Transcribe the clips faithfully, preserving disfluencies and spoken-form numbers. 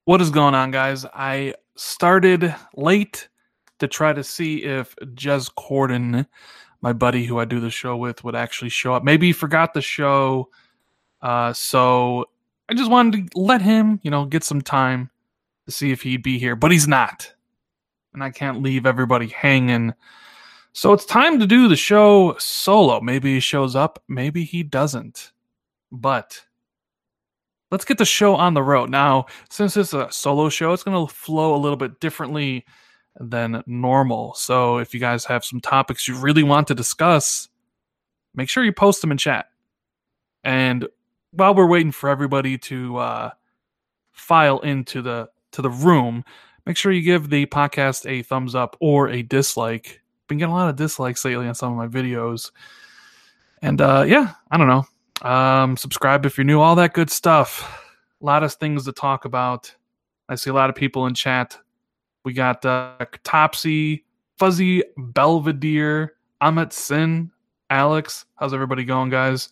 What is going on, guys? I started late to try to see if Jez Corden, my buddy who I do the show with, would actually show up. Maybe he forgot the show, uh, so I just wanted to let him, you know, get some time to see if he'd be here, but he's not, and I can't leave everybody hanging. So it's time to do the show solo. Maybe he shows up, maybe he doesn't, but let's get the show on the road. Now, since it's a solo show, it's going to flow a little bit differently than normal. So if you guys have some topics you really want to discuss, make sure you post them in chat. And while we're waiting for everybody to uh, file into the to the room, make sure you give the podcast a thumbs up or a dislike. Been getting a lot of dislikes lately on some of my videos. And uh, yeah, I don't know. Um, subscribe if you're new, all that good stuff. A lot of things to talk about. I see a lot of people in chat. We got uh, Topsy, Fuzzy Belvedere, Amit Sin, Alex. How's everybody going, guys?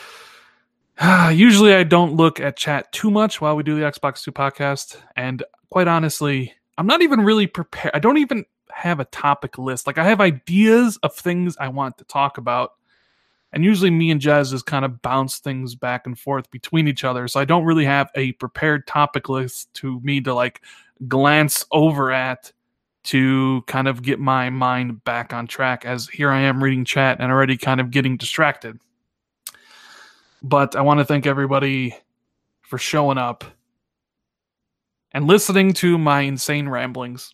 Usually I don't look at chat too much while we do the Xbox two podcast. And quite honestly, I'm not even really prepared. I don't even have a topic list. Like, I have ideas of things I want to talk about. And usually me and Jez just kind of bounce things back and forth between each other. So I don't really have a prepared topic list to me to like glance over at to kind of get my mind back on track, as here I am reading chat and already kind of getting distracted. But I want to thank everybody for showing up and listening to my insane ramblings.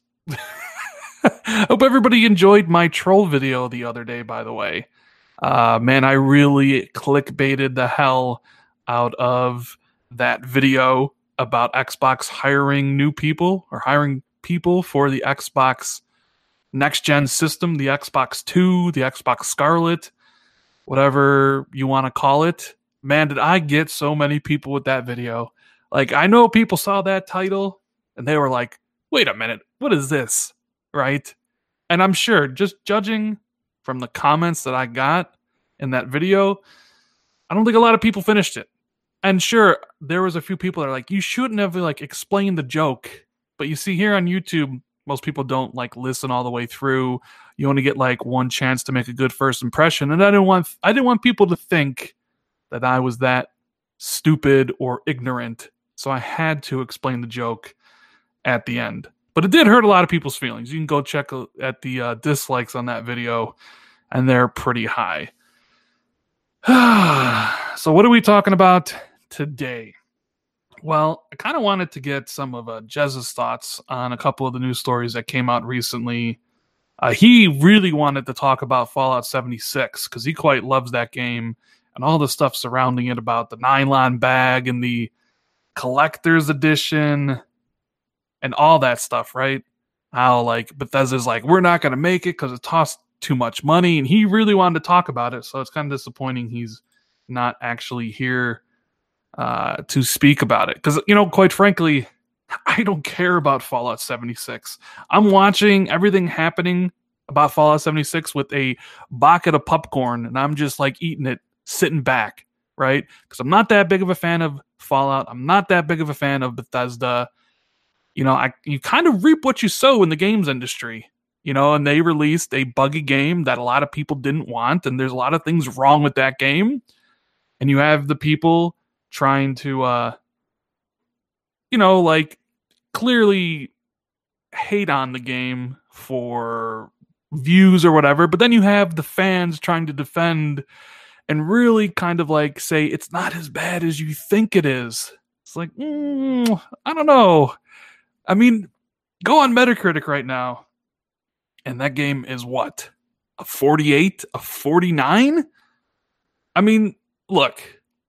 Hope everybody enjoyed my troll video the other day, by the way. Uh, man, I really clickbaited the hell out of that video about Xbox hiring new people or hiring people for the Xbox next-gen system, the Xbox two, the Xbox Scarlet, whatever you want to call it. Man, did I get so many people with that video. Like, I know people saw that title and they were like, wait a minute, what is this? Right? And I'm sure, just judging from the comments that I got in that video, I don't think a lot of people finished it. And sure, there was a few people that are like, you shouldn't have like explained the joke. But you see here on YouTube, most people don't like listen all the way through. You only get like one chance to make a good first impression. And I didn't want I didn't want people to think that I was that stupid or ignorant. So I had to explain the joke at the end. But it did hurt a lot of people's feelings. You can go check at the uh, dislikes on that video, and they're pretty high. So what are we talking about today? Well, I kind of wanted to get some of uh, Jez's thoughts on a couple of the news stories that came out recently. Uh, he really wanted to talk about Fallout seventy-six because he quite loves that game and all the stuff surrounding it, about the nylon bag and the collector's edition and all that stuff, right? How like Bethesda's like, we're not going to make it because it costs too much money, and he really wanted to talk about it. So it's kind of disappointing he's not actually here uh, to speak about it. Because, you know, quite frankly, I don't care about Fallout seventy-six. I'm watching everything happening about Fallout seventy-six with a bucket of popcorn, and I'm just like eating it, sitting back, right? Because I'm not that big of a fan of Fallout. I'm not that big of a fan of Bethesda. You know, I you kind of reap what you sow in the games industry, you know, and they released a buggy game that a lot of people didn't want, and there's a lot of things wrong with that game. And you have the people trying to, uh, you know, like clearly hate on the game for views or whatever, but then you have the fans trying to defend and really kind of like say it's not as bad as you think it is. It's like, mm, I don't know. I mean, go on Metacritic right now, and that game is what? A forty-eight? A forty-nine? I mean, look,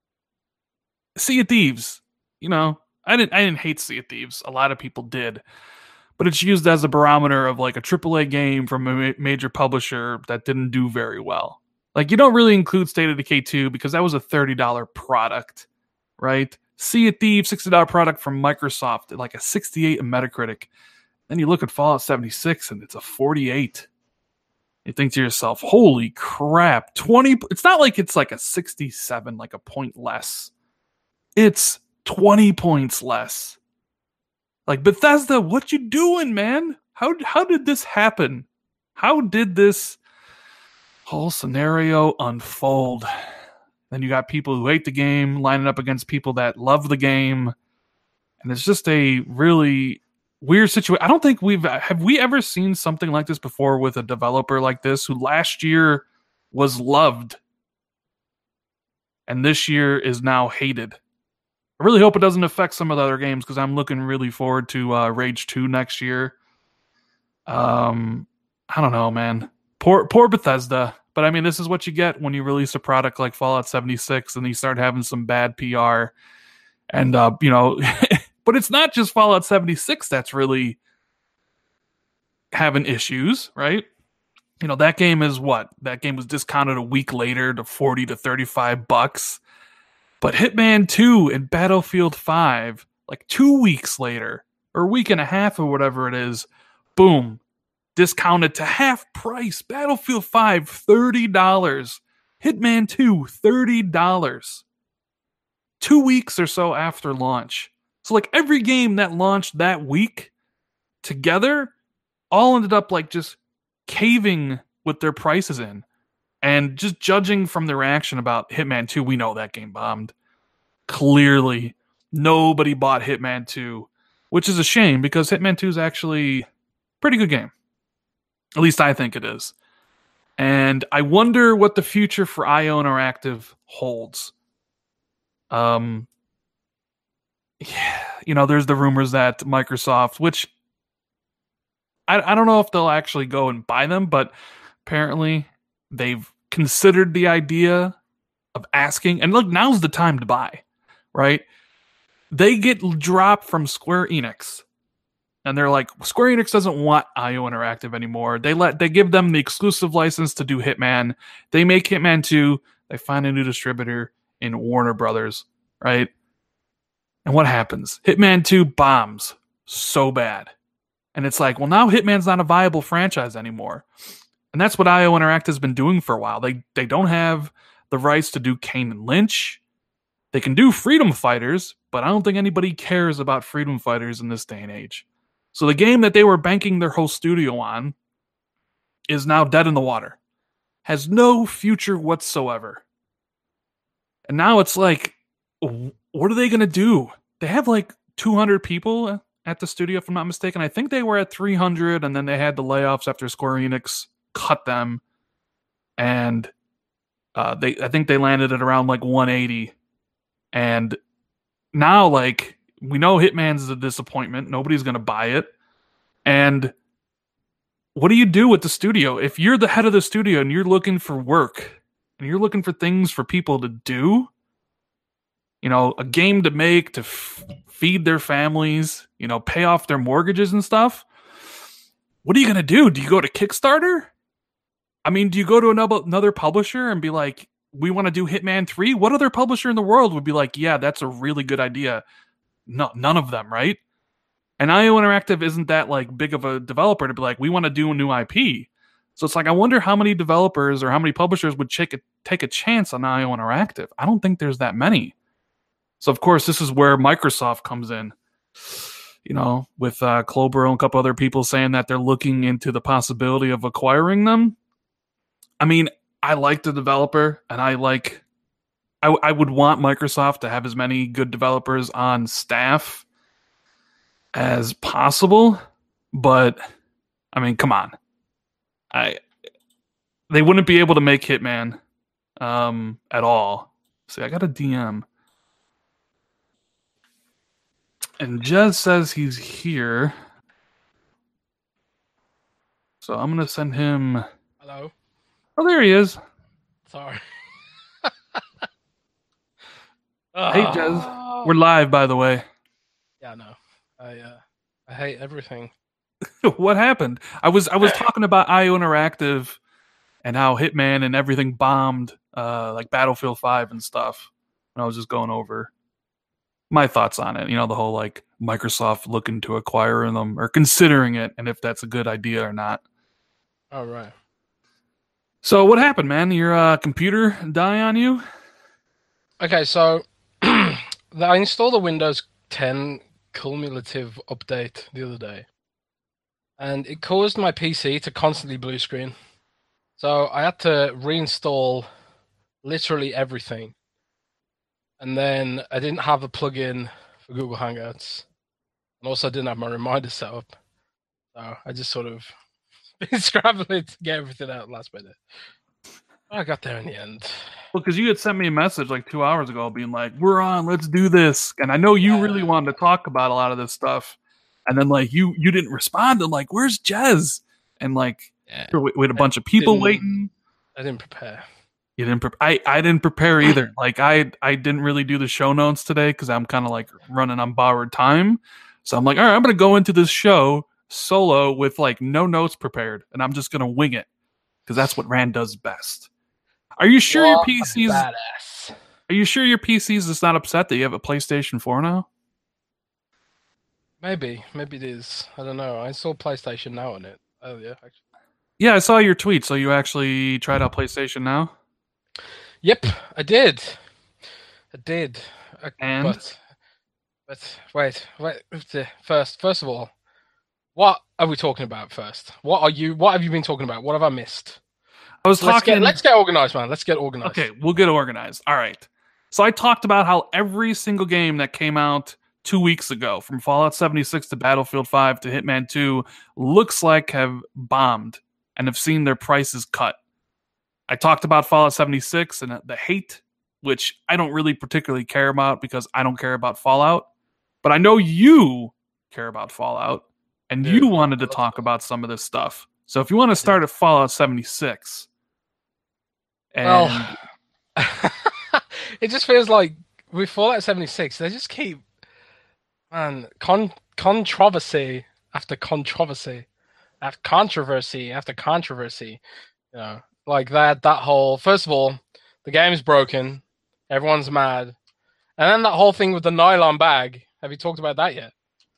Sea of Thieves, you know, I didn't I didn't hate Sea of Thieves. A lot of people did. But it's used as a barometer of like a triple A game from a major publisher that didn't do very well. Like, you don't really include State of Decay two because that was a thirty dollars product, right? Sea of Thieves, sixty dollars product from Microsoft, like a sixty-eight in Metacritic. Then you look at Fallout seventy-six and it's a forty-eight. You think to yourself, holy crap, twenty. It's not like it's like a sixty-seven, like a point less. It's twenty points less. Like, Bethesda, what you doing, man? How how did this happen? How did this whole scenario unfold? Then you got people who hate the game lining up against people that love the game, and it's just a really weird situation. I don't think we've have we ever seen something like this before with a developer like this who last year was loved and this year is now hated. I really hope it doesn't affect some of the other games because I'm looking really forward to uh, Rage two next year. Um, I don't know, man. Poor, poor Bethesda. But I mean, this is what you get when you release a product like Fallout seventy-six and you start having some bad P R. And, uh, you know, but it's not just Fallout seventy-six that's really having issues, right? You know, that game is what? That game was discounted a week later to forty to thirty-five bucks. But Hitman two and Battlefield five, like two weeks later, or a week and a half or whatever it is, boom, discounted to half price. Battlefield five, thirty dollars. Hitman two, thirty dollars. Two weeks or so after launch. So like every game that launched that week together all ended up like just caving with their prices in. And just judging from the reaction about Hitman two, we know that game bombed. Clearly, nobody bought Hitman two, which is a shame because Hitman two is actually a pretty good game. At least I think it is. And I wonder what the future for I O Interactive holds. Um, yeah, you know, there's the rumors that Microsoft, which I, I don't know if they'll actually go and buy them, but apparently they've considered the idea of asking, and look, now's the time to buy, right? They get dropped from Square Enix, and they're like, Square Enix doesn't want I O Interactive anymore. They let they give them the exclusive license to do Hitman. They make Hitman two. They find a new distributor in Warner Brothers, right? And what happens? Hitman two bombs so bad. And it's like, well, now Hitman's not a viable franchise anymore. And that's what I O Interactive has been doing for a while. They they don't have the rights to do Kane and Lynch. They can do Freedom Fighters, but I don't think anybody cares about Freedom Fighters in this day and age. So the game that they were banking their whole studio on is now dead in the water. Has no future whatsoever. And now it's like, what are they going to do? They have like two hundred people at the studio, if I'm not mistaken. I think they were at three hundred, and then they had the layoffs after Square Enix cut them. And uh, they, I think they landed at around like one eighty. And now, like, we know Hitman's a disappointment. Nobody's going to buy it. And what do you do with the studio? If you're the head of the studio and you're looking for work and you're looking for things for people to do, you know, a game to make to f- feed their families, you know, pay off their mortgages and stuff, what are you going to do? Do you go to Kickstarter? I mean, do you go to another, another publisher and be like, we want to do Hitman three? What other publisher in the world would be like, yeah, that's a really good idea? No, none of them, right? And I O Interactive isn't that like big of a developer to be like, we want to do a new I P. So it's like, I wonder how many developers or how many publishers would take a, take a chance on I O Interactive. I don't think there's that many. So of course, this is where Microsoft comes in, you know, with uh, Klober and a couple other people saying that they're looking into the possibility of acquiring them. I mean, I like the developer, and I like, I, I would want Microsoft to have as many good developers on staff as possible, but I mean, come on, I they wouldn't be able to make Hitman um, at all. See, I got a D M, and Jez says he's here, so I'm gonna send him. Hello. Oh, there he is. Sorry. Hey, Jez. We're live, by the way. Yeah, no. I uh, I hate everything. What happened? I was I was talking about I O Interactive and how Hitman and everything bombed, uh, like Battlefield five and stuff. And I was just going over my thoughts on it. You know, the whole like Microsoft looking to acquire them or considering it, and if that's a good idea or not. All right. So what happened, man? Your uh, computer die on you? Okay, so I installed the Windows ten cumulative update the other day, and it caused my P C to constantly blue screen. So I had to reinstall literally everything, and then I didn't have a plugin for Google Hangouts, and also didn't have my reminder set up. So I just sort of been scrambling to get everything out last minute. I got there in the end. Well, because you had sent me a message like two hours ago being like, we're on, let's do this. And I know you Yeah. really wanted to talk about a lot of this stuff. And then like you you didn't respond. I'm like, where's Jez? And like, Yeah. we, we had a bunch of people Didn't- waiting. I didn't prepare. You didn't. Pre- I I didn't prepare either. Like I I didn't really do the show notes today because I'm kind of like running on borrowed time. So I'm like, all right, I'm gonna go into this show solo with like no notes prepared, and I'm just gonna wing it because that's what Rand does best. Are you sure your What a P C's? badass. Are you sure your P C's is not upset that you have a PlayStation four now? Maybe, maybe it is. I don't know. I saw PlayStation Now on it. Oh yeah, actually. Yeah, I saw your tweet. So you actually tried out PlayStation Now? Yep, I did. I did. I, And? but, but wait, wait. First, first of all, what are we talking about first? What are you? What have you been talking about? What have I missed? I was Let's talking. get, let's get organized, man. Let's get organized. Okay, we'll get organized. All right. So I talked about how every single game that came out two weeks ago, from Fallout seventy-six to Battlefield five to Hitman two, looks like have bombed and have seen their prices cut. I talked about Fallout seventy-six and the hate, which I don't really particularly care about because I don't care about Fallout. But I know you care about Fallout, and Dude, you wanted to let's talk go. about some of this stuff. So if you want to start at Fallout seventy-six, and Well, it just feels like with Fallout seventy-six, they just keep, man, con- controversy after controversy, after controversy after controversy. You know, like that. That whole. First of all, the game's broken. Everyone's mad, and then that whole thing with the nylon bag. Have you talked about that yet?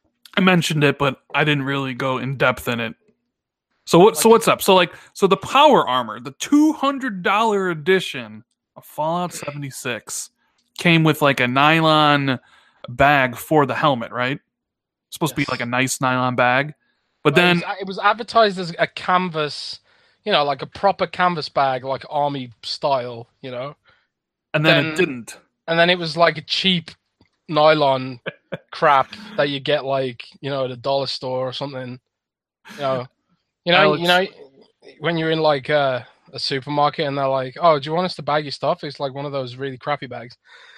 I mentioned it, but I didn't really go in depth in it. So what? So what's up? So like, so the power armor, the two hundred dollar edition of Fallout seventy-six, came with like a nylon bag for the helmet, right? Supposed to Yes. be like a nice nylon bag, but Like, then it was, it was advertised as a canvas, you know, like a proper canvas bag, like army style, you know. and then, then- it didn't. And then it was like a cheap nylon crap that you get like, you know, at a dollar store or something. You know, you know, Alex- you know, when you're in like uh, a supermarket and they're like, "Oh, do you want us to bag your stuff?" It's like one of those really crappy bags.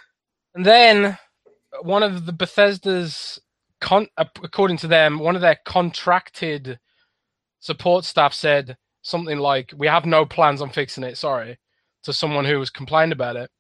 And then one of the Bethesda's, con- according to them, one of their contracted support staff said something like, "We have no plans on fixing it." Sorry, to someone who was complained about it.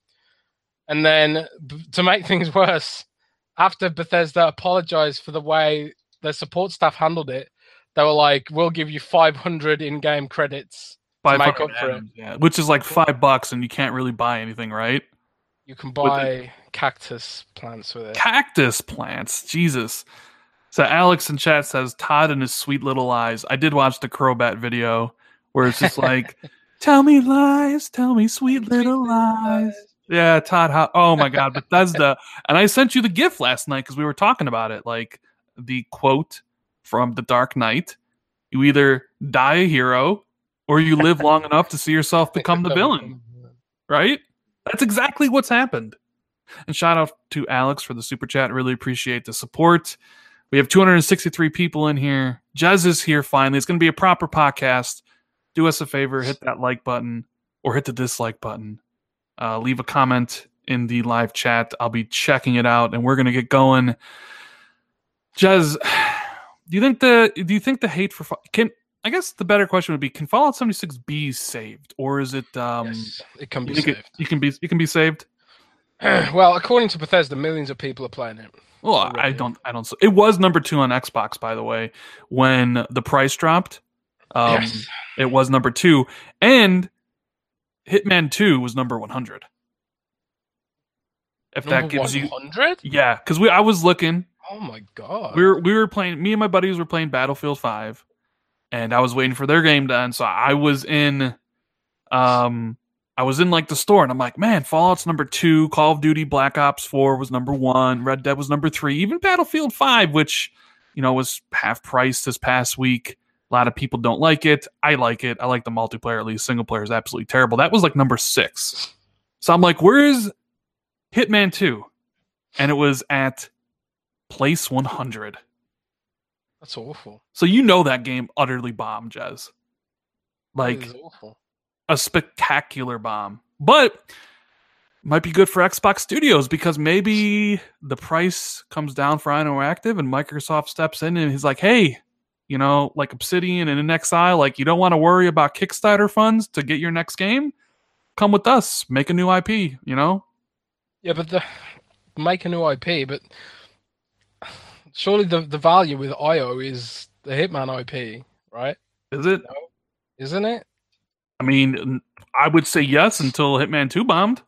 And then, b- to make things worse, after Bethesda apologized for the way their support staff handled it, they were like, "We'll give you five hundred in-game credits to make up for it. Yeah, which is like five bucks, and you can't really buy anything, right? You can buy cactus plants with it." Cactus plants, Jesus. So Alex in chat says Todd and his sweet little eyes. I did watch the Crowbat video where it's just like, tell me lies, tell me sweet little lies. Yeah, Todd. How, oh my God, Bethesda. And I sent you the GIF last night because we were talking about it. Like the quote from The Dark Knight: "You either die a hero, or you live long enough to see yourself become the villain." Right? That's exactly what's happened. And shout out to Alex for the super chat. Really appreciate the support. We have two hundred sixty-three people in here. Jez is here finally. It's going to be a proper podcast. Do us a favor, hit that like button or hit the dislike button. Uh, leave a comment in the live chat. I'll be checking it out, and we're going to get going. Jez, do you think the do you think the hate for can I guess the better question would be, can Fallout seventy-six be saved, or is it um Yes, it can be you, think saved. it, you can be you can be saved? Well, according to Bethesda, millions of people are playing it. Well, I Already. don't I don't it was number two on Xbox, by the way, when the price dropped. Um Yes. It was number two, and Hitman two was number one hundred. If that Number gives you one hundred? yeah, because we I was looking. Oh my god. We were we were playing. Me and my buddies were playing Battlefield five, and I was waiting for their game to end. So I was in, um, I I was in like the store and I'm like, man, Fallout's number two, Call of Duty Black Ops four was number one, Red Dead was number three, even Battlefield five, which, you know, was half price this past week. A lot of people don't like it. I like it. I like the multiplayer, at least. Single player is absolutely terrible. That was like number six. So I'm like, where is Hitman two? And it was at place one hundred. That's awful. So you know that game utterly bombed, Jez. Like, awful. A spectacular bomb. But might be good for Xbox Studios because maybe the price comes down for Interactive and Microsoft steps in and he's like, hey, you know, like Obsidian and inXile, like you don't want to worry about Kickstarter funds to get your next game? Come with us. Make a new I P, you know? Yeah, but the make a new I P, but surely the, the value with I O is the Hitman I P, right? Is it? No? Isn't it? I mean, I would say yes until Hitman two bombed.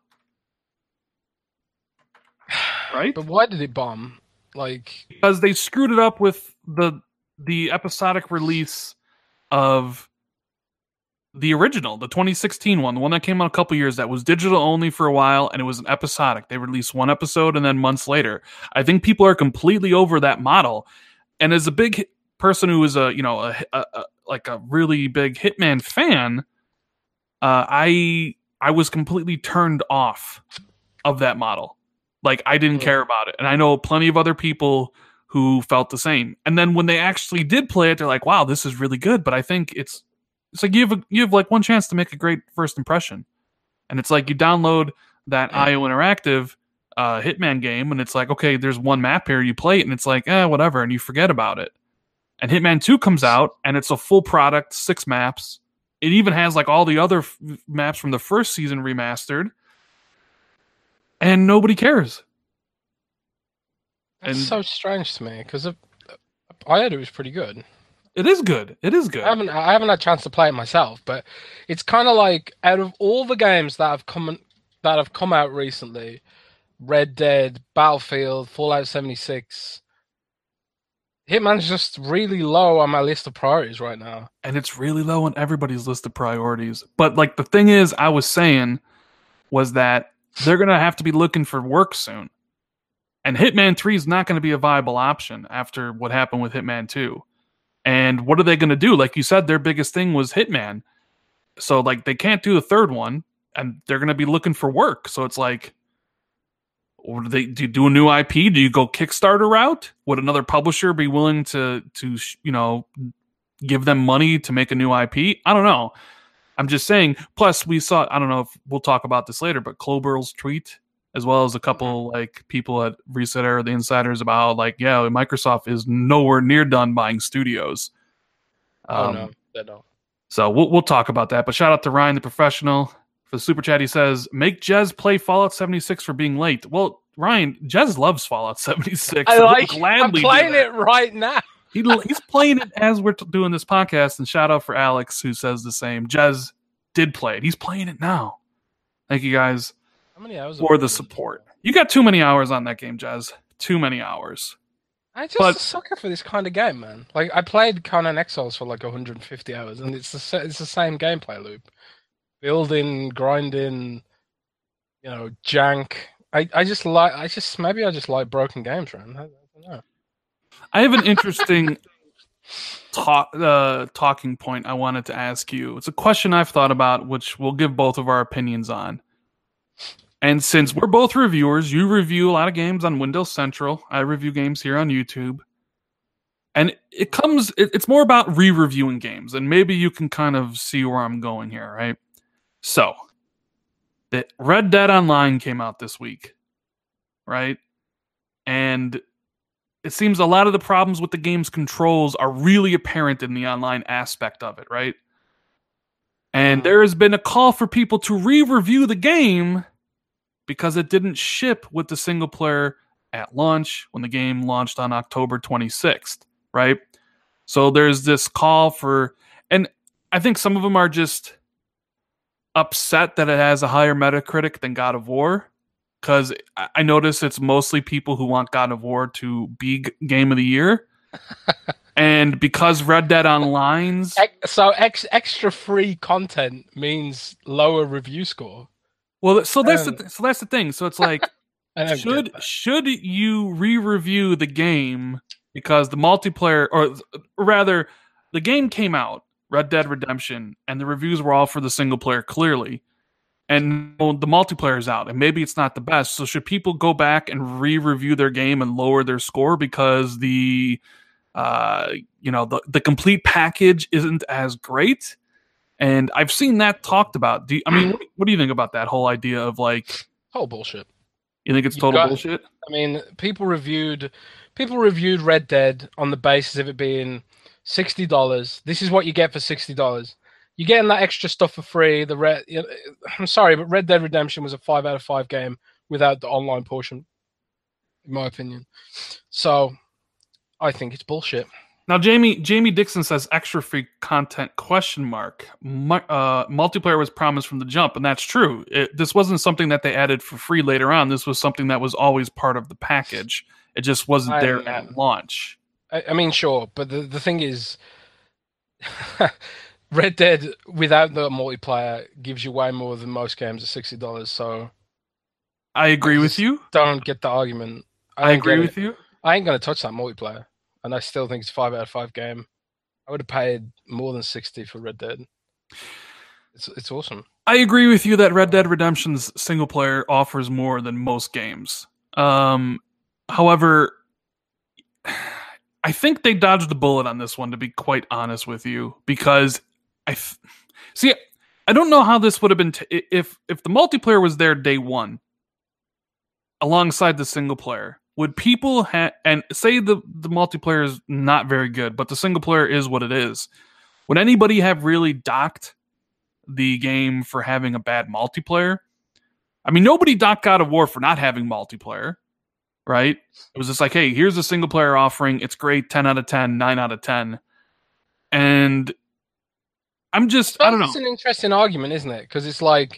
Right? But why did it bomb? Like, because they screwed it up with the the episodic release of the original, the twenty sixteen one, the one that came out a couple years that was digital only for a while, and it was an episodic. They released one episode and then months later. I think people are completely over that model. And as a big person who is a, you know, a, a, a like a really big Hitman fan, uh, I I was completely turned off of that model. Like, I didn't care about it. And I know plenty of other people who felt the same. And then when they actually did play it, they're like, wow, this is really good. But I think it's it's like you have a, you have like one chance to make a great first impression. And it's like you download that yeah. I O Interactive uh, Hitman game, and it's like, okay, there's one map here, you play it, and it's like, eh, whatever, and you forget about it. And Hitman two comes out, and it's a full product, six maps. It even has like all the other f- maps from the first season remastered. And nobody cares. That's and so strange to me because I heard it was pretty good. It is good. It is good. I haven't I haven't had a chance to play it myself, but it's kind of like out of all the games that have come that have come out recently, Red Dead, Battlefield, Fallout seventy-six, Hitman's just really low on my list of priorities right now. And it's really low on everybody's list of priorities. But like the thing is, I was saying was that they're going to have to be looking for work soon. And Hitman three is not going to be a viable option after what happened with Hitman two. And what are they going to do? Like you said, their biggest thing was Hitman. So like they can't do the third one, and they're going to be looking for work. So it's like, or do they do, you do a new I P? Do you go Kickstarter route? Would another publisher be willing to to you know give them money to make a new I P? I don't know. I'm just saying. Plus, we saw. I don't know if we'll talk about this later, but Kloberl's tweet, as well as a couple like people at Reset Era, the insiders, about how like, yeah, Microsoft is nowhere near done buying studios. Um, oh no, they don't. So we'll we'll talk about that. But shout out to Ryan, the professional, for the super chat. He says, "Make Jez play Fallout seventy-six for being late." Well, Ryan, Jez loves Fallout seventy-six. I like. I'm playing it right now. he he's playing it as we're t- doing this podcast. And shout out for Alex, who says the same. Jez did play it. He's playing it now. Thank you guys. How many hours for the support. You got too many hours on that game, Jez. Too many hours. I just but, a sucker for this kind of game, man. Like I played Conan Exiles for like one hundred fifty hours, and it's the it's the same gameplay loop, building, grinding, you know, jank. I, I just like I just maybe I just like broken games, man. I, I don't know. I have an interesting talk uh, talking point I wanted to ask you. It's a question I've thought about, which we'll give both of our opinions on. And since we're both reviewers, you review a lot of games on Windows Central. I review games here on YouTube. And it comes, it, it's more about re-reviewing games. And maybe you can kind of see where I'm going here, right? So, the Red Dead Online came out this week, right? And it seems a lot of the problems with the game's controls are really apparent in the online aspect of it, right? And there has been a call for people to re-review the game because it didn't ship with the single player at launch when the game launched on October twenty-sixth, right? So there's this call for, and I think some of them are just upset that it has a higher Metacritic than God of War, because I notice it's mostly people who want God of War to be Game of the Year. And because Red Dead Online's... So ex- extra free content means lower review score. Well, so that's the Um, th- so that's the thing. So it's like, I don't get should that. should you re-review the game because the multiplayer, or rather, the game came out, Red Dead Redemption, and the reviews were all for the single player clearly, and well, the multiplayer is out, and maybe it's not the best. So should people go back and re-review their game and lower their score because the uh, you know the the complete package isn't as great? And I've seen that talked about. Do you, I mean, what, what do you think about that whole idea of like? Whole bullshit. You think it's You've total got- bullshit? I mean, people reviewed people reviewed Red Dead on the basis of it being sixty dollars. This is what you get for sixty dollars. You're getting that extra stuff for free. The Red, you know, I'm sorry, but Red Dead Redemption was a five out of five game without the online portion, in my opinion. So, I think it's bullshit. Now, Jamie Jamie Dixon says extra free content question mark. Mu- uh, multiplayer was promised from the jump, and that's true. It, this wasn't something that they added for free later on. This was something that was always part of the package. It just wasn't I- there at launch. I, I mean, sure, but the the thing is, Red Dead without the multiplayer gives you way more than most games at sixty dollars. So I agree I with just you. don't get the argument. I, don't agree get with it. you. I ain't gonna touch that multiplayer, and I still think it's a five out of five game. I would have paid more than sixty for Red Dead. It's it's awesome. I agree with you that Red Dead Redemption's single player offers more than most games. Um, however, I think they dodged the bullet on this one, to be quite honest with you, because I f- see. I don't know how this would have been t- if if the multiplayer was there day one, alongside the single player. Would people have, and say the the multiplayer is not very good, but the single player is what it is? Would anybody have really docked the game for having a bad multiplayer? I mean, nobody docked God of War for not having multiplayer, right? It was just like, hey, here's a single player offering. It's great, ten out of ten, nine out of ten. And I'm just, I don't know. It's an interesting argument, isn't it? Because it's like,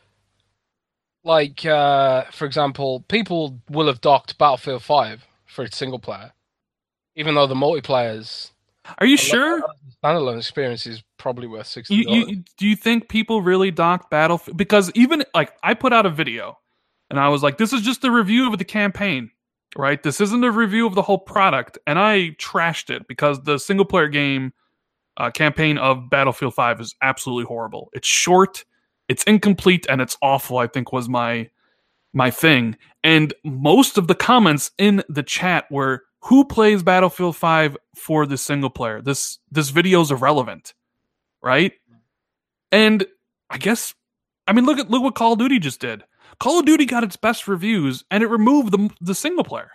like uh, for example, people will have docked Battlefield five for its single player, even though the multiplayer's Are you sure? standalone experience is probably worth sixty You, dollars. you, do you think people really docked Battlefield? Because even, like, I put out a video, and I was like, this is just a review of the campaign, right? This isn't a review of the whole product. And I trashed it because the single player game uh, campaign of Battlefield five is absolutely horrible. It's short, it's incomplete, and it's awful, I think was my my thing. And most of the comments in the chat were, who plays Battlefield five for the single player? This this video is irrelevant, right? And I guess, I mean, look at look what Call of Duty just did. Call of Duty got its best reviews, and it removed the the single player,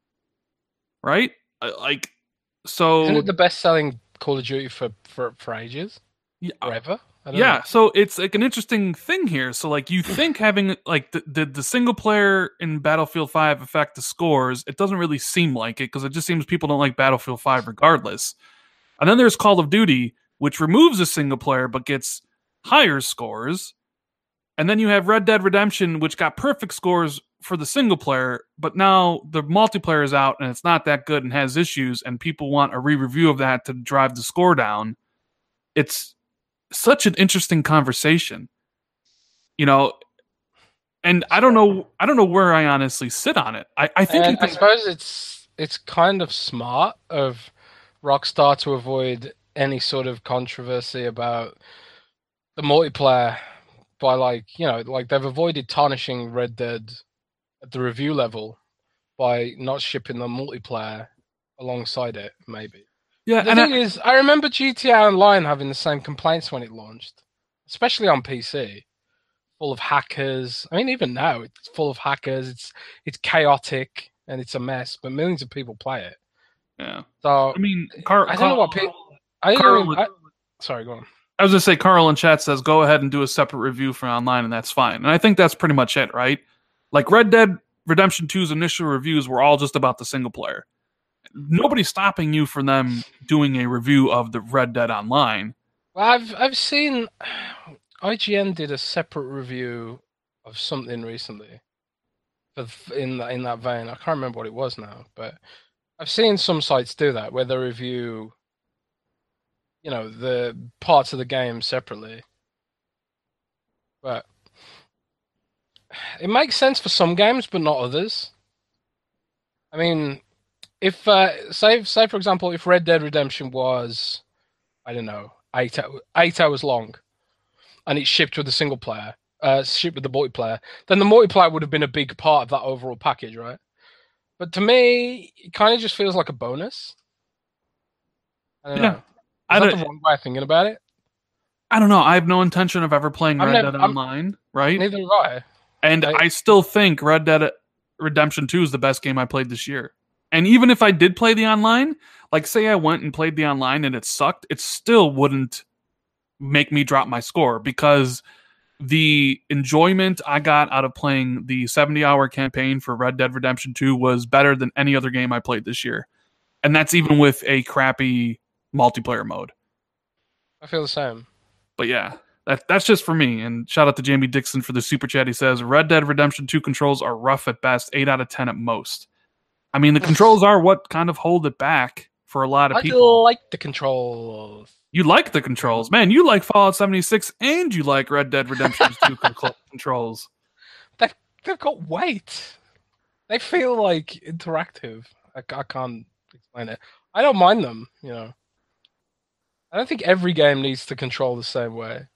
right? Uh, Like, so Isn't it the best-selling Call of Duty for for, for ages, yeah, forever? I don't yeah. know. So it's like an interesting thing here. So like, you think having like the, the the single player in Battlefield five affect the scores? It doesn't really seem like it, because it just seems people don't like Battlefield five regardless. And then there's Call of Duty, which removes a single player but gets higher scores. And then you have Red Dead Redemption, which got perfect scores for the single player, but now the multiplayer is out and it's not that good and has issues, and people want a re-review of that to drive the score down. It's such an interesting conversation, you know, and I don't know, I don't know where I honestly sit on it. I, I think, And you I can- suppose it's it's kind of smart of Rockstar to avoid any sort of controversy about the multiplayer by, like, you know, like they've avoided tarnishing Red Dead at the review level by not shipping the multiplayer alongside it, maybe. yeah, The and thing I, is, I remember G T A Online having the same complaints when it launched, especially on P C. Full of hackers. I mean, even now, it's full of hackers. It's it's chaotic and it's a mess, but millions of people play it. yeah, So I mean, Car- I don't know Carl- what people. I don't Carl- know. I, sorry, go on. I was gonna say, Carl in chat says, go ahead and do a separate review for online, and that's fine. And I think that's pretty much it, right? Like Red Dead Redemption two's initial reviews were all just about the single player. Nobody's stopping you from them doing a review of the Red Dead Online. Well, I've I've seen I G N did a separate review of something recently, of- in that in that vein. I can't remember what it was now, but I've seen some sites do that where they review, you know, the parts of the game separately. But it makes sense for some games, but not others. I mean, if uh, say say for example, if Red Dead Redemption was, I don't know, eight eight hours long, and it shipped with a single player, uh, shipped with the multiplayer, then the multiplayer would have been a big part of that overall package, right? But to me, it kind of just feels like a bonus. I don't Yeah. know. Is I that don't, the wrong way of thinking about it? I don't know. I have no intention of ever playing I'm Red never- Dead I'm- Online, right? Neither do I. And I- I still think Red Dead Redemption two is the best game I played this year. And even if I did play the online, like say I went and played the online and it sucked, it still wouldn't make me drop my score because the enjoyment I got out of playing the seventy hour campaign for Red Dead Redemption two was better than any other game I played this year. And that's even with a crappy multiplayer mode. I feel the same. But yeah, that, that's just for me. And shout out to Jamie Dixon for the super chat. He says, Red Dead Redemption two controls are rough at best, eight out of ten at most. I mean, the controls are what kind of hold it back for a lot of I people. like the controls. You like the controls. Man, you like Fallout seventy-six and you like Red Dead Redemption two con- controls. They've, they've got weight. They feel like interactive. I, I can't explain it. I don't mind them, you know. I don't think every game needs to control the same way.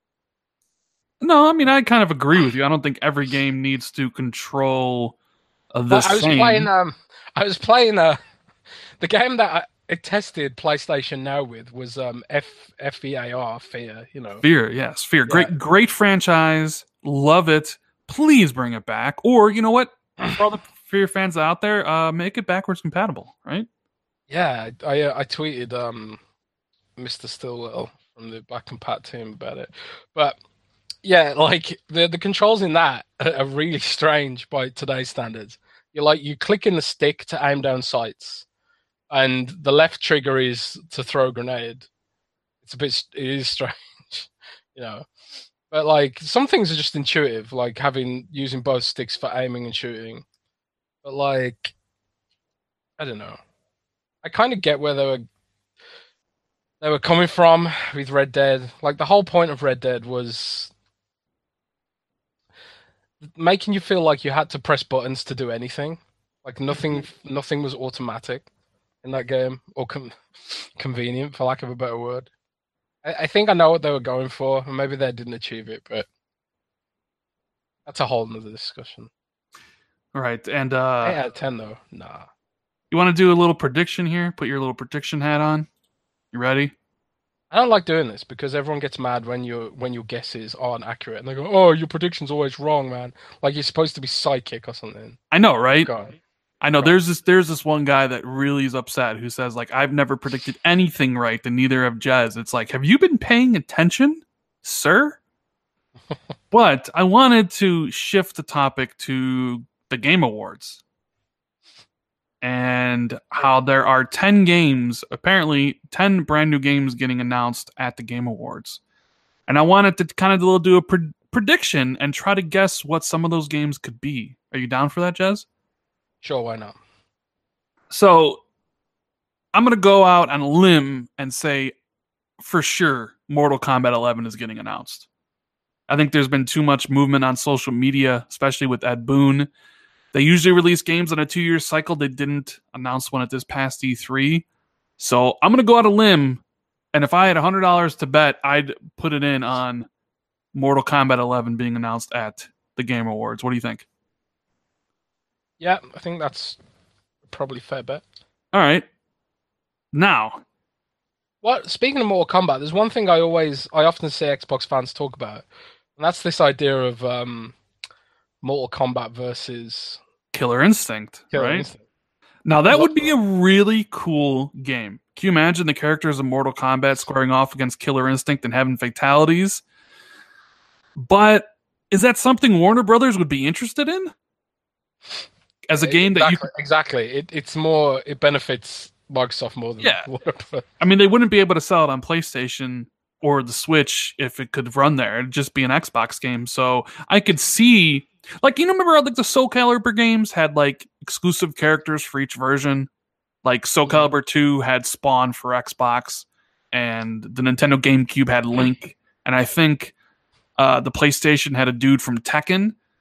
No, I mean, I kind of agree with you. I don't think every game needs to control uh, the But I was same. playing. Um, I was playing. Uh, the game that I it tested PlayStation Now with was um F F E A R Fear. You know, Fear, yes, Fear. Yeah. Great, great franchise. Love it. Please bring it back. Or you know what? For all the Fear fans out there, uh, make it backwards compatible, right? yeah. I I, uh, I tweeted um, Mister Stillwell from the Back and Pat team about it, but yeah, like the the controls in that are really strange by today's standards. You're like you click in the stick to aim down sights, and the left trigger is to throw a grenade. It's a bit it is strange, you know. But like some things are just intuitive, like having using both sticks for aiming and shooting. But like, I don't know. I kind of get where they were they were coming from with Red Dead. Like the whole point of Red Dead was making you feel like you had to press buttons to do anything. Like nothing, nothing was automatic in that game, or com- convenient, for lack of a better word. I-, I think I know what they were going for, and maybe they didn't achieve it, but that's a whole nother discussion. All right, and eight uh, out of ten, though, nah. you want to do a little prediction here? Put your little prediction hat on. You ready? I don't like doing this because everyone gets mad when your when your guesses aren't accurate, and they go, "Oh, your prediction's always wrong, man." Like you're supposed to be psychic or something. I know, right? Go on. I know. Right. There's this. There's this one guy that really is upset who says like, "I've never predicted anything right, and neither have Jez." It's like, have you been paying attention, sir? But I wanted to shift the topic to the Game Awards and how there are ten games, apparently ten brand new games getting announced at the Game Awards. And I wanted to kind of do a pre- prediction and try to guess what some of those games could be. Are you down for that, Jez? Sure, why not? So I'm going to go out on a limb and say for sure Mortal Kombat eleven is getting announced. I think there's been too much movement on social media, especially with Ed Boon. They usually release games on a two-year cycle. They didn't announce one at this past E three. So I'm going to go out a limb, and if I had one hundred dollars to bet, I'd put it in on Mortal Kombat eleven being announced at the Game Awards. What do you think? Yeah, I think that's probably a fair bet. All right. Now, What? Speaking of Mortal Kombat, there's one thing I always, I often see Xbox fans talk about, and that's this idea of um, Mortal Kombat versus Killer Instinct, Killer right? Instinct. Now, that would be a really cool game. Can you imagine the characters of Mortal Kombat squaring off against Killer Instinct and having fatalities? But is that something Warner Brothers would be interested in? As a game that exactly, you... Exactly. It, it's more, it benefits Microsoft more than Yeah. Warner. I mean, they wouldn't be able to sell it on PlayStation or the Switch if it could run there. It'd just be an Xbox game. So I could see... Like, you know, remember like the Soul Calibur games had like exclusive characters for each version? Like Soul Calibur two had Spawn for Xbox, and the Nintendo GameCube had Link, and I think uh, the PlayStation had a dude from Tekken.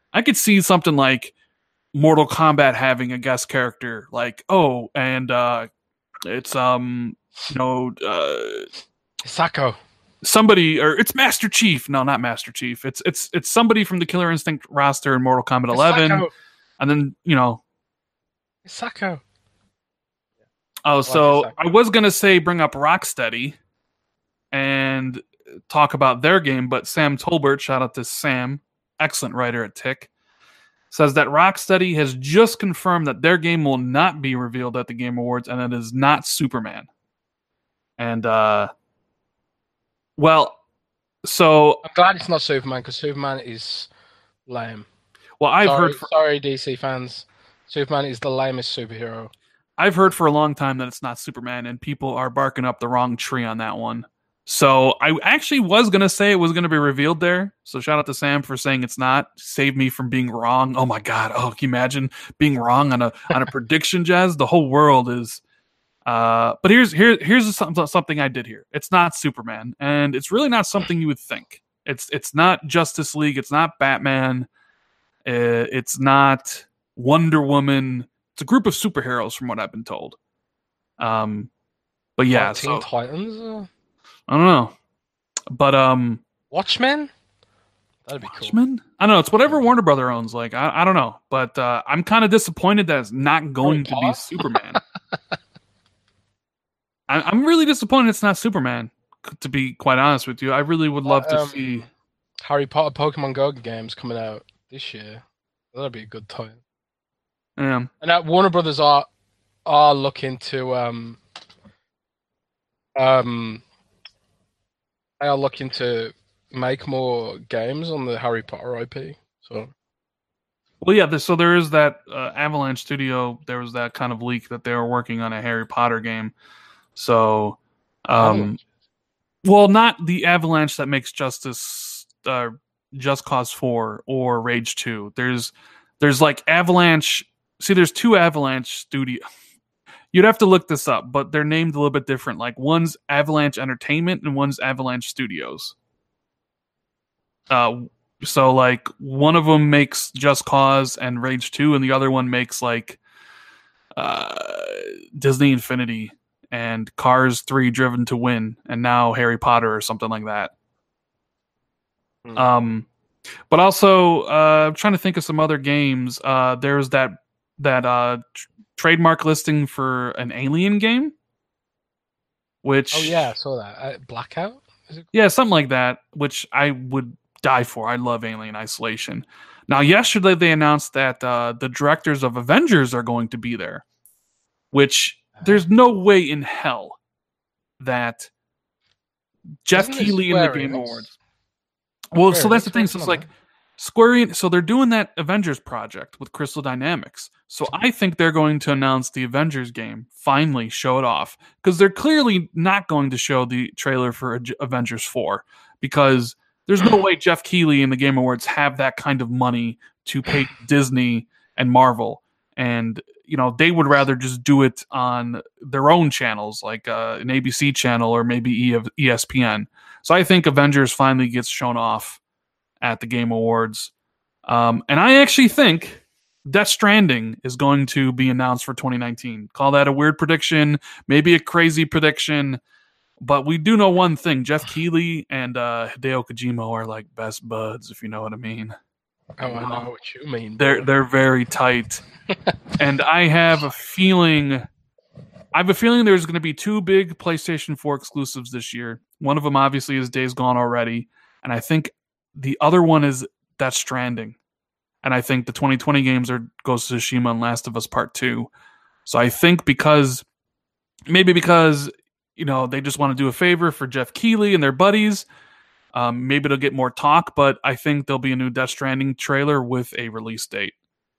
I could see something like Mortal Kombat having a guest character, like oh, and uh, it's um, you know, uh, Sako. somebody, or it's Master Chief. No, not Master Chief. It's it's it's somebody from the Killer Instinct roster in Mortal Kombat eleven, Sako. and then you know, Sako. oh, so I was gonna say bring up Rocksteady and talk about their game, but Sam Tolbert, shout out to Sam, excellent writer at Tick, says that Rocksteady has just confirmed that their game will not be revealed at the Game Awards, and it is not Superman. And uh, well, so I'm glad it's not Superman because Superman is lame. Well, I've sorry, heard. For, sorry, D C fans. Superman is the lamest superhero. I've heard for a long time that it's not Superman, and people are barking up the wrong tree on that one. So I actually was going to say it was going to be revealed there. So shout out to Sam for saying it's not. Save me from being wrong. Oh my God. Oh, can you imagine being wrong on a on a prediction, Jazz? The whole world is. Uh, but here's here here's something I did here. It's not Superman, and it's really not something you would think. It's it's not Justice League. It's not Batman. Uh, it's not Wonder Woman. It's a group of superheroes, from what I've been told. Um, but yeah, Teen so, Titans. Uh... I don't know, but um, Watchmen. That'd be Watchmen? cool. I don't know. It's whatever Warner Brother owns. Like I, I don't know, but uh, I'm kind of disappointed that it's not going to be Superman. I, I'm really disappointed it's not Superman. To be quite honest with you, I really would love to um, see Harry Potter, Pokemon Go games coming out this year. That'd be a good time. Yeah, and that Warner Brothers are are looking to um um. They are looking to make more games on the Harry Potter I P. So, well, yeah. So there is that uh, Avalanche Studio. There was that kind of leak that they were working on a Harry Potter game. So, um, well, not the Avalanche that makes Justice, uh, Just Cause four or Rage two. There's, there's like Avalanche. See, there's two Avalanche Studio. You'd have to look this up, but they're named a little bit different. Like one's Avalanche Entertainment and one's Avalanche Studios. Uh, so like one of them makes Just Cause and Rage two, and the other one makes like uh, Disney Infinity and Cars three Driven to Win, and now Harry Potter or something like that. Hmm. Um, but also, uh, I'm trying to think of some other games. Uh, there's that that uh. Tr- trademark listing for an Alien game, which oh yeah, I saw that. Uh, Blackout, is it? Yeah, something like that, which I would die for. I love Alien Isolation. Now, yesterday they announced that uh, the directors of Avengers are going to be there, which uh, there's no way in hell that Jeff Keighley in the Game Awards. Well, so that's the thing. So it's like Square Enix, so they're doing that Avengers project with Crystal Dynamics. So I think they're going to announce the Avengers game, finally show it off, because they're clearly not going to show the trailer for Avengers four, because there's no way Jeff Keighley and the Game Awards have that kind of money to pay Disney and Marvel. And, you know, they would rather just do it on their own channels, like uh, an A B C channel or maybe E S P N. So I think Avengers finally gets shown off at the Game Awards. Um, and I actually think Death Stranding is going to be announced for twenty nineteen. Call that a weird prediction, maybe a crazy prediction, but we do know one thing. Jeff Keighley and uh, Hideo Kojima are like best buds, if you know what I mean. Oh, I know what you mean. They're, they're very tight. And I have a feeling... I have a feeling there's going to be two big PlayStation four exclusives this year. One of them obviously is Days Gone already, and I think the other one is Death Stranding. And I think the twenty twenty games are Ghost of Tsushima and Last of Us Part two. So I think because, maybe because, you know, they just want to do a favor for Jeff Keighley and their buddies, um, maybe they'll get more talk, but I think there'll be a new Death Stranding trailer with a release date.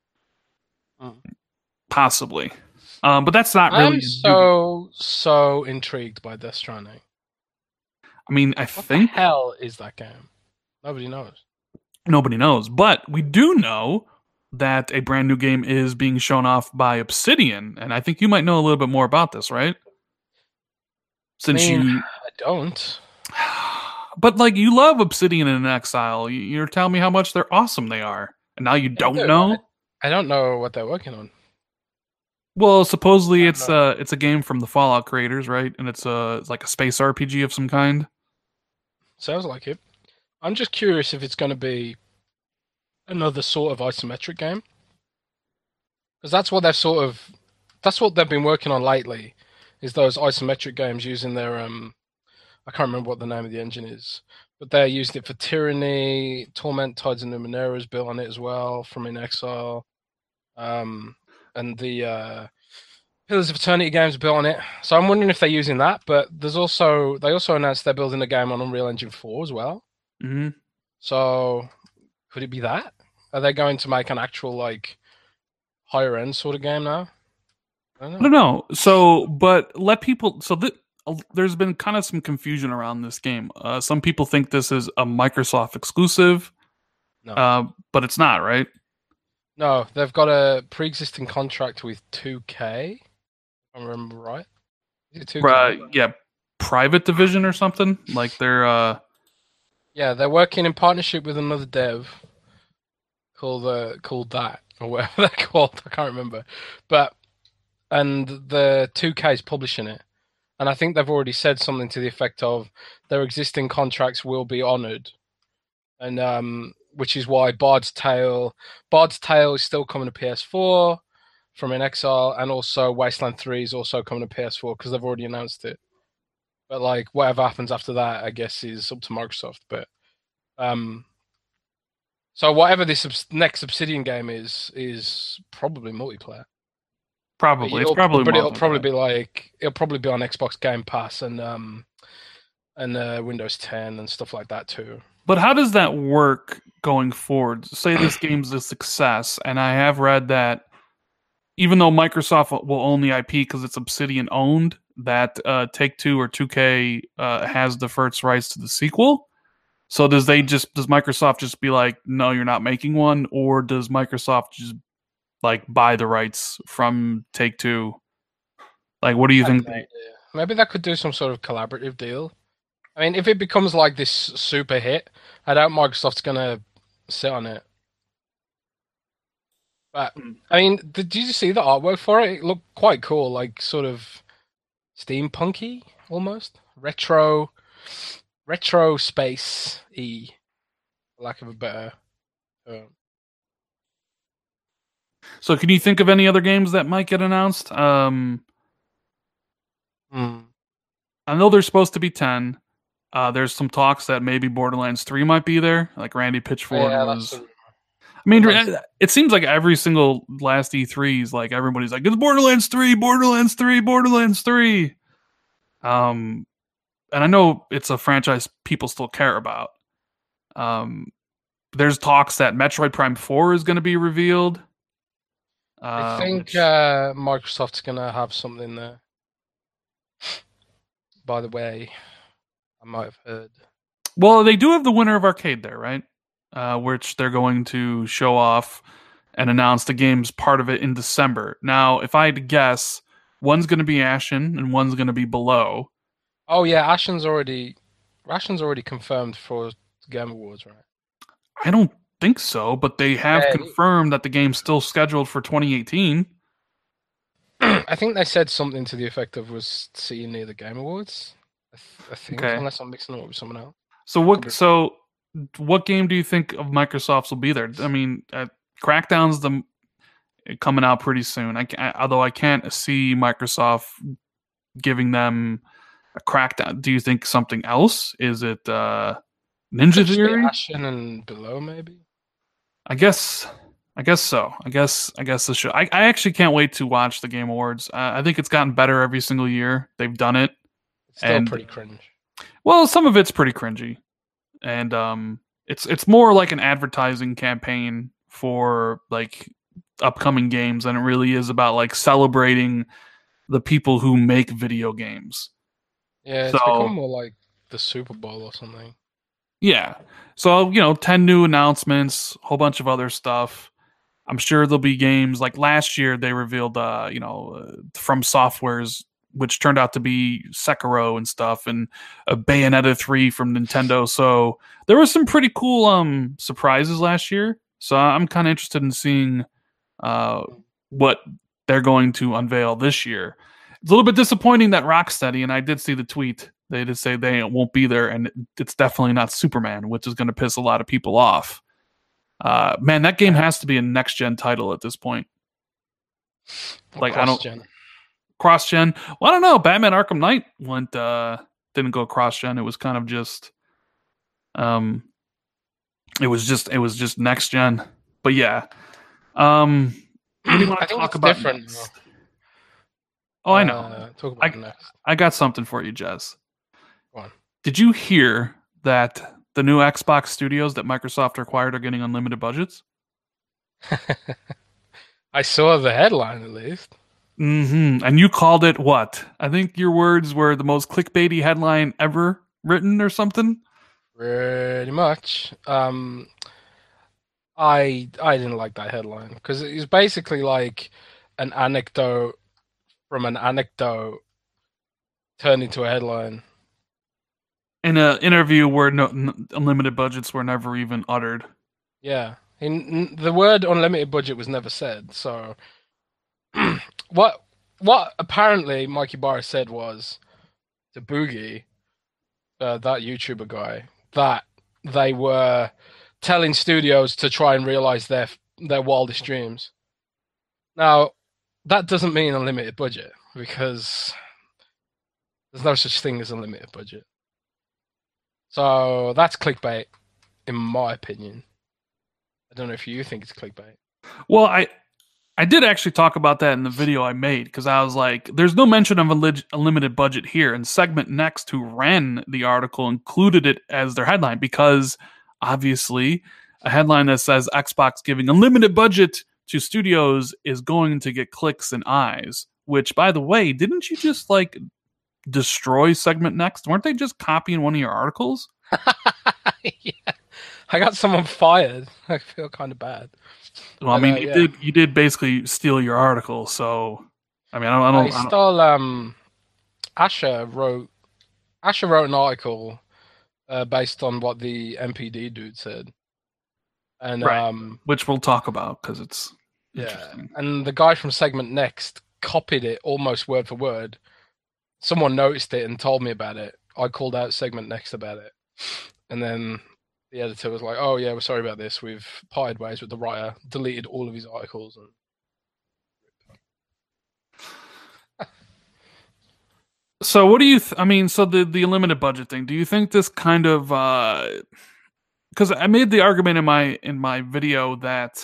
Mm. Possibly. Um, but that's not really... I'm so, so intrigued by Death Stranding. I mean, I what think... What the hell is that game? Nobody knows. Nobody knows. But we do know that a brand new game is being shown off by Obsidian. And I think you might know a little bit more about this, right? Since I mean, you... I don't. But, like, you love Obsidian in Exile. You're telling me how much they're awesome they are. and now you don't do. know. I don't know what they're working on. Well, supposedly I it's don't know. uh it's a game from the Fallout creators, right? And it's a it's like a space R P G of some kind. Sounds like it. I'm just curious if it's going to be another sort of isometric game, because that's what they've sort of that's what they've been working on lately, is those isometric games using their um I can't remember what the name of the engine is, but they used it for Tyranny, Torment, Tides of Numenera is built on it as well from In Exile, um, and the uh, Pillars of Eternity games are built on it. So I'm wondering if they're using that. But there's also they also announced they're building a game on Unreal Engine four as well. Mm-hmm. So could it be that? Are they going to make an actual like higher end sort of game now? I don't know. I don't know. So, but let people. So th- there's been kind of some confusion around this game. Uh, some people think this is a Microsoft exclusive, No. uh, but it's not, right? No, they've got a pre-existing contract with two K. If I remember right. Is it two K? Uh, yeah, private division or something. Like they're. Uh, Yeah, they're working in partnership with another dev called uh, called that or whatever they're called. I can't remember, but and the two K is publishing it, and I think they've already said something to the effect of their existing contracts will be honoured, and um, which is why Bard's Tale, Bard's Tale is still coming to P S four from In Exile, and also Wasteland three is also coming to P S four because they've already announced it. But like whatever happens after that, I guess is up to Microsoft. But um, so whatever this obs- next Obsidian game is, is probably multiplayer. probably. But It's it'll, probably. but more it'll than probably that. be like it'll probably be on Xbox Game Pass and um and uh, Windows ten and stuff like that too. But how does that work going forward? Say this game's a success, and I have read that even though Microsoft will own the I P because it's Obsidian owned, that uh, Take-Two or two K uh, has the first rights to the sequel. So does they just does Microsoft just be like, no, you're not making one, or does Microsoft just like buy the rights from Take-Two? Like, what do you I have think? no they- idea. Maybe that could do some sort of collaborative deal. I mean, if it becomes like this super hit, I doubt Microsoft's gonna sit on it. But I mean, did you see the artwork for it? It looked quite cool, like sort of steampunky almost, retro, retro space y, for lack of a better term. So can you think of any other games that might get announced? Um, Hmm. I know there's supposed to be ten. Uh, there's some talks that maybe Borderlands three might be there. Like Randy Pitchford Yeah, was. that's. A, I mean, Borderlands- it seems like every single last E threes, like everybody's like, it's Borderlands three, Borderlands three, Borderlands three. Um, and I know it's a franchise people still care about. Um, there's talks that Metroid Prime four is going to be revealed. I Uh, think which- uh, Microsoft's gonna have something there. By the way, I might have heard. Well, they do have the winner of Arcade there, right? Uh, which they're going to show off and announce the game's part of it in December. Now, if I had to guess, one's going to be Ashen and one's going to be Below. Oh yeah, Ashen's already, Ashen's already confirmed for Game Awards, right? I don't think so, but they have Yeah, confirmed that the game's still scheduled for twenty eighteen. I think they said something to the effect of was seen near the Game Awards. I, th- I think, Okay. unless I'm mixing it up with someone else. So what? Could be- So what game do you think of Microsoft's will be there? I mean, uh, Crackdown's the coming out pretty soon. I, ca- although I can't see Microsoft giving them a Crackdown. Do you think something else? Is it uh, Ninja Could just be Theory? Ashen and Below, maybe. I guess. I guess so. I guess. I guess the show. I, I actually can't wait to watch the Game Awards. Uh, I think it's gotten better every single year. They've done it. It's still And- pretty cringe. Well, some of it's pretty cringy, and um, it's it's more like an advertising campaign for like upcoming games than it really is about like celebrating the people who make video games. Yeah, it's So- become more like the Super Bowl or something. Yeah. So, you know, ten new announcements, a whole bunch of other stuff. I'm sure there'll be games like last year they revealed, uh, you know, uh, From Software's, which turned out to be Sekiro and stuff, and a Bayonetta three from Nintendo. So there were some pretty cool um surprises last year. So I'm kind of interested in seeing uh, what they're going to unveil this year. It's a little bit disappointing that Rocksteady, and I did see the tweet, they did say they won't be there, and it's definitely not Superman, which is going to piss a lot of people off. Uh, man, that game has to be a next-gen title at this point. Like cross-gen. I don't cross-gen. Well, I don't know. Batman Arkham Knight went uh, didn't go cross-gen. It was kind of just, um, it was just it was just next-gen. But yeah, um, what do you want to talk about different. Next? Oh, I know. Uh, talk about I, next. I got something for you, Jez. Go on. Did you hear that the new Xbox studios that Microsoft acquired are getting unlimited budgets? I saw the headline, at least. Mm-hmm. And you called it what? I think your words were the most clickbaity headline ever written or something? Pretty much. Um, I I didn't like that headline because it's basically like an anecdote from an anecdote turned into a headline. In an interview where no n- unlimited budgets were never even uttered. Yeah. In, the word unlimited budget was never said. So what what apparently Mikey Barr said was to Boogie, uh, that YouTuber guy, that they were telling studios to try and realize their their wildest dreams. Now, that doesn't mean unlimited budget because there's no such thing as unlimited budget. So that's clickbait, in my opinion. I don't know if you think it's clickbait. Well, I I did actually talk about that in the video I made because I was like, there's no mention of a lig- unlimited budget here. And Segment Next, who ran the article, included it as their headline because obviously a headline that says Xbox giving unlimited budget to studios is going to get clicks and eyes. Which, by the way, didn't you just like destroy Segment Next? Weren't they just copying one of your articles? Yeah. I got someone fired. I feel kind of bad. Well, I mean, uh, you yeah. did you did basically steal your article, so I mean, I don't. I, don't, I I don't... stole. Um, Asher wrote. Asher wrote an article uh, based on what the M P D dude said, and right. um, which we'll talk about because it's yeah. And the guy from Segment Next copied it almost word for word. Someone noticed it and told me about it. I called out Segment Next about it, and then the editor was like, "Oh yeah, we're sorry about this. We've parted ways with the writer. Deleted all of his articles." And so, what do you? Th- I mean, so the the unlimited budget thing. Do you think this kind of? Because uh, I made the argument in my in my video that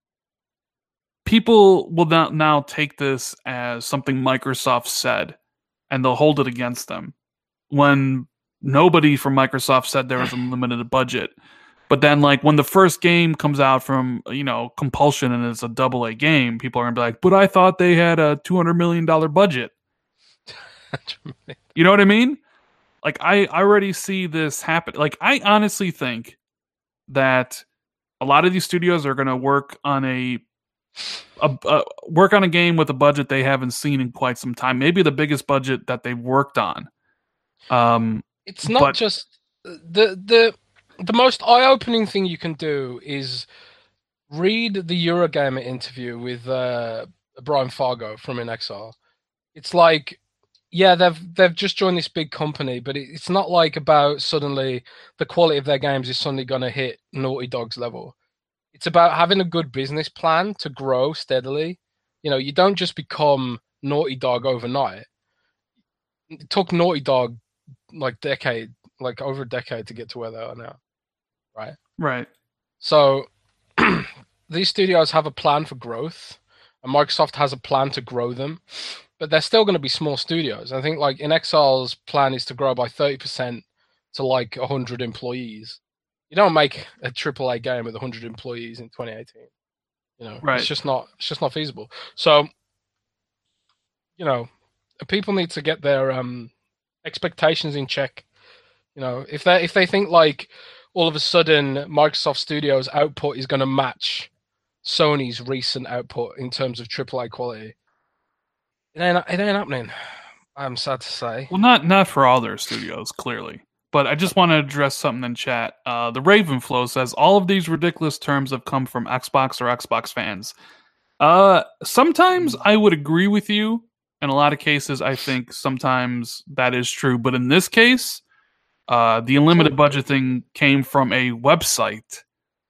people will now now take this as something Microsoft said, and they'll hold it against them when nobody from Microsoft said there was a limited budget. But then, like, when the first game comes out from, you know, Compulsion and it's a double A game, people are going to be like, but I thought they had a two hundred million dollars budget. You know what I mean? Like, I, I already see this happen. Like, I honestly think that a lot of these studios are going to work on a, a, a work on a game with a budget they haven't seen in quite some time. Maybe the biggest budget that they've worked on. Um, It's not but, just the the the most eye-opening thing you can do is read the Eurogamer interview with uh, Brian Fargo from In Exile. It's like, yeah, they've they've just joined this big company, but it's not like about suddenly the quality of their games is suddenly going to hit Naughty Dog's level. It's about having a good business plan to grow steadily. You know, you don't just become Naughty Dog overnight. It took Naughty Dog like decade, like over a decade to get to where they are now, right? Right. So these studios have a plan for growth, and Microsoft has a plan to grow them, but they're still going to be small studios. I think like In Exile's plan is to grow by thirty percent to like one hundred employees. You don't make a triple A game with one hundred employees in twenty eighteen. You know, right. it's just not it's just not feasible. So, you know, people need to get their um expectations in check. You know, if they if they think like all of a sudden Microsoft Studios output is going to match Sony's recent output in terms of triple A quality, it ain't it ain't happening. I'm sad to say. Well, not not for all their studios, clearly, but I just want to address something in chat. Uh, the Ravenflow says all of these ridiculous terms have come from Xbox or Xbox fans. Uh, sometimes I would agree with you. In a lot of cases, I think sometimes that is true. But in this case, uh, the unlimited budget thing came from a website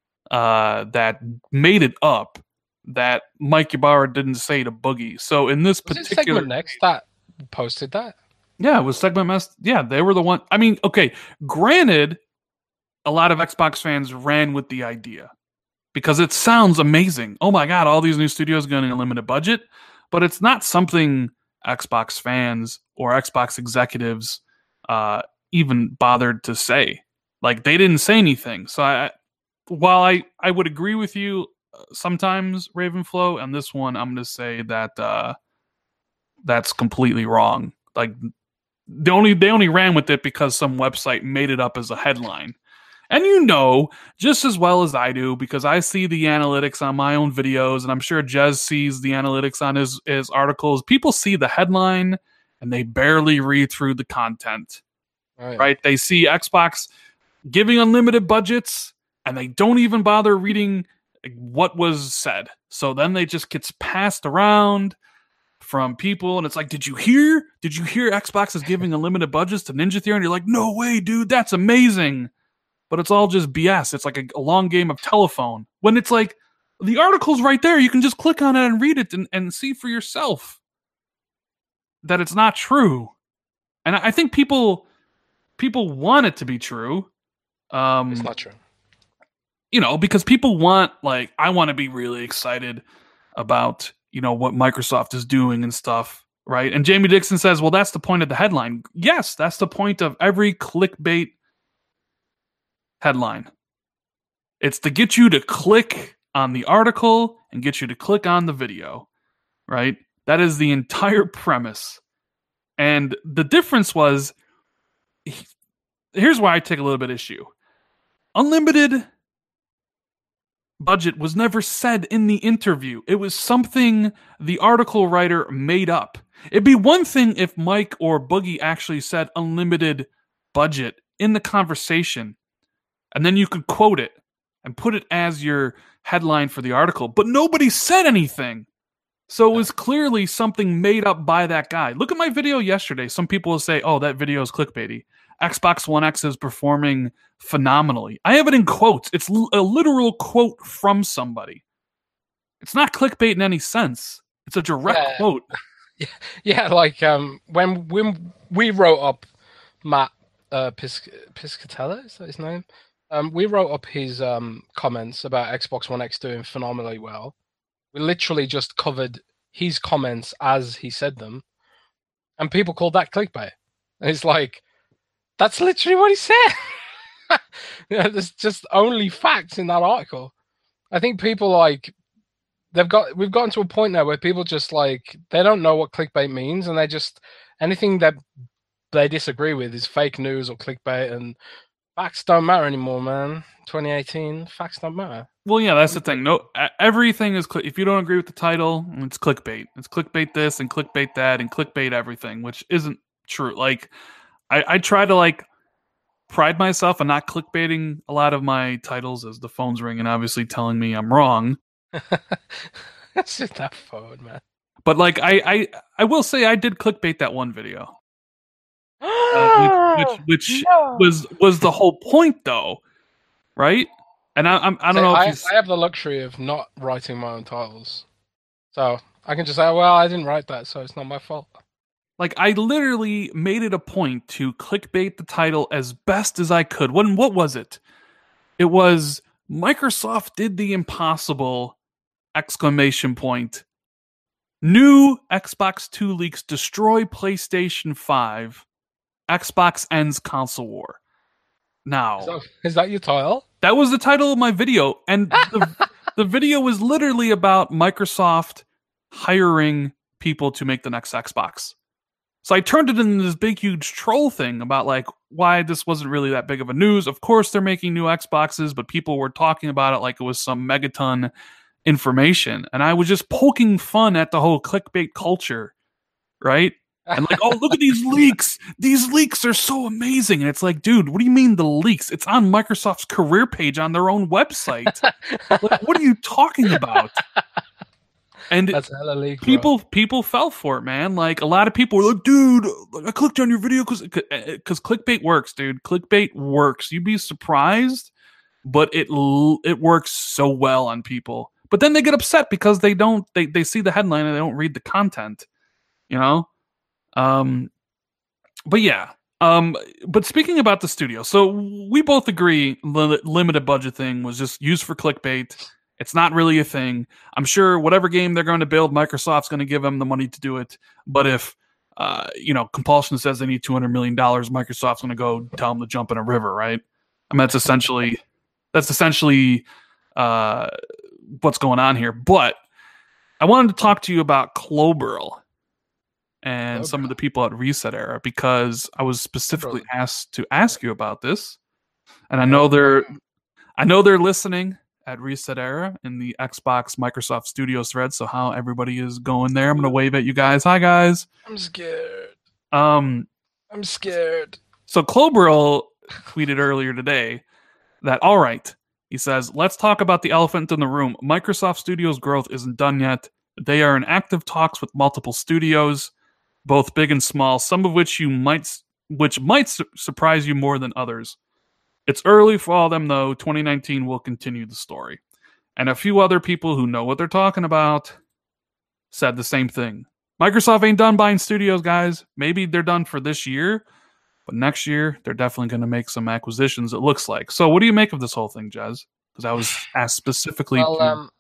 uh, that made it up that Mike Ybarra didn't say to Boogie. So in this Was particular... it Segment Next that posted that? Yeah, it was Segment Mess. Yeah, they were the one. I mean, okay, granted, a lot of Xbox fans ran with the idea because it sounds amazing. Oh my God, all these new studios getting a limited budget. But it's not something Xbox fans or Xbox executives uh, even bothered to say. Like, they didn't say anything. So I, while I, I would agree with you sometimes, Ravenflow, and this one, I'm going to say that uh, that's completely wrong. Like, they only they only ran with it because some website made it up as a headline. And you know, just as well as I do, because I see the analytics on my own videos, and I'm sure Jez sees the analytics on his, his articles. People see the headline, and they barely read through the content. Right. right? They see Xbox giving unlimited budgets, and they don't even bother reading what was said. So then they just gets passed around from people, and it's like, did you hear? Did you hear Xbox is giving unlimited budgets to Ninja Theory? And you're like, no way, dude, that's amazing. But it's all just B S. It's like a, a long game of telephone. When it's like, the article's right there. You can just click on it and read it and, and see for yourself that it's not true. And I think people people want it to be true. Um, it's not true. You know, because people want, like, I want to be really excited about, you know, what Microsoft is doing and stuff, right? And Jamie Dixon says, well, that's the point of the headline. Yes, that's the point of every clickbait headline. It's to get you to click on the article and get you to click on the video, right? That is the entire premise. And the difference was, here's why I take a little bit of issue. Unlimited budget was never said in the interview. It was something the article writer made up. It'd be one thing if Mike or Boogie actually said unlimited budget in the conversation, and then you could quote it and put it as your headline for the article. But nobody said anything. So it was clearly something made up by that guy. Look at my video yesterday. Some people will say, oh, that video is clickbaity. Xbox One X is performing phenomenally. I have it in quotes. It's a literal quote from somebody. It's not clickbait in any sense. It's a direct yeah. quote. Yeah, yeah, like um, when when we wrote up Matt uh, Pisc- Piscatella, is that his name? Um, we wrote up his um, comments about Xbox One X doing phenomenally well. We literally just covered his comments as he said them, and people called that clickbait. And it's like, that's literally what he said. Yeah, there's just only facts in that article. I think people like they've got we've gotten to a point now where people just like they don't know what clickbait means, and they just anything that they disagree with is fake news or clickbait, and facts don't matter anymore, man. twenty eighteen, facts don't matter. Well, yeah, that's the thing. No, everything is cl- if you don't agree with the title, it's clickbait. It's clickbait this and clickbait that and clickbait everything, which isn't true. Like, I, I try to like pride myself on not clickbaiting a lot of my titles as the phone's ringing, obviously telling me I'm wrong. That's just that phone, man. But like, I, I, I will say I did clickbait that one video, uh, which, which, which no. was was the whole point, though, right? And I, I'm, I don't See, know. I, If I have the luxury of not writing my own titles, so I can just say, "Well, I didn't write that, so it's not my fault." Like, I literally made it a point to clickbait the title as best as I could. When what was it? It was Microsoft did the impossible! Exclamation point. New Xbox Two leaks destroy PlayStation five. Xbox ends console war. Now, is that, is that your title? That was the title of my video, and the, the video was literally about Microsoft hiring people to make the next Xbox. So I turned it into this big, huge troll thing about like why this wasn't really that big of a news. Of course, they're making new Xboxes, but people were talking about it like it was some megaton information. And I was just poking fun at the whole clickbait culture, right? And like, oh, look at these leaks. These leaks are so amazing. And it's like, dude, what do you mean the leaks? It's on Microsoft's career page on their own website. Like, what are you talking about? And That's hella leak, people bro. people fell for it, man. Like a lot of people were like, dude, I clicked on your video because because clickbait works, dude. Clickbait works. You'd be surprised, but it it works so well on people. But then they get upset because they don't they, they see the headline and they don't read the content, you know? Um but yeah. Um but speaking about the studio, so we both agree the limited budget thing was just used for clickbait. It's not really a thing. I'm sure whatever game they're going to build, Microsoft's going to give them the money to do it. But if, uh, you know, Compulsion says they need two hundred million dollars, Microsoft's going to go tell them to jump in a river, right? I mean, that's essentially, that's essentially uh, what's going on here. But I wanted to talk to you about Klobrille and Klobrille. some of the people at Reset Era because I was specifically Klobrille. asked to ask you about this. And I know they're, I know they're listening at Reset Era in the Xbox Microsoft Studios thread. So how everybody is going there. I'm going to wave at you guys. Hi, guys. I'm scared. Um, I'm scared. So Klobrille tweeted earlier today that, all right, he says, let's talk about the elephant in the room. Microsoft Studios growth isn't done yet. They are in active talks with multiple studios, both big and small, some of which you might, which might su- surprise you more than others. It's early for all of them, though. twenty nineteen will continue the story. And a few other people who know what they're talking about said the same thing. Microsoft ain't done buying studios, guys. Maybe they're done for this year, but next year, they're definitely going to make some acquisitions, it looks like. So what do you make of this whole thing, Jez? Because I was asked specifically Well, to... um,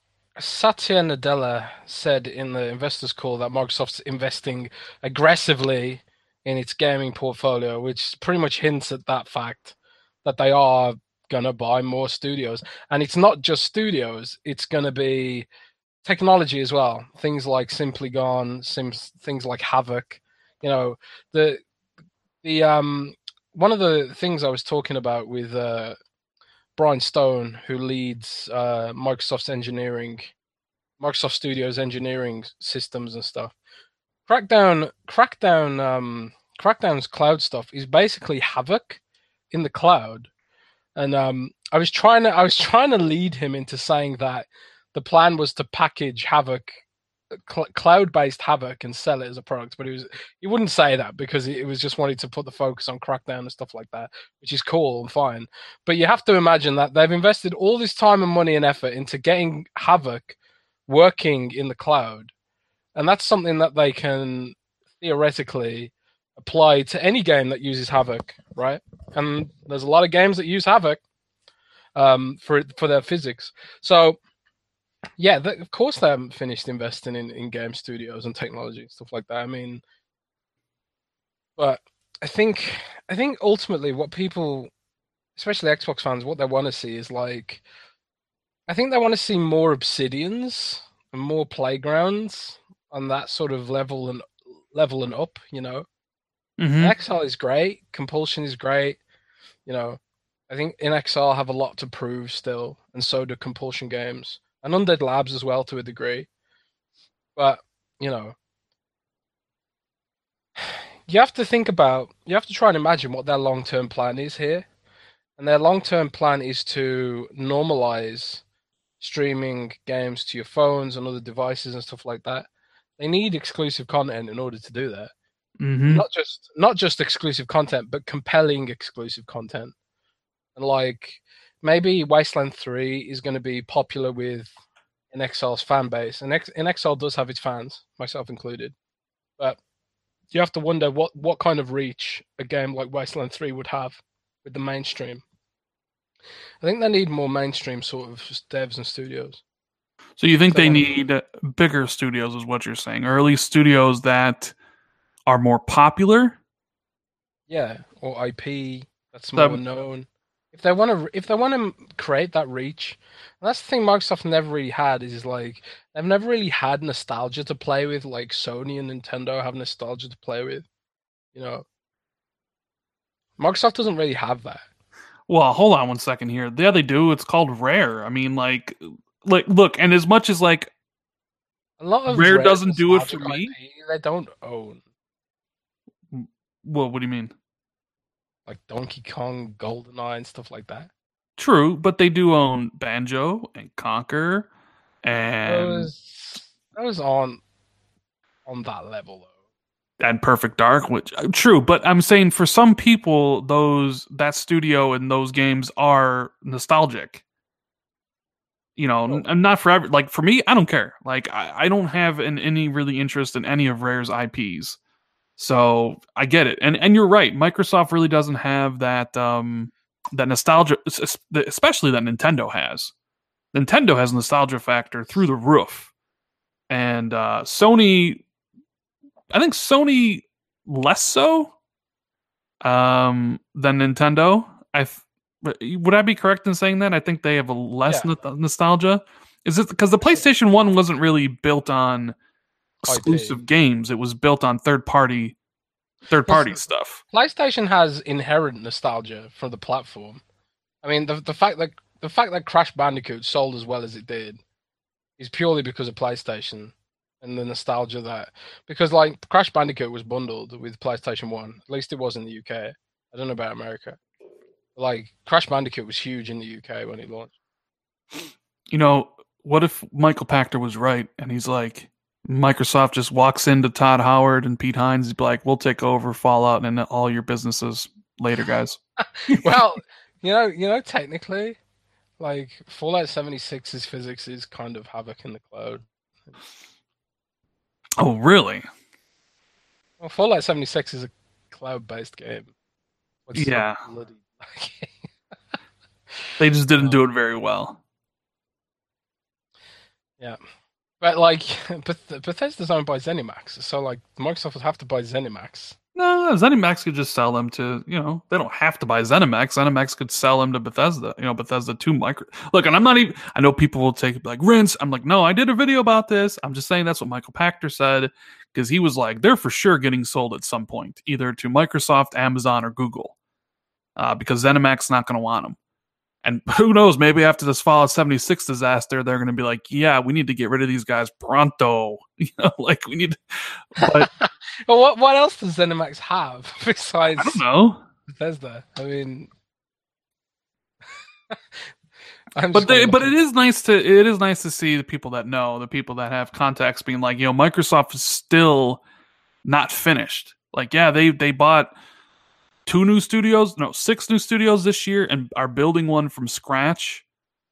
Satya Nadella said in the investors call that Microsoft's investing aggressively in its gaming portfolio, which pretty much hints at that fact. That they are going to buy more studios. And it's not just studios, it's going to be technology as well. Things like Simply Gone, Sims, things like Havoc. You know, the the um one of the things I was talking about with uh, Brian Stone, who leads uh, Microsoft's engineering, Microsoft Studios engineering systems and stuff. Crackdown, Crackdown, um, Crackdown's cloud stuff is basically Havoc in the cloud, and um, I was trying to I was trying to lead him into saying that the plan was to package Havoc, cl- cloud-based Havoc, and sell it as a product. But he was he wouldn't say that because it was just wanting to put the focus on Crackdown and stuff like that, which is cool and fine. But you have to imagine that they've invested all this time and money and effort into getting Havoc working in the cloud, and that's something that they can theoretically apply to any game that uses Havoc, right? And there's a lot of games that use Havoc um, for for their physics. So, yeah, they, of course they haven't finished investing in, in game studios and technology and stuff like that. I mean, but I think I think ultimately what people, especially Xbox fans, what they want to see is like, I think they want to see more Obsidians and more Playgrounds on that sort of level and level and up, you know. Mm-hmm. Exile is great. Compulsion is great. You know, I think In Exile have a lot to prove still, and so do Compulsion games. And Undead Labs as well to a degree. But, you know, you have to think about, you have to try and imagine what their long-term plan is here. And their long-term plan is to normalize streaming games to your phones and other devices and stuff like that. They need exclusive content in order to do that. Mm-hmm. Not just not just exclusive content, but compelling exclusive content. And like maybe Wasteland three is going to be popular with In Exile's fan base, and In Exile does have its fans, myself included. But you have to wonder what what kind of reach a game like Wasteland three would have with the mainstream. I think they need more mainstream sort of devs and studios. So you think they need bigger studios, is what you're saying, or at least studios that are more popular? Yeah, or I P that's more um, known. If they want to, if they want to create that reach, and that's the thing Microsoft never really had is like they've never really had nostalgia to play with, like Sony and Nintendo have nostalgia to play with. You know, Microsoft doesn't really have that. Well, hold on one second here. Yeah, they do. It's called Rare. I mean, like, like, look, and as much as like a lot of Rare doesn't do it for me, I P, they don't own. Well, what do you mean? Like Donkey Kong, GoldenEye, and stuff like that. True, but they do own Banjo and Conquer, and Those, those aren't on that level though. and Perfect Dark, which true, but I'm saying for some people, those that studio and those games are nostalgic. You know, Oh. and not for every, like for me, I don't care. Like I, I don't have an, any really interest in any of Rare's I Ps, so I get it. And and you're right, Microsoft really doesn't have that um that nostalgia, especially that Nintendo has. Nintendo has nostalgia factor through the roof, and uh, Sony. I think Sony less so um, than Nintendo. I th- would I be correct in saying that? I think they have a less Yeah. n- nostalgia. Is it because the PlayStation One wasn't really built on exclusive I P. games? It was built on third party, third party Plus, stuff. PlayStation has inherent nostalgia for the platform. I mean, the the fact that the fact that Crash Bandicoot sold as well as it did is purely because of PlayStation and the nostalgia that, because like Crash Bandicoot was bundled with PlayStation One. At least it was in the U K. I don't know about America. Like Crash Bandicoot was huge in the U K when it launched. You know, what if Michael Pachter was right and he's like, Microsoft just walks into Todd Howard and Pete Hines, he's like, we'll take over Fallout and all your businesses later, guys. Well, you know, you know, technically, like Fallout seventy-six's physics is kind of Havoc in the Cloud. Oh, really? Well, Fallout seventy-six is a cloud-based game. It's so Yeah. bloody. They just didn't do it very well. Yeah. But like, Beth- Bethesda's owned by ZeniMax, so like Microsoft would have to buy ZeniMax. No, ZeniMax could just sell them to, you know, they don't have to buy ZeniMax. ZeniMax could sell them to Bethesda, you know, Bethesda to Micro. Look, and I'm not even, I know people will take like, rinse. I'm like, no, I did a video about this. I'm just saying that's what Michael Pachter said, because he was like, they're for sure getting sold at some point, either to Microsoft, Amazon, or Google, uh, because ZeniMax's not going to want them. And who knows, maybe after this Fallout seventy-six disaster, they're going to be like, yeah, we need to get rid of these guys pronto. You know, like we need, but Well, what what else does ZeniMax have besides I don't know. Bethesda? I mean, I'm But just they, gonna but look it is nice to it is nice to see the people that know, the people that have contacts being like, you know, Microsoft is still not finished. Like, yeah, they they bought two new studios, no, six new studios this year, and are building one from scratch.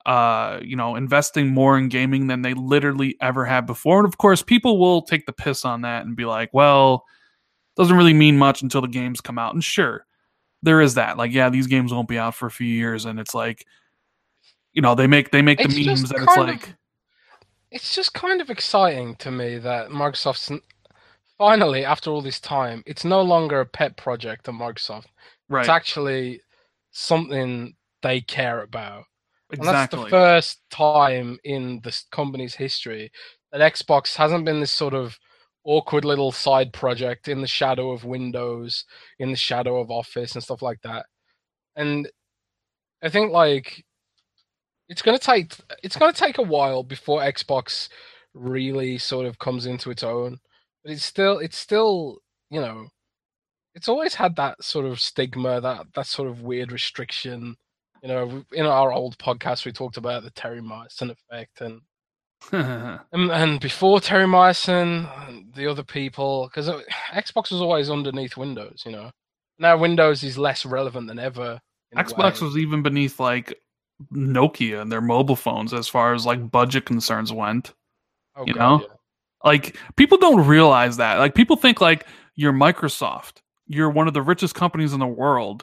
Uh, you know, investing more in gaming than they literally ever have before. And of course, people will take the piss on that and be like, well, doesn't really mean much until the games come out. And sure, there is that. Like, yeah, these games won't be out for a few years, and it's like, you know, they make they make It's the just memes that it's kind like of- It's just kind of exciting to me that Microsoft's n- finally, after all this time, it's no longer a pet project of Microsoft. right. It's actually something they care about. And that's the Exactly. first time in this company's history that Xbox hasn't been this sort of awkward little side project in the shadow of Windows, in the shadow of Office and stuff like that. And I think like it's gonna take it's gonna take a while before Xbox really sort of comes into its own. But it's still it's still, you know, it's always had that sort of stigma, that that sort of weird restriction. You know, in our old podcast, we talked about the Terry Myerson effect, and and, and before Terry Myerson, the other people, because Xbox was always underneath Windows. You know, now Windows is less relevant than ever. in a Xbox way. was even beneath like Nokia and their mobile phones as far as like budget concerns went. oh, you God, know? yeah. Like people don't realize that. Like people think like you're Microsoft, you're one of the richest companies in the world.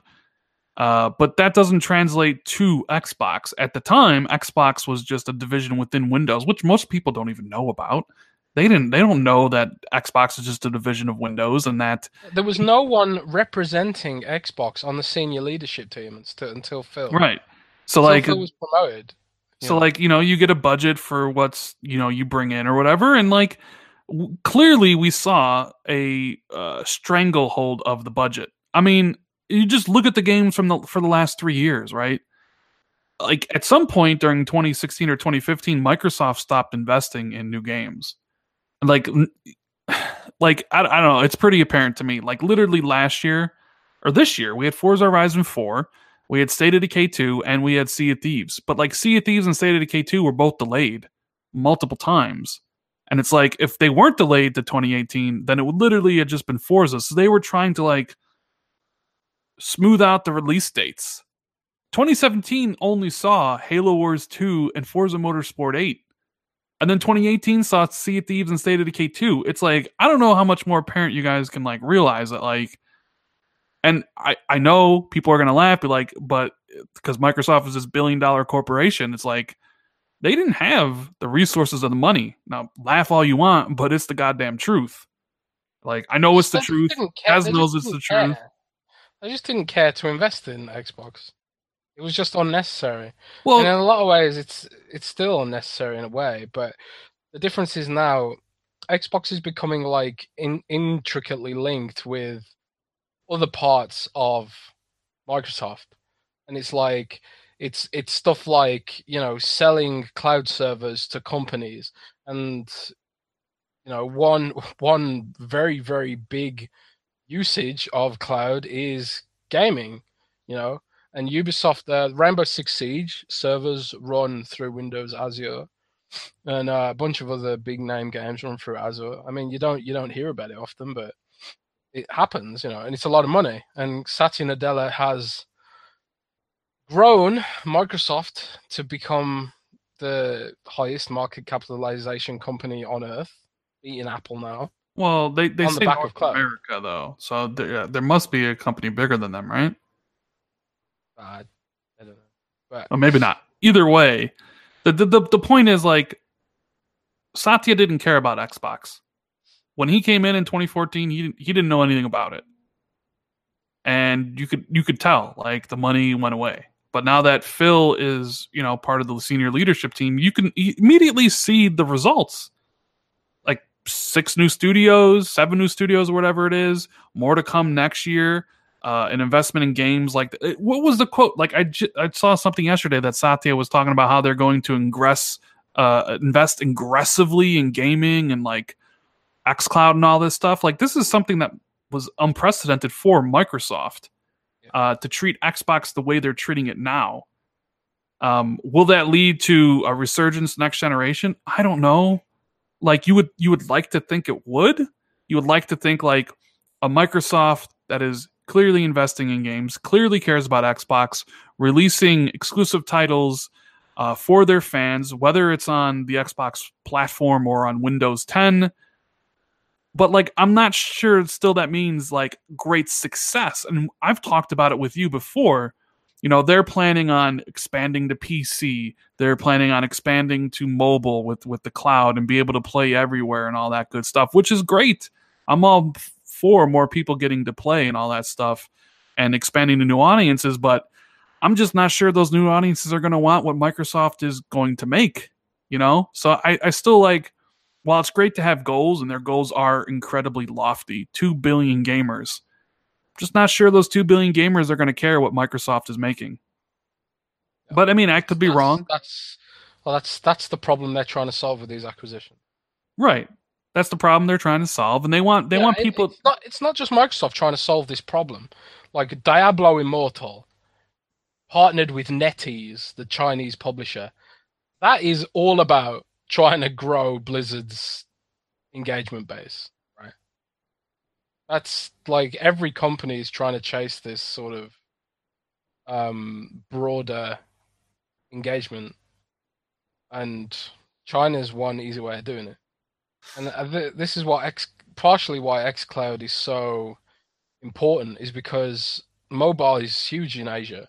Uh, but that doesn't translate to Xbox. At the time, Xbox was just a division within Windows, which most people don't even know about. They didn't. They don't know that Xbox is just a division of Windows, and that There was no one representing Xbox on the senior leadership team until, until Phil. right. So Until like, Phil was promoted. you so know. like you know, you get a budget for what's you know you bring in or whatever, and like w- clearly we saw a uh, stranglehold of the budget. I mean, you just look at the games from the for the last three years, right? Like at some point during twenty sixteen or twenty fifteen, Microsoft stopped investing in new games. Like like I, I don't know, it's pretty apparent to me. Like literally last year or this year, we had Forza Horizon four, we had State of Decay two, and we had Sea of Thieves. But like Sea of Thieves and State of Decay two were both delayed multiple times. And it's like if they weren't delayed to twenty eighteen, then it would literally have just been Forza. So they were trying to like smooth out the release dates. twenty seventeen only saw Halo Wars two and Forza Motorsport eight. And then twenty eighteen saw Sea of Thieves and State of Decay two. It's like, I don't know how much more apparent you guys can like realize that, like, and I, I know people are going to laugh, be like, but because Microsoft is this billion dollar corporation, it's like, they didn't have the resources or the money. Now, laugh all you want, but it's the goddamn truth. Like, I know it's the truth. Kaz knows it's the truth. I just didn't care to invest in Xbox. It was just unnecessary. Well, and in a lot of ways, it's it's still unnecessary in a way. But the difference is now, Xbox is becoming like in, intricately linked with other parts of Microsoft, and it's like it's it's stuff like, you know, selling cloud servers to companies, and you know, one one very very big usage of cloud is gaming, you know. And Ubisoft, uh, Rainbow Six Siege servers run through Windows Azure, and uh, a bunch of other big name games run through Azure. I mean, you don't you don't hear about it often, but it happens, you know, and it's a lot of money. And Satya Nadella has grown Microsoft to become the highest market capitalization company on earth, beating Apple now. Well, they they on say the back North of cloud. America though, so there, there must be a company bigger than them, right? Uh, I don't know, but Or maybe not. Either way, the, the the the point is like Satya didn't care about Xbox when he came in in twenty fourteen. He he didn't know anything about it, and you could you could tell like the money went away. But now that Phil is, you know, part of the senior leadership team, you can immediately see the results. Like six new studios, seven new studios, or whatever it is. More to come next year. Uh, an investment in games like th- what was the quote? Like I, j- I saw something yesterday that Satya was talking about how they're going to ingress, uh, invest aggressively in gaming and like xCloud and all this stuff. Like this is something that was unprecedented for Microsoft uh, to treat Xbox the way they're treating it now. Um, will that lead to a resurgence next generation? I don't know. Like you would you would like to think it would. You would like to think like a Microsoft that is clearly investing in games, clearly cares about Xbox, releasing exclusive titles uh, for their fans, whether it's on the Xbox platform or on Windows ten. But like, I'm not sure still that means like great success. And I've talked about it with you before. You know, they're planning on expanding to P C. They're planning on expanding to mobile with, with the cloud and be able to play everywhere and all that good stuff, which is great. I'm all for more people getting to play and all that stuff and expanding to new audiences, but I'm just not sure those new audiences are going to want what Microsoft is going to make, you know? So I, I still like, while it's great to have goals and their goals are incredibly lofty, two billion gamers, just not sure those two billion gamers are going to care what Microsoft is making. Yeah. But I mean, I could be that's, wrong. That's, well, that's, that's the problem they're trying to solve with these acquisitions. Right. That's the problem they're trying to solve, and they want they yeah, want people. It, it's not. It's not just Microsoft trying to solve this problem. Like Diablo Immortal, partnered with NetEase, the Chinese publisher. That is all about trying to grow Blizzard's engagement base, right? That's like every company is trying to chase this sort of um, broader engagement, and China's one easy way of doing it. And this is what X, partially why xCloud is so important, is because mobile is huge in Asia.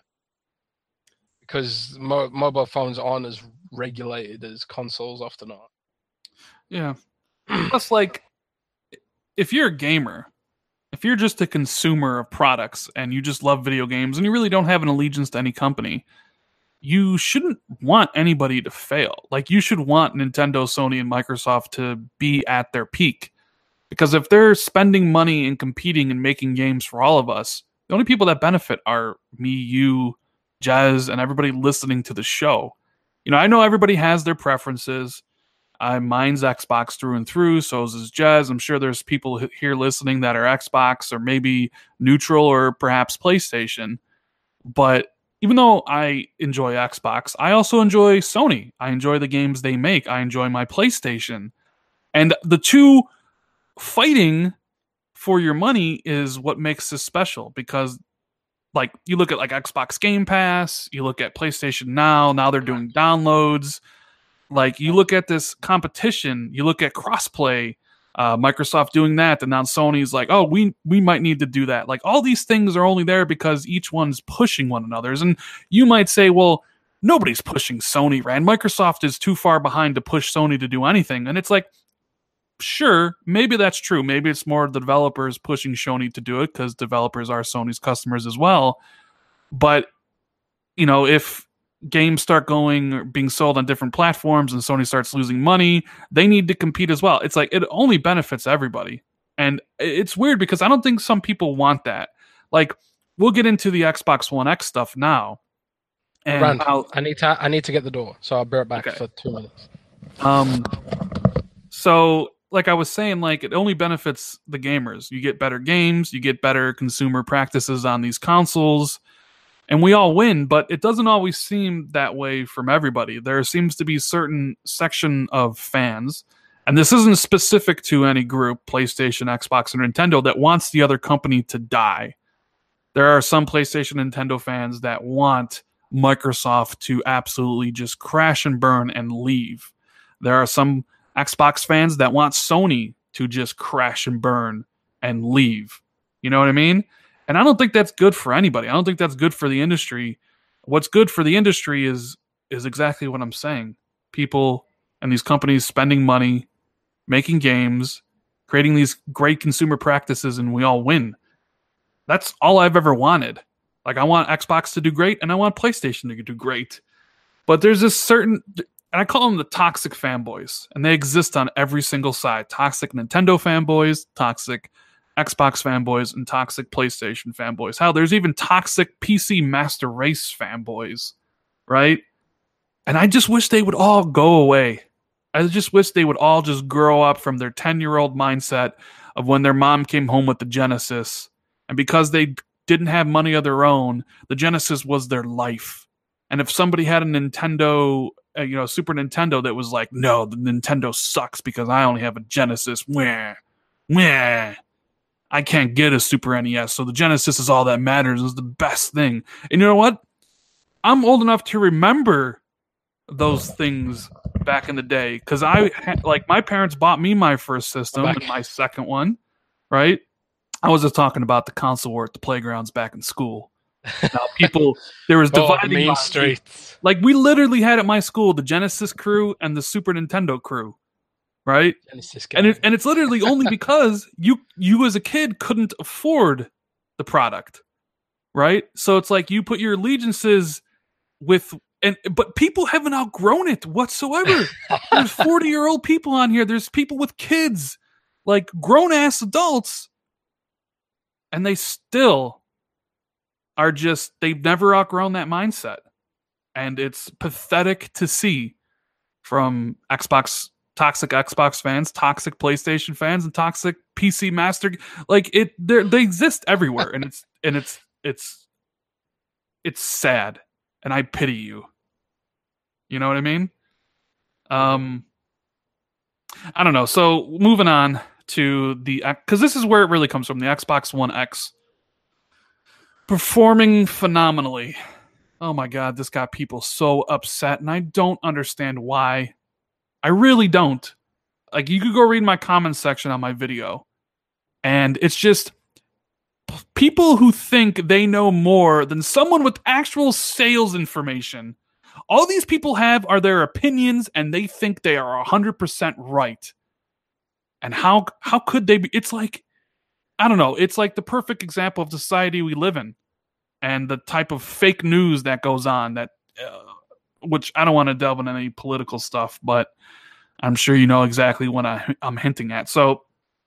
Because mo- mobile phones aren't as regulated as consoles often are. Yeah. Plus, like, if you're a gamer, if you're just a consumer of products and you just love video games and you really don't have an allegiance to any company, you shouldn't want anybody to fail. Like, you should want Nintendo, Sony, and Microsoft to be at their peak. Because if they're spending money and competing and making games for all of us, the only people that benefit are me, you, Jez, and everybody listening to the show. You know, I know everybody has their preferences. I mine's Xbox through and through. So is Jez. I'm sure there's people here listening that are Xbox or maybe neutral or perhaps PlayStation. But even though I enjoy Xbox, I also enjoy Sony. I enjoy the games they make. I enjoy my PlayStation. And the two fighting for your money is what makes this special, because like you look at like Xbox Game Pass, you look at PlayStation Now, now they're doing downloads. Like you look at this competition, you look at crossplay, uh, Microsoft doing that, and now Sony's like, oh, we we might need to do that. Like all these things are only there because each one's pushing one another's. And you might say, well, nobody's pushing Sony, right? Microsoft is too far behind to push Sony to do anything. And it's like, sure, maybe that's true. Maybe it's more the developers pushing Sony to do it because developers are Sony's customers as well. But, you know, if games start going or being sold on different platforms and Sony starts losing money, they need to compete as well. It's like it only benefits everybody. And it's weird because I don't think some people want that. Like we'll get into the Xbox One X stuff now. And Rand, I need to I need to get the door, so I'll be right back okay. for two minutes. Um so like I was saying, like it only benefits the gamers. You get better games, you get better consumer practices on these consoles. And we all win, but it doesn't always seem that way from everybody. There seems to be a certain section of fans, and this isn't specific to any group, PlayStation, Xbox, or Nintendo, that wants the other company to die. There are some PlayStation, Nintendo fans that want Microsoft to absolutely just crash and burn and leave. There are some Xbox fans that want Sony to just crash and burn and leave. You know what I mean? And I don't think that's good for anybody. I don't think that's good for the industry. What's good for the industry is is exactly what I'm saying. People and these companies spending money, making games, creating these great consumer practices, and we all win. That's all I've ever wanted. Like I want Xbox to do great, and I want PlayStation to do great. But there's this certain, and I call them the toxic fanboys, and they exist on every single side. Toxic Nintendo fanboys, toxic Xbox fanboys, and toxic PlayStation fanboys. Hell, there's even toxic P C Master Race fanboys, right? And I just wish they would all go away. I just wish they would all just grow up from their ten-year-old mindset of when their mom came home with the Genesis. And because they didn't have money of their own, the Genesis was their life. And if somebody had a Nintendo, uh, you know, Super Nintendo that was like, no, the Nintendo sucks because I only have a Genesis. Wah, wah. I can't get a Super N E S, so the Genesis is all that matters. It's the best thing. And you know what? I'm old enough to remember those things back in the day because I like my parents bought me my first system and my second one, right? I was just talking about the console war at the playgrounds back in school. Now, people, there was dividing oh, main streets. Like we literally had at my school the Genesis crew and the Super Nintendo crew. Right? And it, and it's literally only because you you as a kid couldn't afford the product. Right? So it's like you put your allegiances with and but people haven't outgrown it whatsoever. There's forty-year-old people on here. There's people with kids, like grown-ass adults, and they still are just they've never outgrown that mindset. And it's pathetic to see from Xbox toxic Xbox fans, toxic PlayStation fans, and toxic P C Master. Like it, they exist everywhere, and it's and it's it's it's sad, and I pity you. You know what I mean? Um, I don't know. So moving on to the because this is where it really comes from. The Xbox One X performing phenomenally. Oh my God, this got people so upset, and I don't understand why. I really don't. Like, you could go read my comments section on my video. And it's just people who think they know more than someone with actual sales information. All these people have are their opinions, and they think they are one hundred percent right. And how how could they be? It's like, I don't know. It's like the perfect example of the society we live in. And the type of fake news that goes on that... Uh, which I don't want to delve into any political stuff, but I'm sure you know exactly what I, I'm hinting at. So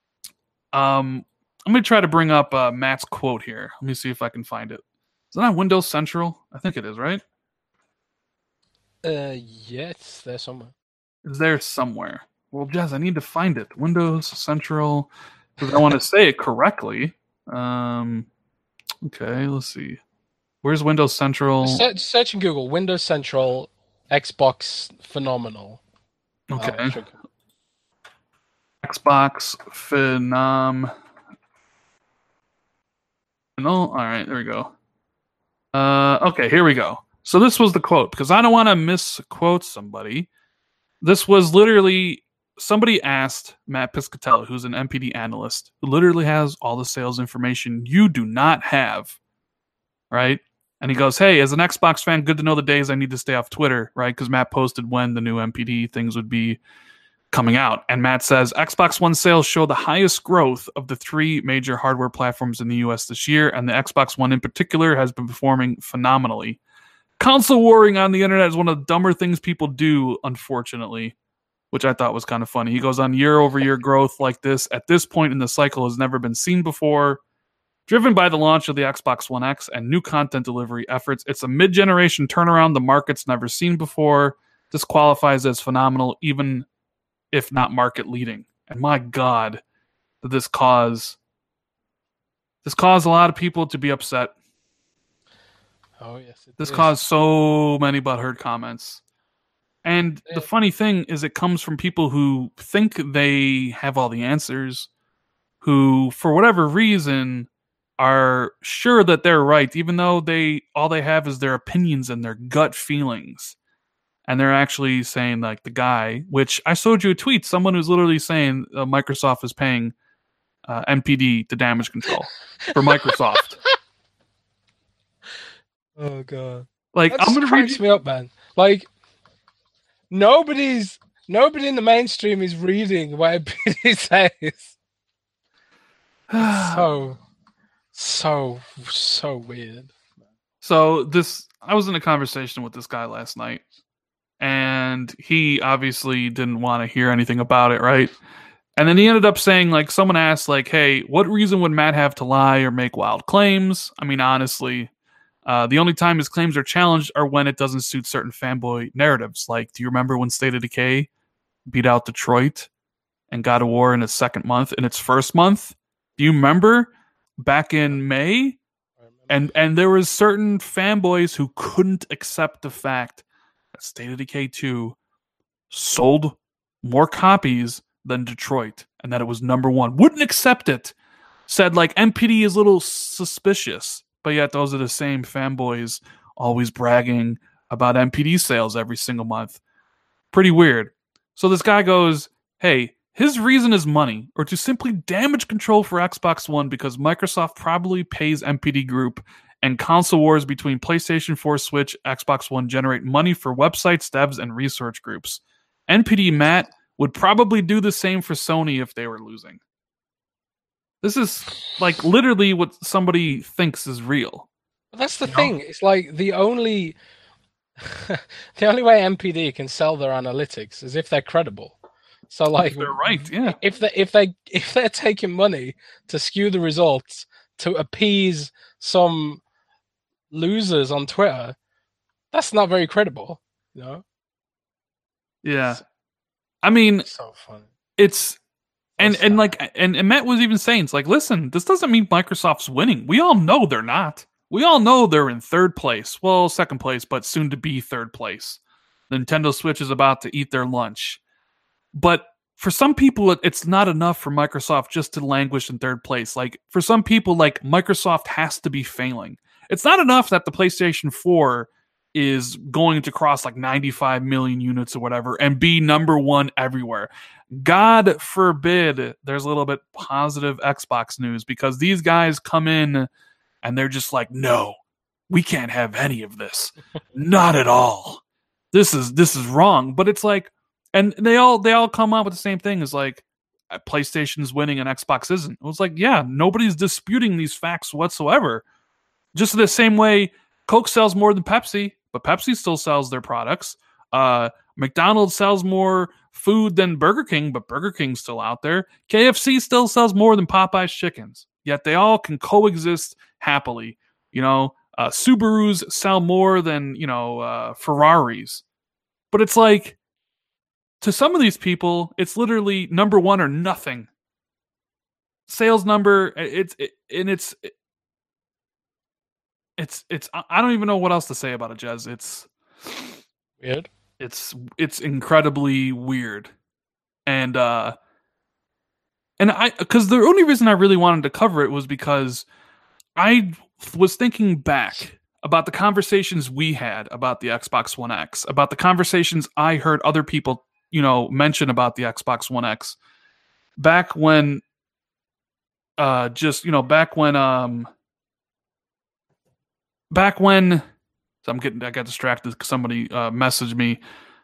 um, I'm going to try to bring up uh, Matt's quote here. Let me see if I can find it. Is that on Windows Central? I think it is, right? Uh, yeah, it's there somewhere. is there somewhere. Well, Jez, I need to find it. Windows Central, because I want to say it correctly. Um, okay, let's see. Where's Windows Central? Search, search in Google Windows Central Xbox Phenomenal. Okay. Oh, should... Xbox Phenom. No, all right, there we go. Uh, okay, here we go. So this was the quote, because I don't want to misquote somebody. This was literally somebody asked Matt Piscatella, who's an M P D analyst, who literally has all the sales information you do not have, right? And he goes, hey, as an Xbox fan, good to know the days I need to stay off Twitter, right? Because Matt posted when the new M P D things would be coming out. And Matt says, Xbox One sales show the highest growth of the three major hardware platforms in the U S this year, and the Xbox One in particular has been performing phenomenally. Console warring on the internet is one of the dumber things people do, unfortunately, which I thought was kind of funny. He goes on, year-over-year growth like this at this point in the cycle has never been seen before. Driven by the launch of the Xbox One X and new content delivery efforts, it's a mid-generation turnaround the market's never seen before. This qualifies as phenomenal, even if not market leading. And my God, did this cause this caused a lot of people to be upset. Oh yes, it this is. caused so many butthurt comments. And Yeah. the funny thing is, it comes from people who think they have all the answers, who, for whatever reason, are sure that they're right, even though they all they have is their opinions and their gut feelings. And they're actually saying, like, the guy, which I showed you a tweet, someone who's literally saying uh, Microsoft is paying uh, M P D to damage control for Microsoft. Oh god, Like, that I'm gonna read cracks me up, man. Like, nobody's nobody in the mainstream is reading what M P D says. so, so, so weird. So this, I was in a conversation with this guy last night, and he obviously didn't want to hear anything about it, right? And then he ended up saying, like, someone asked, like, hey, what reason would Matt have to lie or make wild claims? I mean, honestly, uh, the only time his claims are challenged are when it doesn't suit certain fanboy narratives. Like, do you remember when State of Decay beat out Detroit and God of War in its second month, in its first month? Do you remember back in May? And and there was certain fanboys who couldn't accept the fact that State of Decay two sold more copies than Detroit, and that it was number one. Wouldn't accept it. Said, like, M P D is a little suspicious, but yet those are the same fanboys always bragging about M P D sales every single month. Pretty weird. So this guy goes, hey, his reason is money, or to simply damage control for Xbox One because Microsoft probably pays M P D Group, and console wars between PlayStation four, Switch, Xbox One generate money for websites, devs, and research groups. N P D Matt would probably do the same for Sony if they were losing. This is, like, literally what somebody thinks is real. But that's the You know? thing. It's like the only the only way M P D can sell their analytics is if they're credible. So, like, They're right, yeah. If they if they if they're taking money to skew the results to appease some losers on Twitter, that's not very credible, you know? Yeah. I mean, It's so funny. it's and So and sad. like and, and Matt was even saying, it's like, listen, this doesn't mean Microsoft's winning. We all know they're not. We all know they're in third place. Well, second place, but soon to be third place. The Nintendo Switch is about to eat their lunch. But for some people, it's not enough for Microsoft just to languish in third place. Like, for some people, like, Microsoft has to be failing. It's not enough that the PlayStation four is going to cross like ninety-five million units or whatever and be number one everywhere. God forbid there's a little bit positive Xbox news, because these guys come in and they're just like, no, we can't have any of this. Not at all. This is this is wrong. But it's like, and they all they all come up with the same thing, is like, PlayStation's winning and Xbox isn't. It was like, yeah, nobody's disputing these facts whatsoever. Just the same way Coke sells more than Pepsi, but Pepsi still sells their products. Uh, McDonald's sells more food than Burger King, but Burger King's still out there. K F C still sells more than Popeye's chickens. Yet they all can coexist happily. You know, uh, Subarus sell more than, you know, uh, Ferraris. But it's like, to some of these people, it's literally number one or nothing. Sales number, it's it, and it's it, it's it's. I don't even know what else to say about it, Jez. It's weird. It's it's incredibly weird, and uh, and I because the only reason I really wanted to cover it was because I was thinking back about the conversations we had about the Xbox One X, about the conversations I heard other people, you know, mention about the Xbox One X back when, uh, just, you know, back when, um, back when, so I'm getting, I got distracted because somebody, uh, messaged me.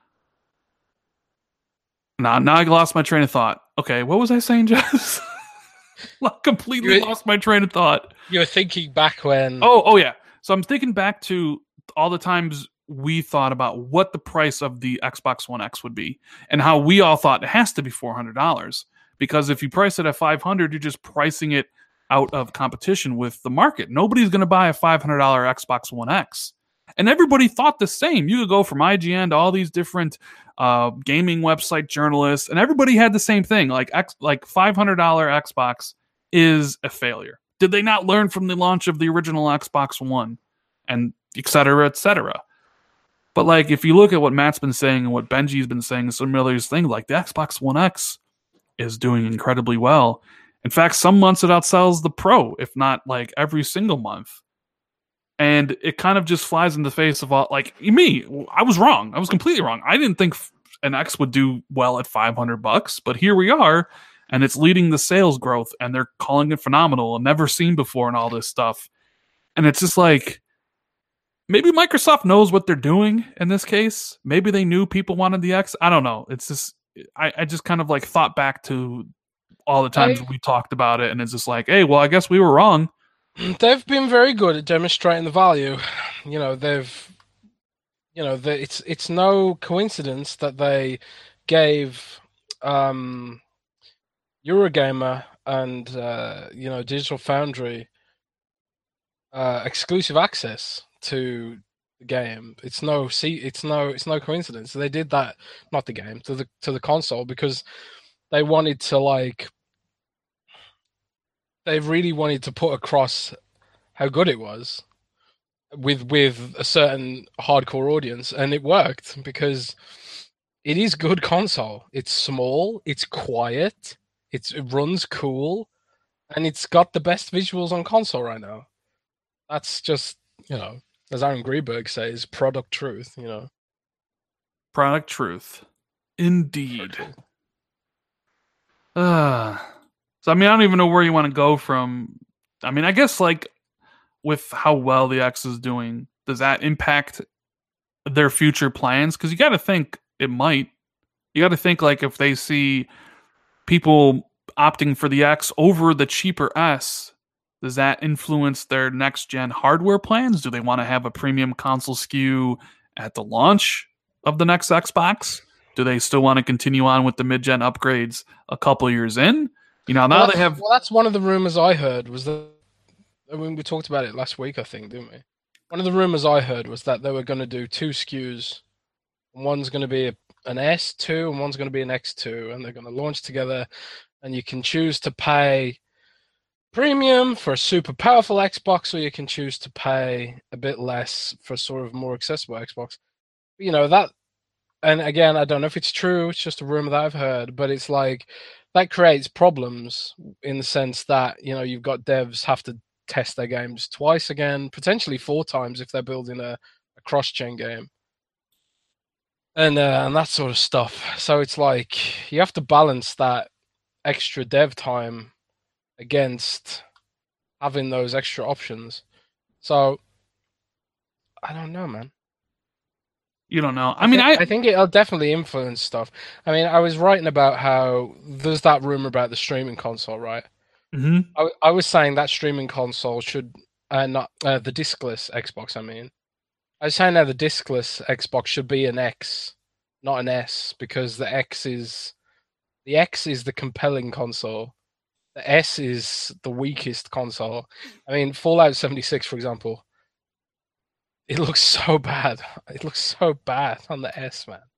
Now, now I lost my train of thought. Okay. What was I saying, Jess? I completely you were, lost my train of thought. You were thinking back when. Oh, oh yeah. So I'm thinking back to all the times we thought about what the price of the Xbox One X would be and how we all thought it has to be four hundred dollars. Because if you price it at five hundred dollars, you're just pricing it out of competition with the market. Nobody's going to buy a five hundred dollars Xbox One X. And everybody thought the same. You could go from I G N to all these different uh, gaming website journalists, and everybody had the same thing. Like, X, like five hundred dollars Xbox is a failure. Did they not learn from the launch of the original Xbox One? And et cetera, et cetera. But like, if you look at what Matt's been saying and what Benji's been saying, similar things, like the Xbox One X is doing incredibly well. In fact, some months it outsells the Pro, if not like every single month. And it kind of just flies in the face of all, like me. I was wrong. I was completely wrong. I didn't think an X would do well at five hundred bucks, but here we are. And it's leading the sales growth, and they're calling it phenomenal and never seen before and all this stuff. And it's just like, maybe Microsoft knows what they're doing in this case. Maybe they knew people wanted the X. I don't know. It's just, I, I just kind of like thought back to all the times I, we talked about it, and it's just like, hey, well, I guess we were wrong. They've been very good at demonstrating the value. You know, they've, you know, they, it's it's no coincidence that they gave um, Eurogamer and uh, you know, Digital Foundry uh, exclusive access to the game. It's no see, it's no, it's no coincidence. They did that, not the game, to the to the console, because they wanted to like. They really wanted to put across how good it was with with a certain hardcore audience, and it worked because it is good console. It's small, it's quiet, it's, it runs cool, and it's got the best visuals on console right now. That's just, you know, as Aaron Greenberg says, product truth, you know. Product truth. Indeed. Ah. Uh. So, I mean, I don't even know where you want to go from. I mean, I guess, like, with how well the X is doing, does that impact their future plans? Because you got to think it might. You got to think, like, if they see people opting for the X over the cheaper S, does that influence their next-gen hardware plans? Do they want to have a premium console S K U at the launch of the next Xbox? Do they still want to continue on with the mid-gen upgrades a couple years in? You know, now well, they have. Well, that's one of the rumors I heard was that. I mean, we talked about it last week, I think, didn't we? One of the rumors I heard was that they were going to do two S K Us. One's going to be a, an S two and one's going to be an X two, and they're going to launch together. And you can choose to pay premium for a super powerful Xbox, or you can choose to pay a bit less for sort of more accessible Xbox. You know, that. And again, I don't know if it's true. It's just a rumor that I've heard, but it's like. That creates problems in the sense that, you know, you've got devs have to test their games twice again, potentially four times if they're building a, a cross-chain game, and uh, and that sort of stuff. So it's like you have to balance that extra dev time against having those extra options. So I don't know, man. You don't know. I mean, I, I, I think it'll definitely influence stuff. I mean, I was writing about how there's that rumor about the streaming console, right? Mm-hmm. I, I was saying that streaming console should, uh, not uh, the discless Xbox. I mean, I was saying that the discless Xbox should be an X, not an S, because the X is the X is the compelling console. The S is the weakest console. I mean, Fallout seventy-six, for example. It looks so bad. It looks so bad on the S, man.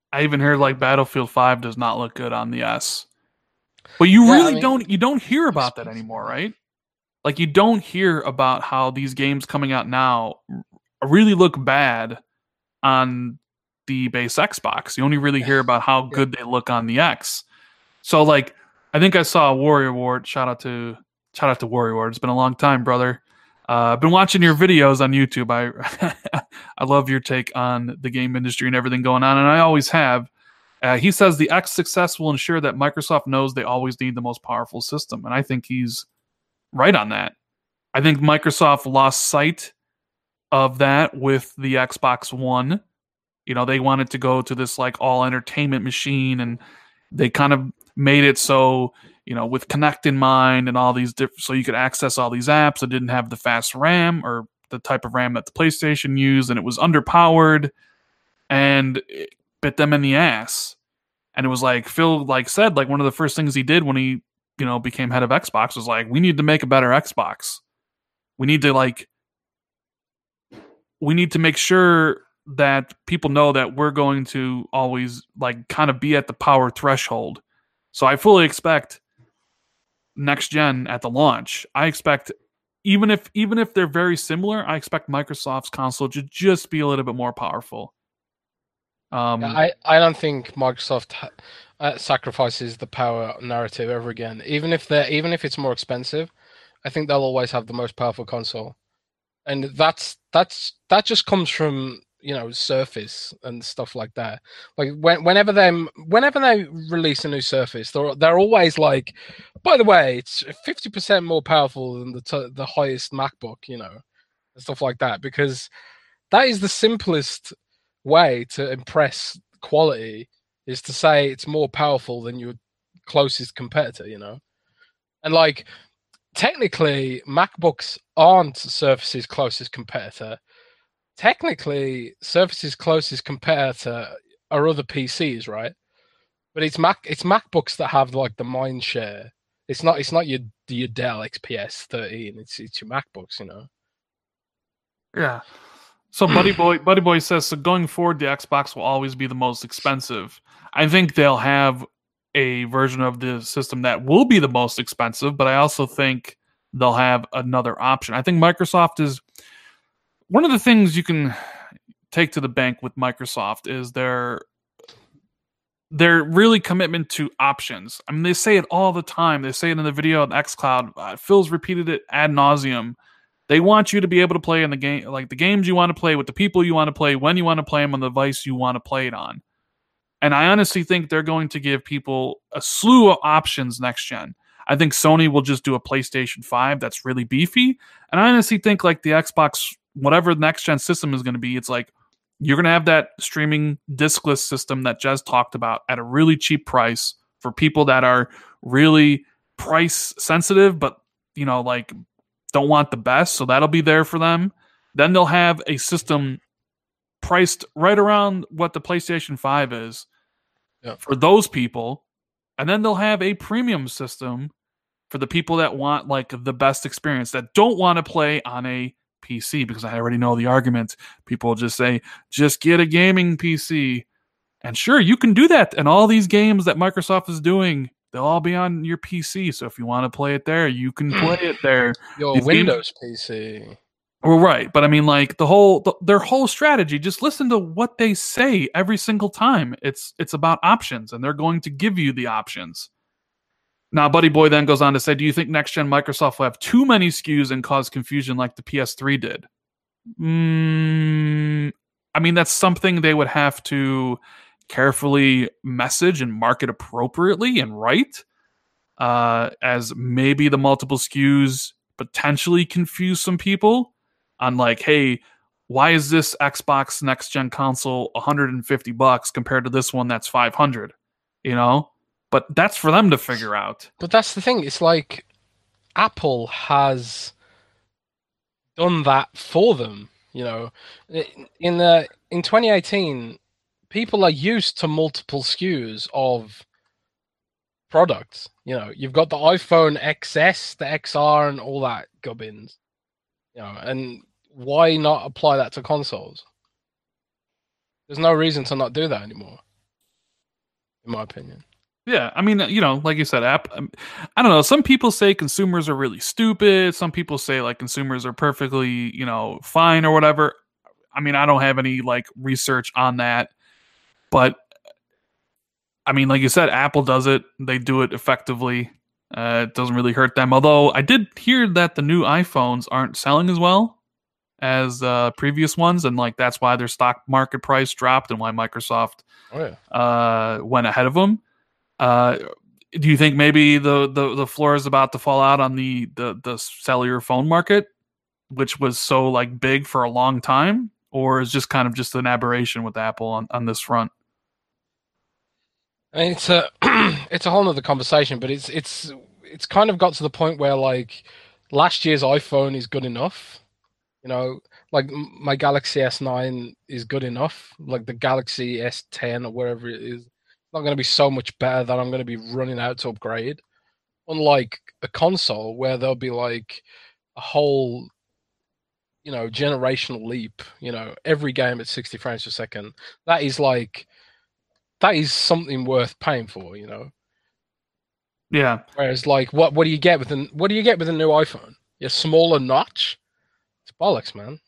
I even heard like Battlefield five does not look good on the S. But you Yeah, really I mean, don't you don't hear about that expensive. anymore, right? Like you don't hear about how these games coming out now really look bad on the base Xbox. You only really hear about how Yeah. good they look on the X. So like I think I saw a Warrior Ward. Shout out to shout out to Warrior Ward. It's been a long time, brother. Uh, I've been watching your videos on YouTube. I I love your take on the game industry and everything going on, and I always have. Uh, he says the X success will ensure that Microsoft knows they always need the most powerful system, and I think he's right on that. I think Microsoft lost sight of that with the Xbox One. You know, they wanted to go to this like all entertainment machine, and they kind of made it so, you know, with Connect in mind and all these different, so you could access all these apps. It didn't have the fast RAM or the type of RAM that the PlayStation used, and it was underpowered, and it bit them in the ass. And it was like Phil like said, like one of the first things he did when he, you know, became head of Xbox was like, we need to make a better Xbox. We need to like we need to make sure that people know that we're going to always like kind of be at the power threshold. So I fully expect next gen at the launch. I expect even if even if they're very similar, I expect Microsoft's console to just be a little bit more powerful. Um, Yeah, I, I don't think Microsoft ha- uh, sacrifices the power narrative ever again. Even if they even if it's more expensive, I think they'll always have the most powerful console, and that's that's that just comes from you know Surface and stuff like that. Like when, whenever they whenever they release a new Surface, they're they're always like, by the way, it's fifty percent more powerful than the t- the highest MacBook, you know, and stuff like that, because that is the simplest way to impress quality, is to say it's more powerful than your closest competitor, you know? And like technically MacBooks aren't Surface's closest competitor. Technically Surface's closest competitor are other P Cs, right? But it's Mac it's MacBooks that have like the mind share. It's not it's not your your Dell X P S thirteen, it's it's your MacBooks, you know. yeah. So Buddy Boy Buddy Boy says so going forward the Xbox will always be the most expensive. I think they'll have a version of the system that will be the most expensive, but I also think they'll have another option. I think Microsoft is one of the things you can take to the bank with Microsoft is their their really commitment to options. I mean, they say it all the time. They say it in the video on xCloud. Uh, Phil's repeated it ad nauseum. They want you to be able to play in the game, like the games you want to play with the people you want to play, when you want to play them on the device you want to play it on. And I honestly think they're going to give people a slew of options next gen. I think Sony will just do a PlayStation five that's really beefy. And I honestly think like the Xbox, whatever the next gen system is going to be, it's like you're going to have that streaming diskless system that Jez talked about at a really cheap price for people that are really price sensitive, but you know, like don't want the best. So that'll be there for them. Then they'll have a system priced right around what the PlayStation five is Yeah. for those people. And then they'll have a premium system for the people that want like the best experience, that don't want to play on a P C, because I already know the argument. People just say, just get a gaming P C. And sure, you can do that. And all these games that Microsoft is doing, they'll all be on your P C. So if you want to play it there, you can play it there. Your These Windows games, P C. well, right, but I mean, like the whole the, their whole strategy. Just listen to what they say every single time. It's it's about options, and they're going to give you the options. Now, Buddy Boy then goes on to say, "Do you think next gen Microsoft will have too many S K Us and cause confusion like the P S three did?" Mm, I mean, that's something they would have to carefully message and market appropriately and right, uh, as maybe the multiple S K Us potentially confuse some people on like, hey, why is this Xbox next gen console one hundred fifty bucks compared to this one that's five hundred? You know, but that's for them to figure out. But that's the thing. It's like Apple has done that for them. You know, in the in twenty eighteen, people are used to multiple S K Us of products. You know, you've got the iPhone X S, the X R, and all that gubbins. You know, and why not apply that to consoles? There's no reason to not do that anymore. in my opinion. Yeah, I mean, you know, like you said, app. um, I don't know. Some people say consumers are really stupid. Some people say like consumers are perfectly, you know, fine or whatever. I mean, I don't have any like research on that, but I mean, like you said, Apple does it. They do it effectively. Uh, it doesn't really hurt them. Although I did hear that the new iPhones aren't selling as well as uh, previous ones, and like that's why their stock market price dropped and why Microsoft Oh yeah. uh, went ahead of them. Uh, do you think maybe the, the, the floor is about to fall out on the, the, the cellular phone market, which was so like big for a long time, or is just kind of just an aberration with Apple on, on this front? I mean, it's a it's a whole nother conversation, but it's it's it's kind of got to the point where like last year's iPhone is good enough. You know, like m- my Galaxy S nine is good enough. Like the Galaxy S ten or wherever it is, it's not going to be so much better that I'm going to be running out to upgrade. Unlike a console where there'll be like a whole, you know, generational leap. You know, every game at sixty frames per second. That is like that is something worth paying for. You know. Yeah. Whereas, like, what what do you get with an what do you get with a new iPhone? A smaller notch? It's bollocks, man.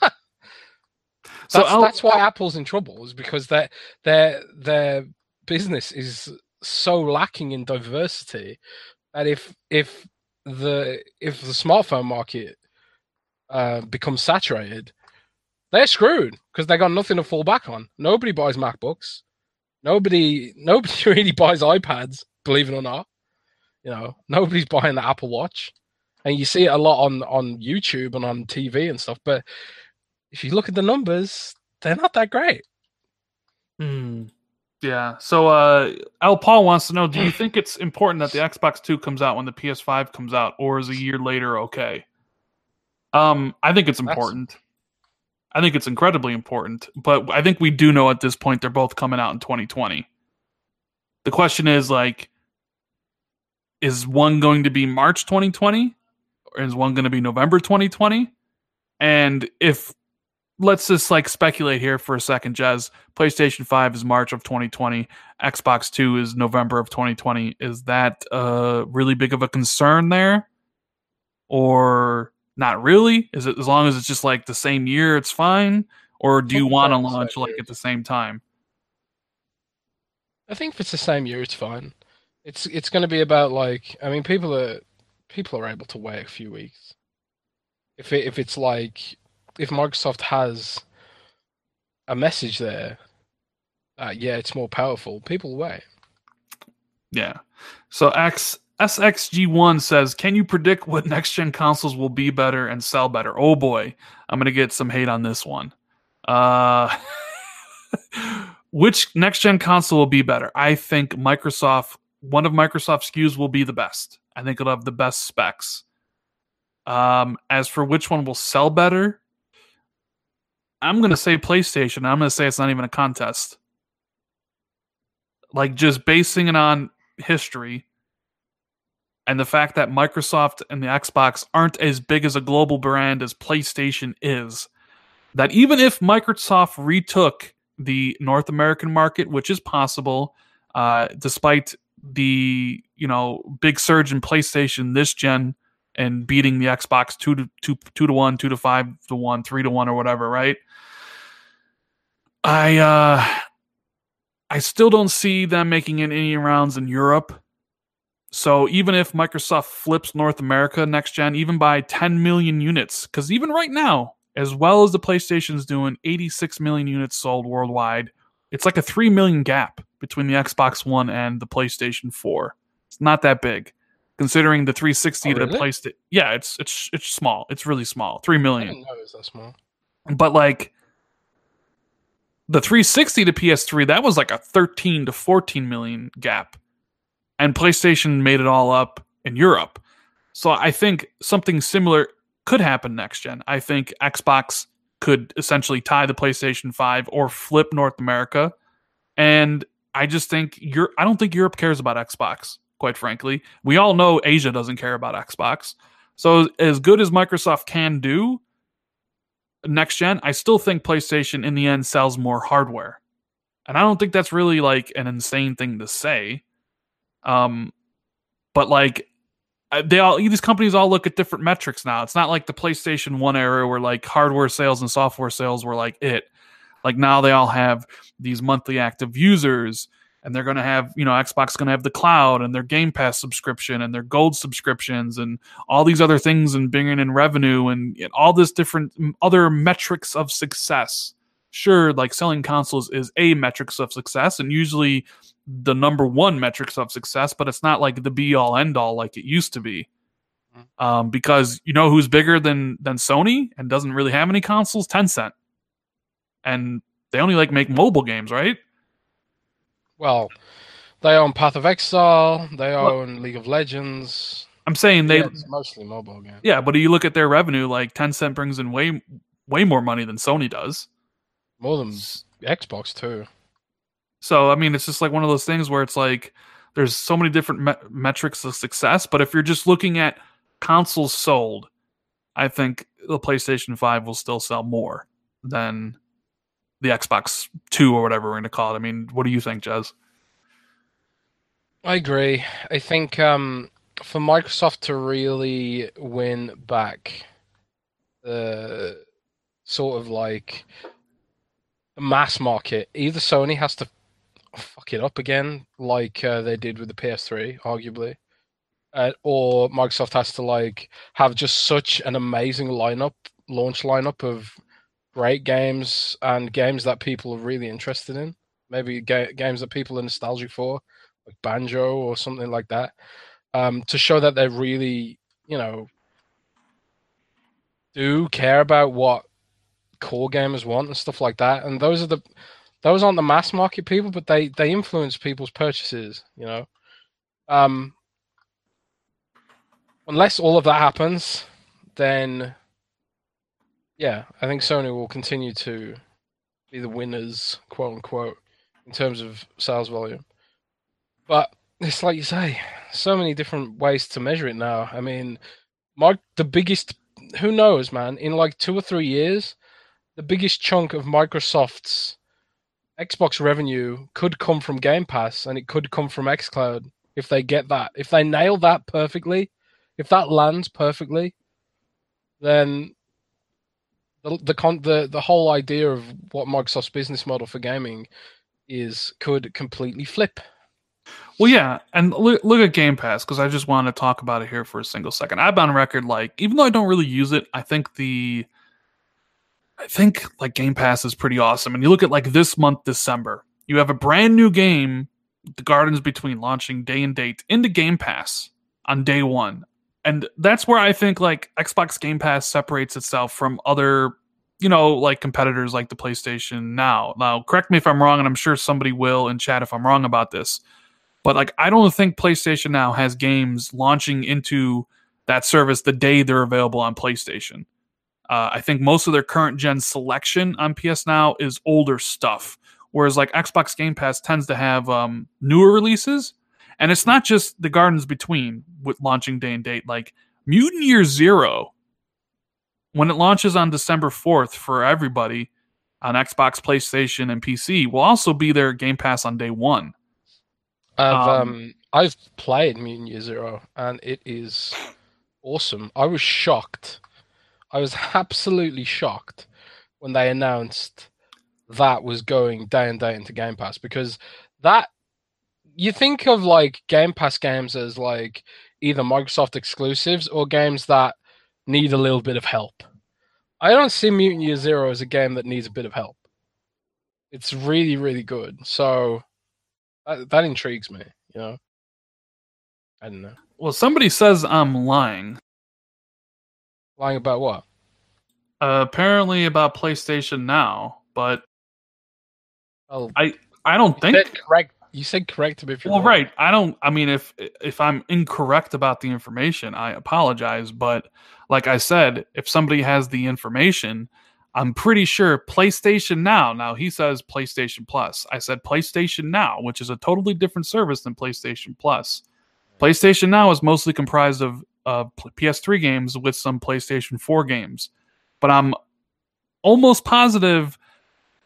So That's I'll, that's why Apple's in trouble, is because their their their business is so lacking in diversity that if if the if the smartphone market uh, becomes saturated, they're screwed because they got nothing to fall back on. Nobody buys MacBooks. Nobody nobody really buys iPads, believe it or not. You know, nobody's buying the Apple Watch, and you see it a lot on on YouTube and on T V and stuff. But if you look at the numbers, they're not that great. hmm, yeah. So uh, Al Paul wants to know: do you think it's important that the Xbox Two comes out when the P S five comes out, or is a year later okay? Um, I think it's That's important. I think it's incredibly important, but I think we do know at this point they're both coming out in twenty twenty. The question is like, is one going to be March twenty twenty, or is one going to be November twenty twenty? And if let's just like speculate here for a second, Jez. PlayStation five is March of twenty twenty. Xbox Two is November of twenty twenty. Is that uh, really big of a concern there, or not really? Is it as long as it's just like the same year, it's fine? Or do you want to launch like at the same time? I think if it's the same year, it's fine. It's it's going to be about like I mean, people are people are able to wait a few weeks. If it, if it's like if Microsoft has a message there, uh, yeah, it's more powerful. People wait. Yeah. So X S X G one says, "Can you predict what next gen consoles will be better and sell better?" Oh boy, I'm gonna get some hate on this one. Uh, which next gen console will be better? I think Microsoft. One of Microsoft's S K Us will be the best. I think it'll have the best specs. Um, as for which one will sell better, I'm gonna say PlayStation. I'm gonna say it's not even a contest. Like just basing it on history and the fact that Microsoft and the Xbox aren't as big as a global brand as PlayStation is, that even if Microsoft retook the North American market, which is possible, uh, despite the you know big surge in PlayStation this gen and beating the Xbox two to two, two to one, two to five to one, three to one, or whatever, right? I uh, I still don't see them making it any rounds in Europe. So even if Microsoft flips North America next gen, even by ten million units, because even right now, as well as the PlayStation's doing eighty-six million units sold worldwide, it's like a three million gap between the Xbox One and the PlayStation four. It's not that big, considering the three sixty Oh, to really? PlayStation. Yeah, it's it's it's small. It's really small. Three I million. didn't know it was that small. But like the three sixty to P S three, that was like a thirteen to fourteen million gap. And PlayStation made it all up in Europe. So I think something similar could happen next gen. I think Xbox could essentially tie the PlayStation five or flip North America. And I just think Europe, I don't think Europe cares about Xbox, quite frankly. We all know Asia doesn't care about Xbox. So as good as Microsoft can do next gen, I still think PlayStation in the end sells more hardware. And I don't think that's really like an insane thing to say. Um, but like they all these companies all look at different metrics now. It's not like the PlayStation one era where like hardware sales and software sales were like it. Like now they all have these monthly active users, and they're going to have, you know, Xbox going to have the cloud and their Game Pass subscription and their gold subscriptions and all these other things and bringing in revenue and, and all this different other metrics of success. Sure, like selling consoles is a metrics of success and usually the number one metrics of success, but it's not like the be all end all like it used to be. Um, because you know who's bigger than than Sony and doesn't really have any consoles? Tencent. And they only like make mobile games, right? Well, they own Path of Exile, they own well, League of Legends. I'm saying they yeah, it's mostly mobile games. Yeah, but you look at their revenue, like Tencent brings in way way more money than Sony does. More than Xbox too. So, I mean, it's just like one of those things where it's like there's so many different me- metrics of success, but if you're just looking at consoles sold, I think the PlayStation five will still sell more than the Xbox two or whatever we're going to call it. I mean, what do you think, Jez? I agree. I think um, for Microsoft to really win back the sort of like the mass market, either Sony has to fuck it up again, like uh, they did with the P S three, arguably, uh, or Microsoft has to like have just such an amazing lineup, launch lineup of great games and games that people are really interested in. Maybe ga- games that people are nostalgic for, like Banjo or something like that, um, to show that they really, you know, do care about what core gamers want and stuff like that. And those are the those aren't the mass market people, but they they influence people's purchases, you know. Um, unless all of that happens, then yeah, I think Sony will continue to be the winners, quote unquote, in terms of sales volume. But it's like you say, so many different ways to measure it now. I mean, Mark, the biggest, who knows, man, in like two or three years, the biggest chunk of Microsoft's Xbox revenue could come from Game Pass and it could come from xCloud if they get that. If they nail that perfectly, if that lands perfectly, then the the con- the, the whole idea of what Microsoft's business model for gaming is could completely flip. Well, yeah, and look, look at Game Pass, because I just want to talk about it here for a single second. I've been on record, like, even though I don't really use it, I think the I think like Game Pass is pretty awesome. And you look at like this month, December, you have a brand new game, The Gardens Between, launching day and date into Game Pass on day one. And that's where I think like Xbox Game Pass separates itself from other, you know, like competitors like the PlayStation Now. Now, correct me if I'm wrong, and I'm sure somebody will in chat if I'm wrong about this. But like, I don't think PlayStation Now has games launching into that service the day they're available on PlayStation. Uh, I think most of their current gen selection on P S Now is older stuff, whereas like Xbox Game Pass tends to have um, newer releases. And it's not just The Gardens Between with launching day and date. Like Mutant Year Zero, when it launches on December fourth for everybody on Xbox, PlayStation, and P C, will also be their Game Pass on day one. I've um, um, I've played Mutant Year Zero, and it is awesome. I was shocked. I was absolutely shocked when they announced that was going day and date into Game Pass, because that, you think of like Game Pass games as like either Microsoft exclusives or games that need a little bit of help. I don't see Mutant Year Zero as a game that needs a bit of help. It's really, really good. So that, that intrigues me, you know? I don't know. Well, somebody says I'm lying. Lying about what? Uh, apparently about PlayStation Now, but oh, I I don't you think said correct. You said correct to me if you're well, wrong. right. I don't. I mean, if if I'm incorrect about the information, I apologize. But like I said, if somebody has the information, I'm pretty sure PlayStation Now. Now he says PlayStation Plus. I said PlayStation Now, which is a totally different service than PlayStation Plus. PlayStation Now is mostly comprised of uh, P S three games with some PlayStation four games. But I'm almost positive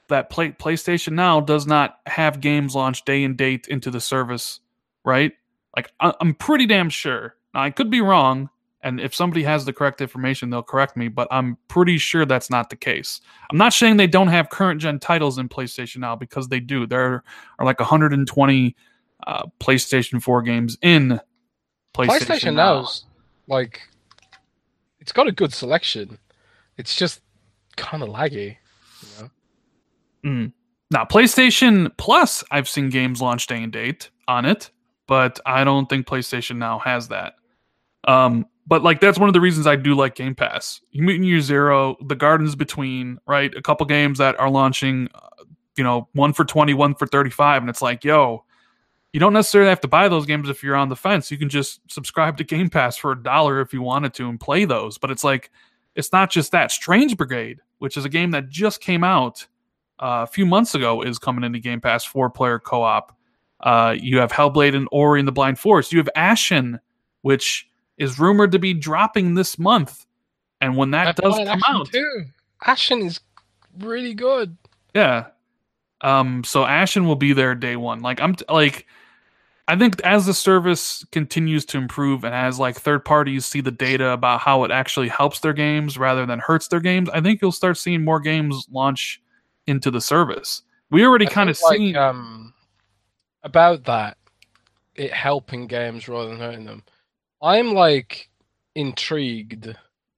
that play, PlayStation Now does not have games launched day and date into the service, right? Like I, I'm pretty damn sure. Now I could be wrong, and if somebody has the correct information, they'll correct me. But I'm pretty sure that's not the case. I'm not saying they don't have current gen titles in PlayStation Now, because they do. There are like one hundred twenty uh, PlayStation four games in PlayStation, PlayStation Now. Now's like, it's got a good selection. It's just kind of laggy, you know? Mm. Now, PlayStation Plus, I've seen games launch day and date on it, but I don't think PlayStation Now has that. Um, but like that's one of the reasons I do like Game Pass. Mutant Year Zero, The Gardens Between, right? A couple games that are launching, uh, you know, one for twenty, one for thirty-five, and it's like, yo, you don't necessarily have to buy those games if you're on the fence. You can just subscribe to Game Pass for a dollar if you wanted to and play those. But it's like, it's not just that. Strange Brigade, which is a game that just came out uh, a few months ago, is coming into Game Pass, four-player co-op. Uh, you have Hellblade and Ori and the Blind Forest. You have Ashen, which is rumored to be dropping this month. And when that I does played come Ashen out... too. Ashen is really good. Yeah. Um, so Ashen will be there day one. Like, I'm t- like... I think as the service continues to improve and as like third parties see the data about how it actually helps their games rather than hurts their games, I think you'll start seeing more games launch into the service. We already kind of like, seen um, about that, it helping games rather than hurting them. I'm like intrigued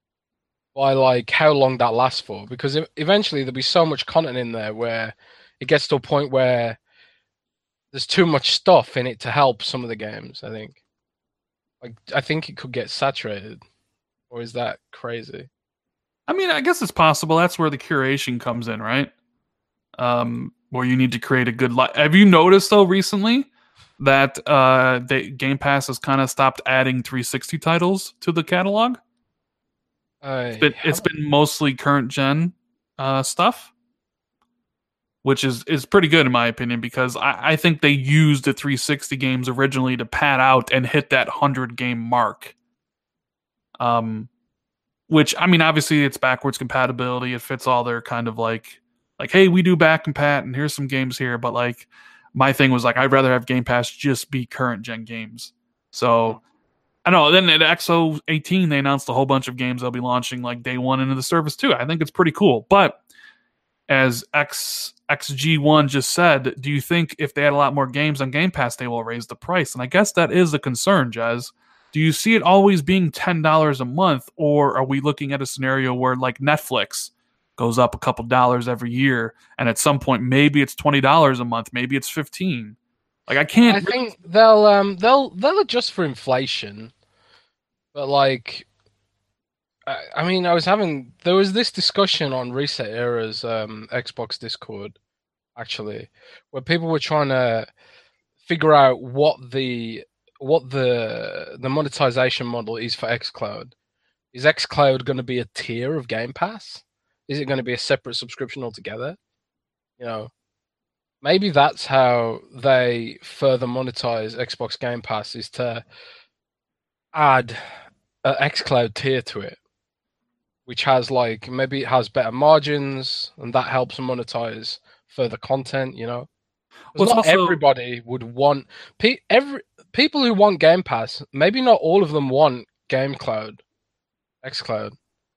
by like how long that lasts for, because eventually there'll be so much content in there where it gets to a point where there's too much stuff in it to help some of the games, I think. Like, I think it could get saturated. Or is that crazy? I mean, I guess it's possible. That's where the curation comes in, right? Um, where you need to create a good... Li- Have you noticed, though, recently that uh, they, Game Pass has kind of stopped adding three sixty titles to the catalog? I It's been, it's been mostly current-gen uh, stuff. Which is, is pretty good in my opinion, because I, I think they used the three sixty games originally to pad out and hit that one hundred game mark. Um, which, I mean, obviously it's backwards compatibility. It fits all their kind of like, like, hey, we do back and pat and here's some games here. But like, my thing was like, I'd rather have Game Pass just be current gen games. So, I don't know. Then at X O eighteen, they announced a whole bunch of games they'll be launching like day one into the service too. I think it's pretty cool. But as X X G one just said, do you think if they had a lot more games on Game Pass, they will raise the price? And I guess that is a concern, Jez. Do you see it always being ten dollars a month, or are we looking at a scenario where like Netflix goes up a couple dollars every year, and at some point maybe it's twenty dollars a month, maybe it's fifteen dollars? Like I can't. I think they'll um they'll they'll adjust for inflation, but like, I, I mean, I was having there was this discussion on Reset Era's um, Xbox Discord, actually, where people were trying to figure out what the what the the monetization model is for xCloud. Is xCloud going to be a tier of Game Pass? Is it going to be a separate subscription altogether? You know, maybe that's how they further monetize Xbox Game Pass, is to add an xCloud tier to it, which has like, maybe it has better margins and that helps them monetize further content, you know. Well, not also... everybody would want pe- every people who want Game Pass, maybe not all of them want Game Cloud, xCloud.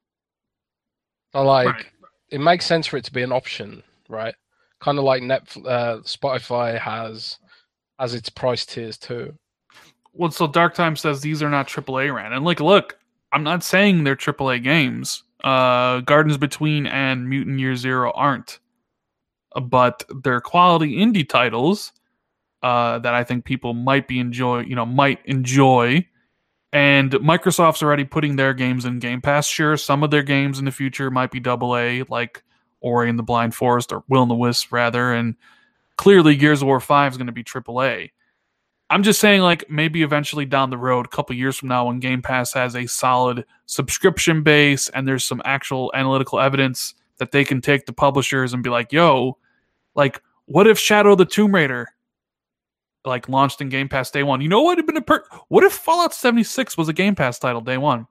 So like, right. It makes sense for it to be an option, right? Kind of like Netflix, uh, Spotify has has its price tiers too. Well, so Dark Time says these are not triple A ran, and like, look, I'm not saying they're triple A games. Uh, Gardens Between and Mutant Year Zero aren't, but they're quality indie titles uh, that I think people might be enjoy, you know, might enjoy. And Microsoft's already putting their games in Game Pass. Sure, some of their games in the future might be double A, like Ori and the Blind Forest, or Will and the Wisp, rather. And clearly Gears of War five is going to be triple A. I'm just saying, like, maybe eventually down the road, a couple years from now, when Game Pass has a solid subscription base and there's some actual analytical evidence that they can take to publishers and be like, yo, like, what if Shadow of the Tomb Raider like launched in Game Pass day one? You know what would have been a per- what if Fallout seventy-six was a Game Pass title day one?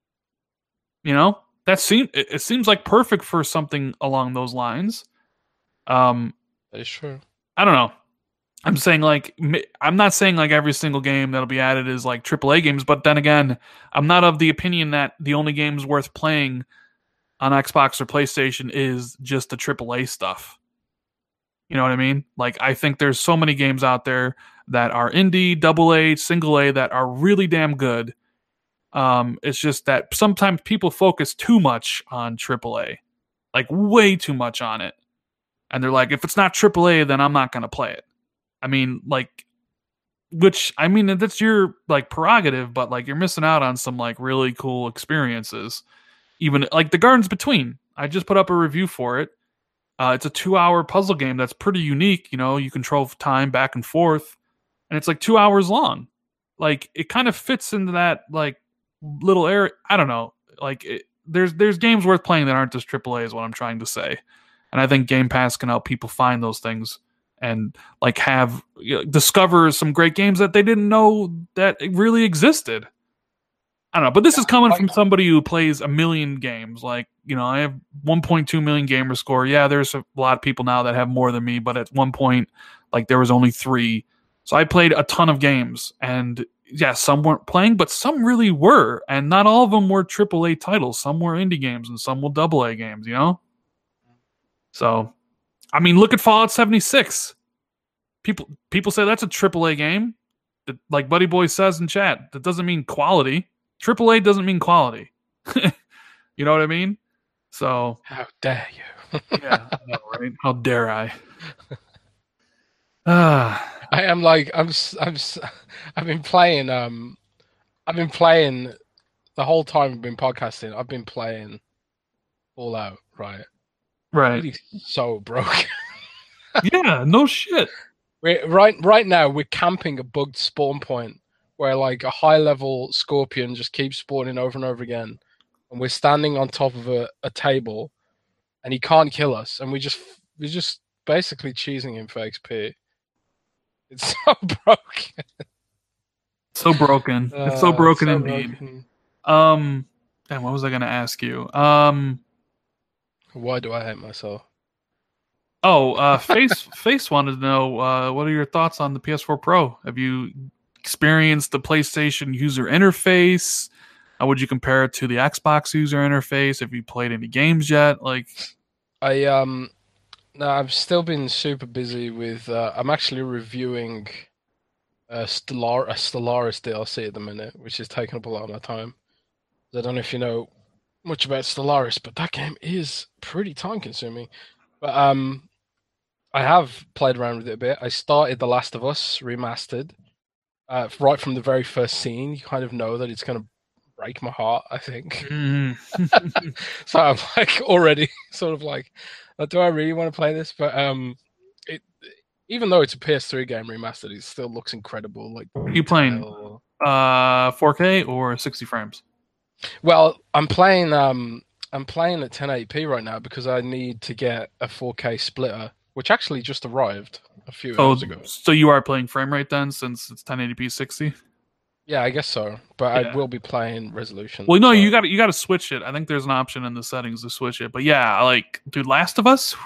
You know, that seems it, it seems like perfect for something along those lines. Um, That is true. I don't know. I'm saying like I'm not saying like every single game that'll be added is like triple A games, but then again, I'm not of the opinion that the only games worth playing on Xbox or PlayStation is just the triple A stuff. You know what I mean? Like I think there's so many games out there that are indie, double A, single A that are really damn good. Um, it's just that sometimes people focus too much on triple A, like way too much on it, and they're like, if it's not triple A, then I'm not gonna play it. I mean, like, which I mean, that's your like prerogative, but like you're missing out on some like really cool experiences. Even like the Gardens Between, I just put up a review for it. Uh, it's a two-hour puzzle game that's pretty unique. You know, you control time back and forth, and it's like two hours long. Like it kind of fits into that like little area. I don't know. Like it, there's there's games worth playing that aren't just triple A, is what I'm trying to say. And I think Game Pass can help people find those things and like have you know, discover some great games that they didn't know that really existed. I don't know, but this is coming from somebody who plays a million games. Like, you know, I have one point two million gamer score. Yeah, there's a lot of people now that have more than me, but at one point, like there was only three. So I played a ton of games, and yeah, some weren't playing, but some really were, and not all of them were triple A titles. Some were indie games, and some were double A games. You know, so. I mean, look at Fallout seventy-six. People people say that's a triple A game. That, like Buddy Boy says in chat, that doesn't mean quality. triple A doesn't mean quality. You know what I mean? So how dare you? Yeah, I know, right? How dare I? Ah, I am like I'm I'm I've been playing um I've been playing the whole time I've been podcasting. I've been playing Fallout, right? right. Really so broke. Yeah, no shit. We're, right, right now we're camping a bugged spawn point where like a high level scorpion just keeps spawning over and over again, and we're standing on top of a, a table, and he can't kill us, and we just we're just basically cheesing him for X P. It's so broken. So broken. Uh, it's so broken so indeed. Broken. Um, and what was I going to ask you? Um. Why do I hate myself? Oh, uh, Face Face wanted to know uh, what are your thoughts on the P S four Pro? Have you experienced the PlayStation user interface? How would you compare it to the Xbox user interface? Have you played any games yet? Like, I um, no, I've still been super busy with. Uh, I'm actually reviewing a Stellar a Stellaris D L C at the minute, which is taking up a lot of my time. I don't know if you know much about Stellaris, but that game is pretty time consuming. But um, I have played around with it a bit. I started The Last of Us Remastered. Uh, right from the very first scene, you kind of know that it's going to break my heart, I think. Mm. So I'm like already sort of like, do I really want to play this? But um, it even though it's a P S three game remastered, it still looks incredible. Like, are you playing uh four K or sixty frames? Well, I'm playing um I'm playing at ten eighty p right now because I need to get a four K splitter, which actually just arrived a few oh, hours ago. So you are playing frame rate then, since it's ten eighty p sixty? Yeah, I guess so. But yeah. I will be playing resolution. Well, no, so. you got you got to switch it. I think there's an option in the settings to switch it. But yeah, like, dude, Last of Us.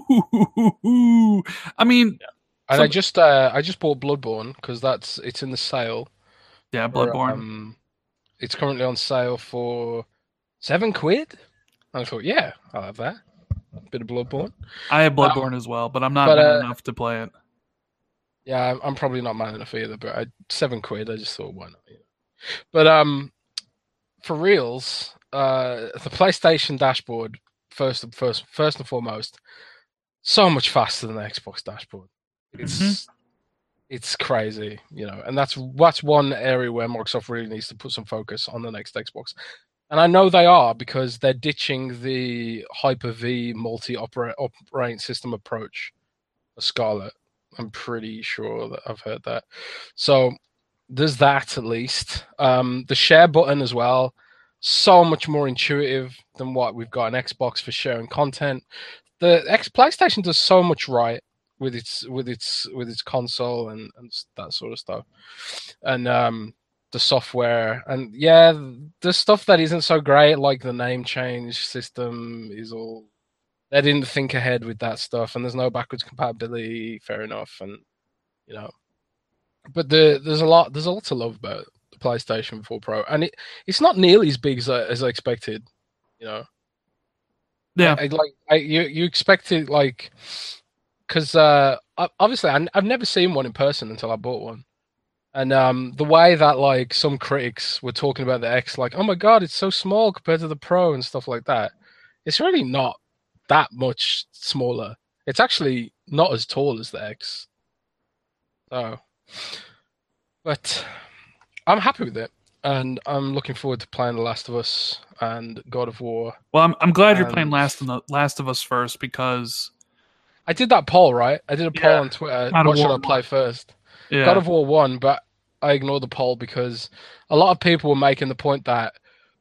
I mean, yeah. and some... I just uh, I just bought Bloodborne because that's it's in the sale. Yeah, Bloodborne. Or, um, it's currently on sale for seven quid. And I thought, yeah, I'll have that. A bit of Bloodborne. I have Bloodborne um, as well, but I'm not but, man uh, enough to play it. Yeah, I'm probably not man enough either. But I, seven quid, I just thought, why not? You know? But um, for reals, uh, the PlayStation dashboard first and first, first and foremost, so much faster than the Xbox dashboard. It's mm-hmm. It's crazy, you know, and that's that's one area where Microsoft really needs to put some focus on the next Xbox. And I know they are because they're ditching the Hyper-V multi-operating system approach for Scarlet. I'm pretty sure that I've heard that. So there's that at least. Um, the share button as well, so much more intuitive than what we've got on Xbox for sharing content. The X PlayStation does so much right with its with its with its console and, and that sort of stuff, and um, the software, and yeah, the stuff that isn't so great, like the name change system, is all they didn't think ahead with that stuff, and there's no backwards compatibility. Fair enough, and you know, but the there's a lot there's a lot to love about the PlayStation four Pro, and it it's not nearly as big as I, as I expected. You know, Yeah, I, I like I you you expected like because uh obviously I, I've never seen one in person until I bought one. And um, the way that like some critics were talking about the X, like, oh my god, it's so small compared to the Pro and stuff like that. It's really not that much smaller. It's actually not as tall as the X. So, but I'm happy with it, and I'm looking forward to playing The Last of Us and God of War. well, I'm I'm glad you're And playing Last of the Last of Us first because I did that poll, right? I did a poll yeah, on Twitter. God of What should War I play one. first? Yeah, God of War one, but I ignored the poll because a lot of people were making the point that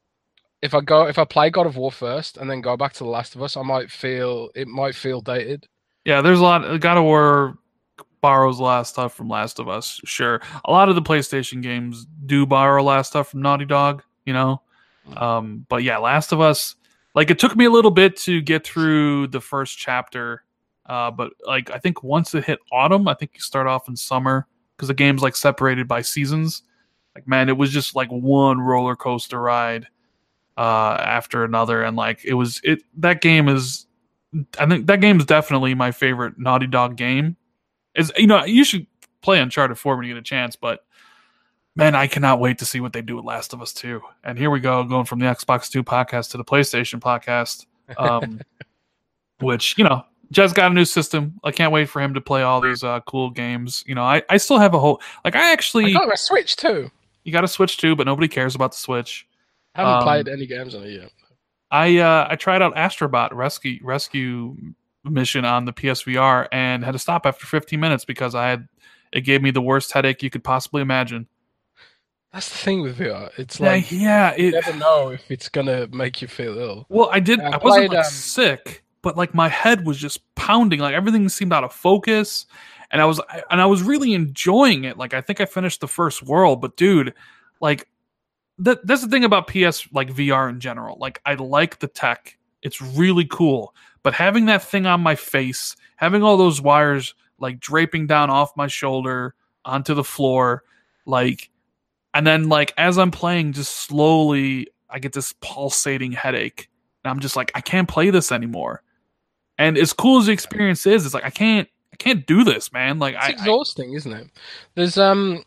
if I go if I play God of War first and then go back to The Last of Us, I might feel it might feel dated. yeah. There's a lot. God of War borrows a lot of stuff from Last of Us. Sure, a lot of the PlayStation games do borrow a lot of stuff from Naughty Dog. You know, um, but yeah, Last of Us. Like it took me a little bit to get through the first chapter, uh, but like I think once it hit autumn, I think you start off in summer because the game's like separated by seasons. Like man, it was just like one roller coaster ride uh, after another, and like it was it. That game is, I think that game is definitely my favorite Naughty Dog game. Is you know you should play Uncharted four when you get a chance, but man, I cannot wait to see what they do with Last of Us two. And here we go, going from the Xbox Two podcast to the PlayStation podcast, um, which you know. Jez got a new system. I can't wait for him to play all these uh, cool games. You know, I, I still have a whole like I I actually got a Switch too. you got a Switch too, but nobody cares about the Switch. I haven't Um, played any games on it yet. I uh, I tried out Astrobot rescue rescue mission on the P S V R and had to stop after fifteen minutes because I had it gave me the worst headache you could possibly imagine. That's the thing with V R. It's Yeah, like yeah. you It, never know if it's gonna make you feel ill. well, I did. I I wasn't played, like um, sick, but like my head was just pounding. Like everything seemed out of focus, and I was and I was really enjoying it. Like I think I finished the first world, but dude, like that that's the thing about P S like V R in general. Like I like the tech. It's really cool. But having that thing on my face, having all those wires like draping down off my shoulder onto the floor, like and then like as I'm playing, just slowly I get this pulsating headache. And I'm just like, I can't play this anymore. And as cool as the experience is, it's like I can't I can't do this, man. Like It's I, I exhausting, isn't it? There's um,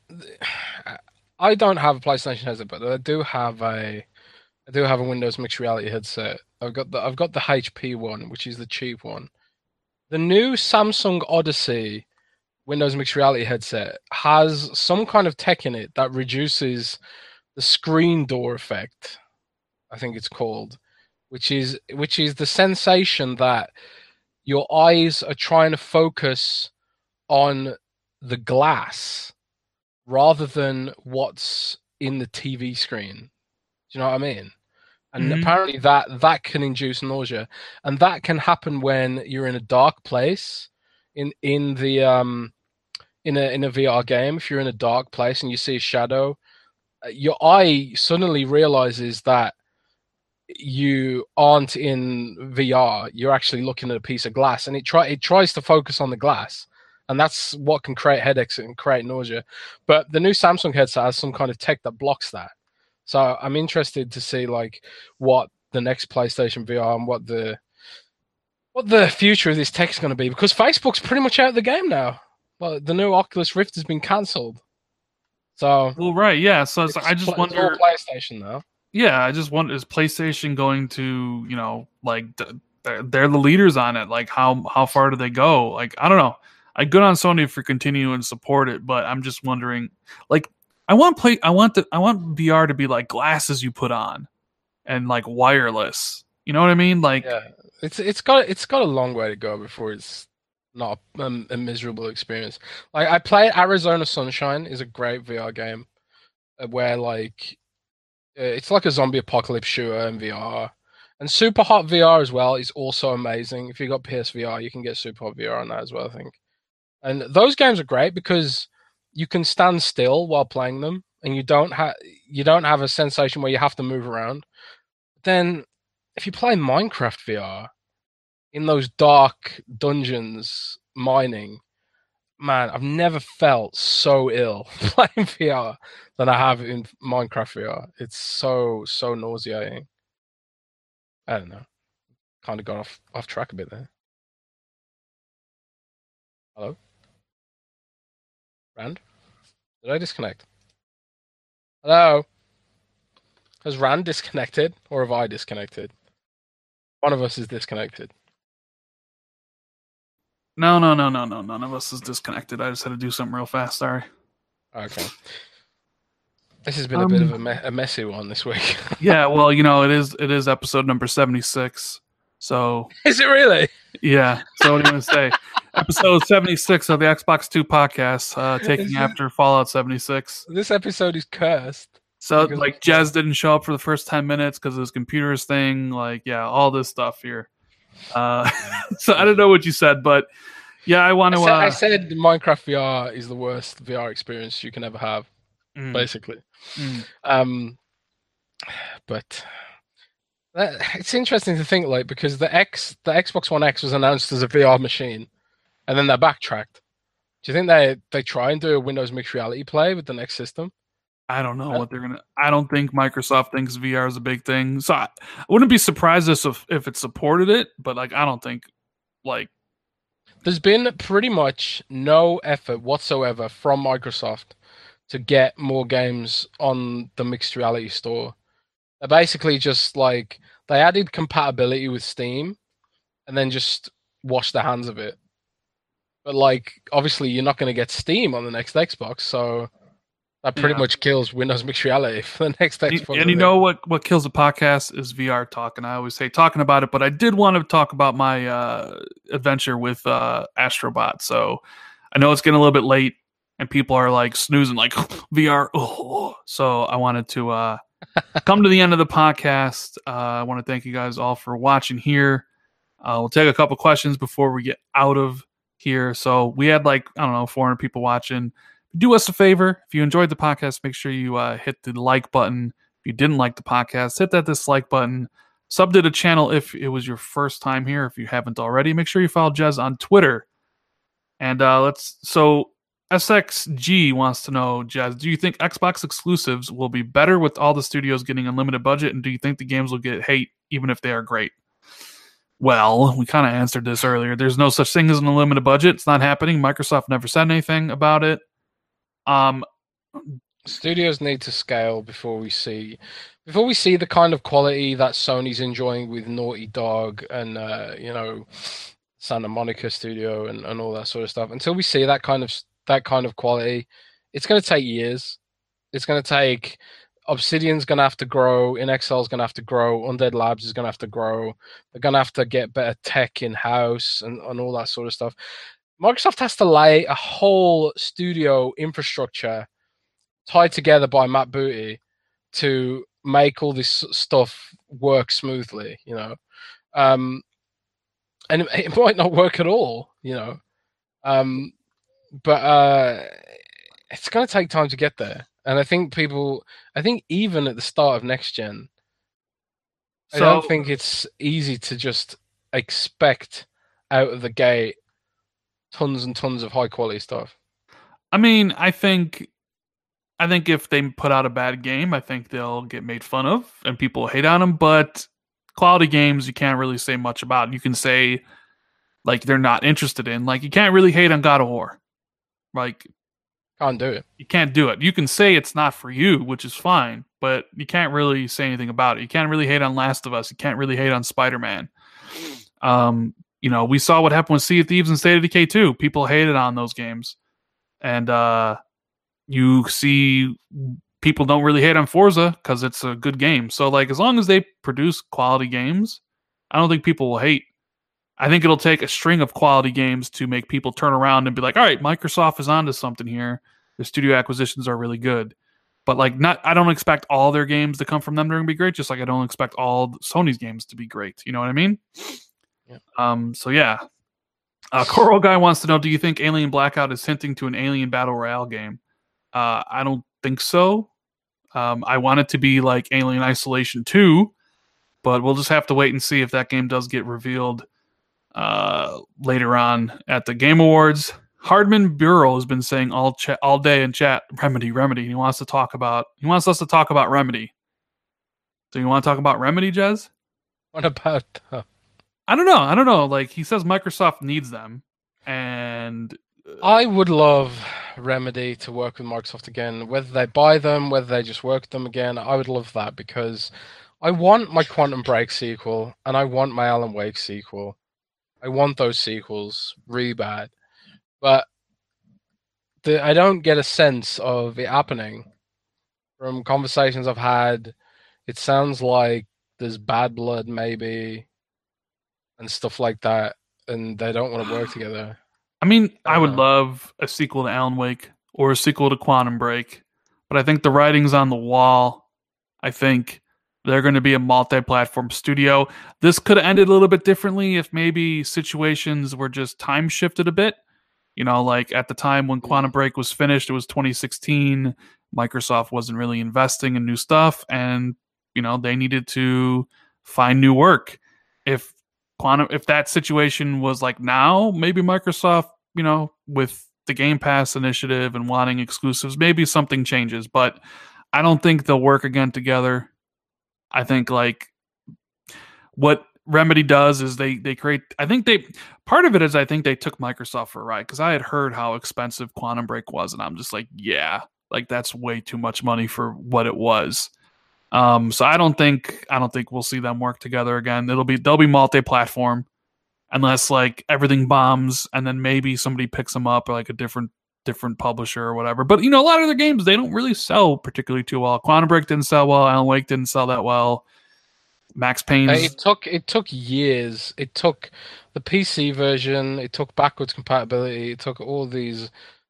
I don't have a PlayStation headset, but I do have a, I do have a Windows mixed reality headset. I've got the I've got the H P one, which is the cheap one. The new Samsung Odyssey Windows mixed reality headset has some kind of tech in it that reduces the screen door effect. I think it's called, which is which is the sensation that your eyes are trying to focus on the glass rather than what's in the T V screen. Do you know what I mean? And Mhm. apparently that that can induce nausea, and that can happen when you're in a dark place in in the um in a in a V R game. If you're in a dark place and you see a shadow, your eye suddenly realizes that you aren't in V R. You're actually looking at a piece of glass, and it try it tries to focus on the glass, and that's what can create headaches and create nausea. But the new Samsung headset has some kind of tech that blocks that. So I'm interested to see like what the next PlayStation V R and what the what the future of this tech is going to be, because Facebook's pretty much out of the game now. Well, the new Oculus Rift has been cancelled, so Well, right, yeah. So it's it's, like, I just pl- it's all wonder. PlayStation now. Yeah, I just wonder is PlayStation going to, you know, like th- they're, they're the leaders on it. Like how how far do they go? Like I don't know. I good on Sony for continuing to support it, but I'm just wondering. Like I want play. I want the I want V R to be like glasses you put on, and like wireless. You know what I mean? Like Yeah, it's it's got it's got a long way to go before it's not a, um, a miserable experience. Like I played Arizona Sunshine is a great V R game uh, where like uh, it's like a zombie apocalypse shooter in V R. And Super Hot V R as well is also amazing. If you got P S V R, you can get Super Hot V R on that as well, I think. And those games are great because you can stand still while playing them, and you don't have you don't have a sensation where you have to move around. Then, if you play Minecraft V R, in those dark dungeons mining. Man, I've never felt so ill playing V R than I have in Minecraft V R. It's so so nauseating. I don't know. Kind of got off off track a bit there. Hello, Rand? Did I disconnect? Hello? Has Rand disconnected or have I disconnected? One of us is disconnected. No, no, no, no, no. None of us is disconnected. I just had to do something real fast. Sorry. Okay. This has been Um, a bit of a, me- a messy one this week. Yeah, well, you know, it is it is episode number seventy-six. So Is it really? yeah. So what do you want to say? Episode seventy-six of the Xbox Two podcast, uh, taking Is it- after Fallout seventy-six. This episode is cursed. So Because like of- Jez didn't show up for the first ten minutes because of his computer's thing. Like, yeah, all this stuff here. Uh, so I don't know what you said, but yeah, I want I to. said, Uh, I said Minecraft V R is the worst V R experience you can ever have, mm, basically. mm. Um, but that, it's interesting to think, like, because the X, the Xbox One X was announced as a V R machine, and then they backtracked. Do you think they they try and do a Windows mixed reality play with the next system? I don't know I- what they're gonna. I don't think Microsoft thinks V R is a big thing, so I, I wouldn't be surprised if if it supported it. But like, I don't think like There's been pretty much no effort whatsoever from Microsoft to get more games on the mixed reality store. They're basically just like they added compatibility with Steam and then just washed their hands of it. But like obviously you're not going to get Steam on the next Xbox, so that pretty Yeah. much kills Windows mixed reality for the next And, Xbox. and you know what? What kills a podcast is V R talk, and I always say talking about it. But I did want to talk about my uh, adventure with uh, Astrobot. So I know it's getting a little bit late, and people are like snoozing, like V R. Oh. So I wanted to uh, come to the end of the podcast. Uh, I want to thank you guys all for watching here. Uh, we'll take a couple questions before we get out of here. So we had like I don't know, four hundred people watching. Do us a favor. If you enjoyed the podcast, make sure you uh, hit the like button. If you didn't like the podcast, hit that dislike button. Sub to the channel if it was your first time here. If you haven't already, make sure you follow Jez on Twitter. And uh, let's. So S X G wants to know, Jez, do you think Xbox exclusives will be better with all the studios getting unlimited budget? And do you think the games will get hate even if they are great? Well, we kind of answered this earlier. There's no such thing as an unlimited budget. It's not happening. Microsoft never said anything about it. Um, Studios need to scale before we see before we see the kind of quality that Sony's enjoying with Naughty Dog and uh, you know Santa Monica Studio and, and all that sort of stuff. Until we see that kind of that kind of quality, it's going to take years. It's going to take Obsidian's going to have to grow, InXL's going to have to grow, Undead Labs is going to have to grow. They're going to have to get better tech in house and, and all that sort of stuff. Microsoft has to lay a whole studio infrastructure tied together by Matt Booty to make all this stuff work smoothly, you know. Um, and it, it might not work at all, you know. Um, but uh, it's going to take time to get there. And I think people, I think even at the start of next gen, I So- don't think it's easy to just expect out of the gate tons and tons of high quality stuff. I mean, I think, I think if they put out a bad game, I think they'll get made fun of and people hate on them. But quality games, you can't really say much about. You can say like they're not interested in. Like you can't really hate on God of War. Like Can't do it. you can't do it. You can say it's not for you, which is fine, but you can't really say anything about it. You can't really hate on Last of Us. You can't really hate on Spider-Man. Um, you know, we saw what happened with Sea of Thieves and State of Decay two. People hated on those games. And uh, you see people don't really hate on Forza because it's a good game. So, like, as long as they produce quality games, I don't think people will hate. I think it'll take a string of quality games to make people turn around and be like, all right, Microsoft is onto something here. Their studio acquisitions are really good. But like, not, I don't expect all their games to come from them. They're going to be great. Just like I don't expect all Sony's games to be great. You know what I mean? Yeah. Um. So yeah. Uh, Coral Guy wants to know, do you think Alien Blackout is hinting to an Alien Battle Royale game? Uh, I don't think so. Um, I want it to be like Alien Isolation two, but we'll just have to wait and see if that game does get revealed. uh, later on at the Game Awards. Hardman Bureau has been saying all cha- all day in chat, Remedy, Remedy. He wants to talk about. He wants us to talk about Remedy. So you want to talk about Remedy, Jez? What about? Uh, I don't know. I don't know. Like he says, Microsoft needs them, and I would love Remedy to work with Microsoft again. Whether they buy them, whether they just work with them again, I would love that because I want my Quantum Break sequel and I want my Alan Wake sequel. I want those sequels really bad. But the, I don't get a sense of it happening from conversations I've had. It sounds like there's bad blood, maybe, and stuff like that, and they don't want to work together. I mean, I, I would know. love a sequel to Alan Wake or a sequel to Quantum Break, but I think the writing's on the wall. I think they're going to be a multi-platform studio. This could have ended a little bit differently if maybe situations were just time shifted a bit. You know, like at the time when Quantum Break was finished, it was twenty sixteen. Microsoft wasn't really investing in new stuff, and you know they needed to find new work. If quantum, if that situation was like now, maybe Microsoft, you know, with the Game Pass initiative and wanting exclusives, maybe something changes. But I don't think they'll work again together. I think like what Remedy does is they they create. I think they part of it is I think they took Microsoft for a ride because I had heard how expensive Quantum Break was, and I'm just like, yeah, like that's way too much money for what it was. Um, so I don't think I don't think we'll see them work together again. It'll be they'll be multi-platform unless like everything bombs, and then maybe somebody picks them up or like a different different publisher or whatever. But you know, a lot of their games they don't really sell particularly too well. Quantum Break didn't sell well. Alan Wake didn't sell that well. Max Payne. It took it took years. It took the P C version. It took backwards compatibility. It took all these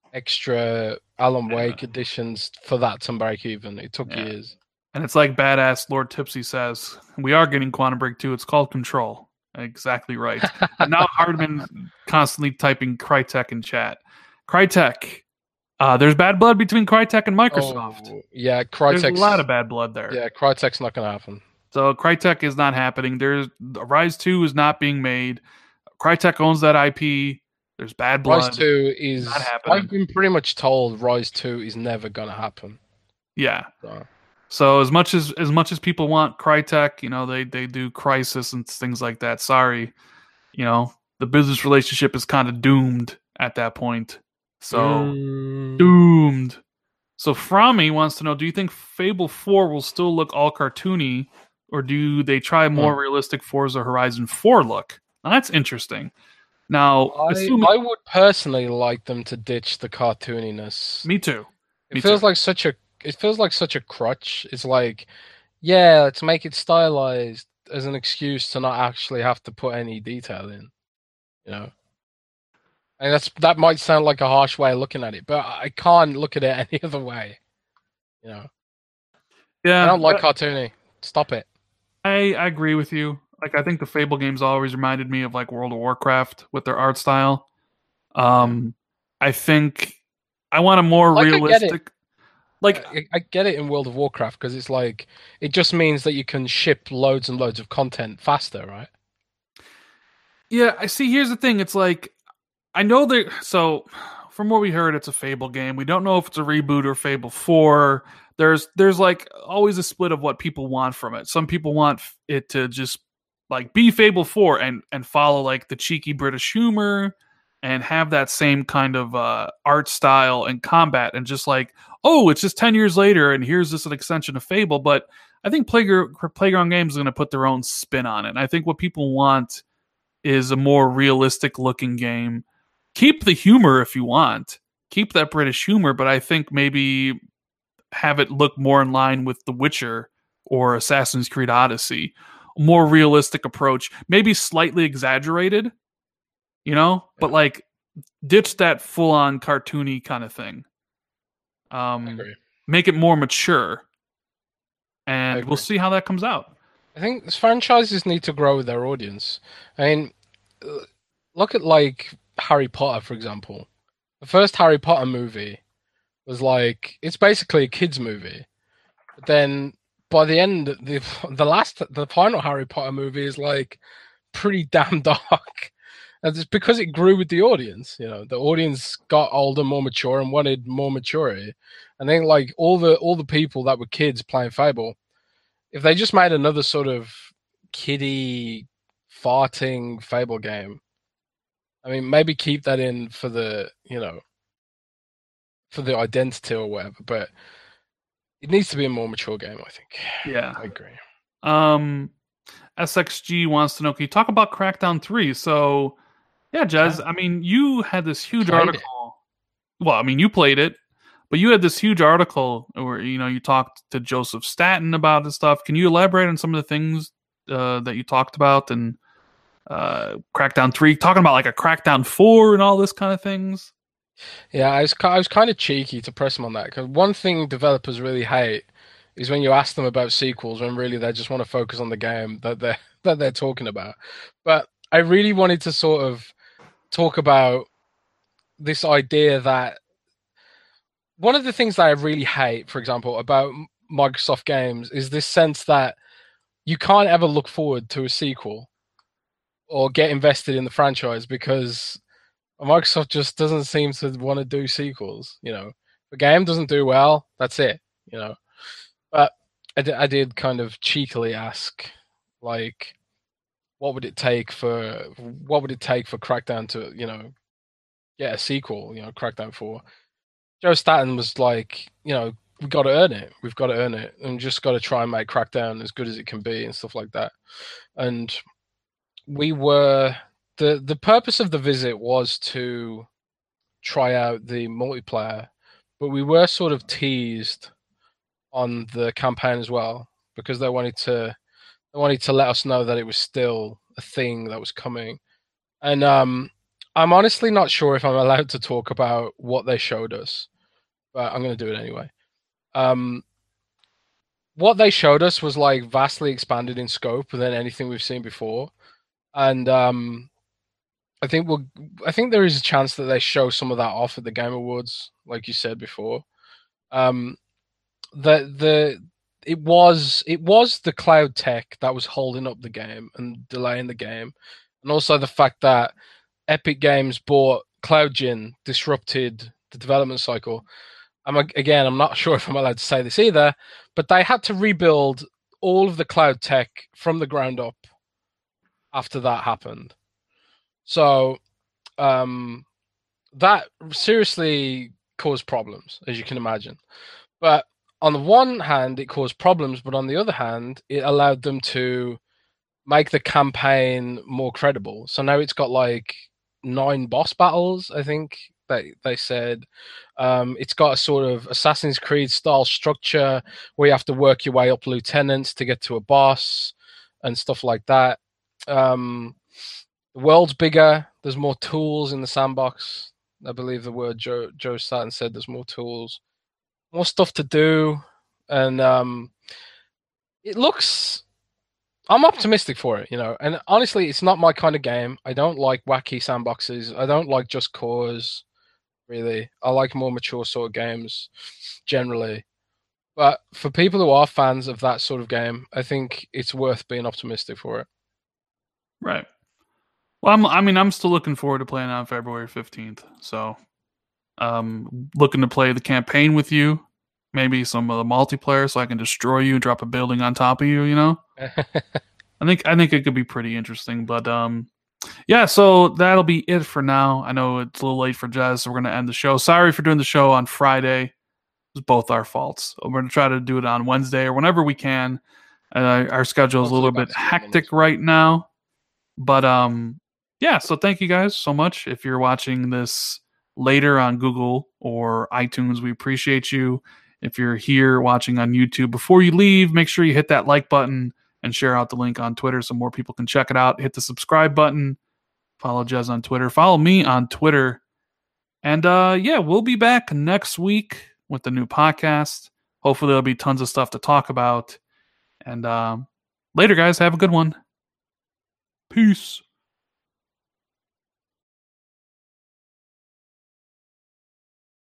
extra Alan Wake yeah. editions for that to break even. It took yeah. years. And it's like badass Lord Tipsy says, we are getting Quantum Break two. It's called Control. Exactly right. And now Hardman constantly typing Crytek in chat. Crytek. Uh, there's bad blood between Crytek and Microsoft. Oh, yeah, Crytek's There's a lot of bad blood there. Yeah, Crytek's not going to happen. So Crytek is not happening. There's Rise two is not being made. Crytek owns that I P. There's bad blood. Rise two is not happening. I've been pretty much told Rise two is never going to happen. Yeah. So. so as much as as much as people want Crytek, you know, they they do Crysis and things like that. Sorry. You know, the business relationship is kind of doomed at that point. So mm. doomed. So Frami wants to know, do you think Fable four will still look all cartoony? Or do they try a more hmm. realistic Forza Horizon four look? Now, that's interesting. Now, I, assuming... I would personally like them to ditch the cartooniness. Me too. Me it feels too. like such a. It feels like such a crutch. It's like, yeah, let's make it stylized as an excuse to not actually have to put any detail in. You know, and that's that might sound like a harsh way of looking at it, but I can't look at it any other way. You know. Yeah. I don't like but... cartoony. Stop it. I, I agree with you. Like I think the Fable games always reminded me of like World of Warcraft with their art style. Um, I think I want a more like realistic. Like I, I get it in World of Warcraft because it's like it just means that you can ship loads and loads of content faster, right? Yeah, I see. Here's the thing: it's like I know they. So from what we heard, it's a Fable game. We don't know if it's a reboot or Fable four. There's there's like always a split of what people want from it. Some people want it to just like be Fable four and and follow like the cheeky British humor and have that same kind of uh, art style and combat and just like, oh, it's just ten years later and here's just an extension of Fable. But I think Playground, Playground Games is going to put their own spin on it. And I think what people want is a more realistic looking game. Keep the humor if you want. Keep that British humor, but I think maybe have it look more in line with The Witcher or Assassin's Creed Odyssey. A more realistic approach. Maybe slightly exaggerated, you know? But like, ditch that full-on cartoony kind of thing. Um, I agree. Make it more mature. And we'll see how that comes out. I think franchises need to grow with their audience. I mean, look at like Harry Potter, for example. The first Harry Potter movie was like, it's basically a kid's movie. But then by the end, the the last, the final Harry Potter movie is like pretty damn dark. And it's because it grew with the audience. You know, the audience got older, more mature, and wanted more maturity. And then, like all the all the people that were kids playing Fable, if they just made another sort of kiddie farting Fable game, I mean, maybe keep that in for the you know for the identity or whatever. But it needs to be a more mature game, I think. Yeah, I agree. Um, S X G wants to know, can you talk about Crackdown three? So, yeah, Jez, Yeah. I mean, you had this huge Played article. It. Well, I mean, you played it, but you had this huge article where, you know, you talked to Joseph Staten about this stuff. Can you elaborate on some of the things uh, that you talked about and uh, Crackdown three, talking about like a Crackdown four and all this kind of things? Yeah, I was, I was kind of cheeky to press him on that, because one thing developers really hate is when you ask them about sequels when really they just want to focus on the game that they're that they're talking about. But I really wanted to sort of talk about this idea that one of the things that I really hate, for example, about Microsoft games is this sense that you can't ever look forward to a sequel or get invested in the franchise because Microsoft just doesn't seem to want to do sequels. You know, if a game doesn't do well, that's it. You know, but I, d- I did kind of cheekily ask, like, what would it take for what would it take for Crackdown to, you know, get a sequel? You know, Crackdown four. Joe Staten was like, you know, we've got to earn it. We've got to earn it, and just got to try and make Crackdown as good as it can be and stuff like that. And we were the the purpose of the visit was to try out the multiplayer, but we were sort of teased on the campaign as well because they wanted to they wanted to let us know that it was still a thing that was coming. And um, I'm honestly not sure if I'm allowed to talk about what they showed us, but I'm going to do it anyway. Um, what they showed us was like vastly expanded in scope than anything we've seen before, and um, I think we'll. I think there is a chance that they show some of that off at the Game Awards, like you said before. Um, the the it was it was the cloud tech that was holding up the game and delaying the game, and also the fact that Epic Games bought CloudGen disrupted the development cycle. I'm again, I'm not sure if I'm allowed to say this either, but they had to rebuild all of the cloud tech from the ground up after that happened. So um, that seriously caused problems, as you can imagine. But on the one hand, it caused problems, but on the other hand, it allowed them to make the campaign more credible. So now it's got like nine boss battles, I think they they said. Um, it's got a sort of Assassin's Creed style structure where you have to work your way up lieutenants to get to a boss and stuff like that. Um, the world's bigger. There's more tools in the sandbox. I believe the word Joe Joe Staten said. There's more tools, more stuff to do, and um, it looks. I'm optimistic for it, you know. And honestly, it's not my kind of game. I don't like wacky sandboxes. I don't like Just Cause, really. I like more mature sort of games, generally. But for people who are fans of that sort of game, I think it's worth being optimistic for it. Right. Well, I'm, I mean, I'm still looking forward to playing on February fifteenth. So, um, looking to play the campaign with you, maybe some of the multiplayer, so I can destroy you and drop a building on top of you. You know, I think I think it could be pretty interesting. But um, yeah. So that'll be it for now. I know it's a little late for Jez, so we're gonna end the show. Sorry for doing the show on Friday. It was both our faults. We're gonna try to do it on Wednesday or whenever we can. Uh, our schedule is a little bit hectic right now, but um. Yeah, so thank you guys so much. If you're watching this later on Google or iTunes, we appreciate you. If you're here watching on YouTube, before you leave, make sure you hit that like button and share out the link on Twitter so more people can check it out. Hit the subscribe button. Follow Jez on Twitter. Follow me on Twitter. And uh, yeah, we'll be back next week with the new podcast. Hopefully there'll be tons of stuff to talk about. And um, later, guys. Have a good one. Peace.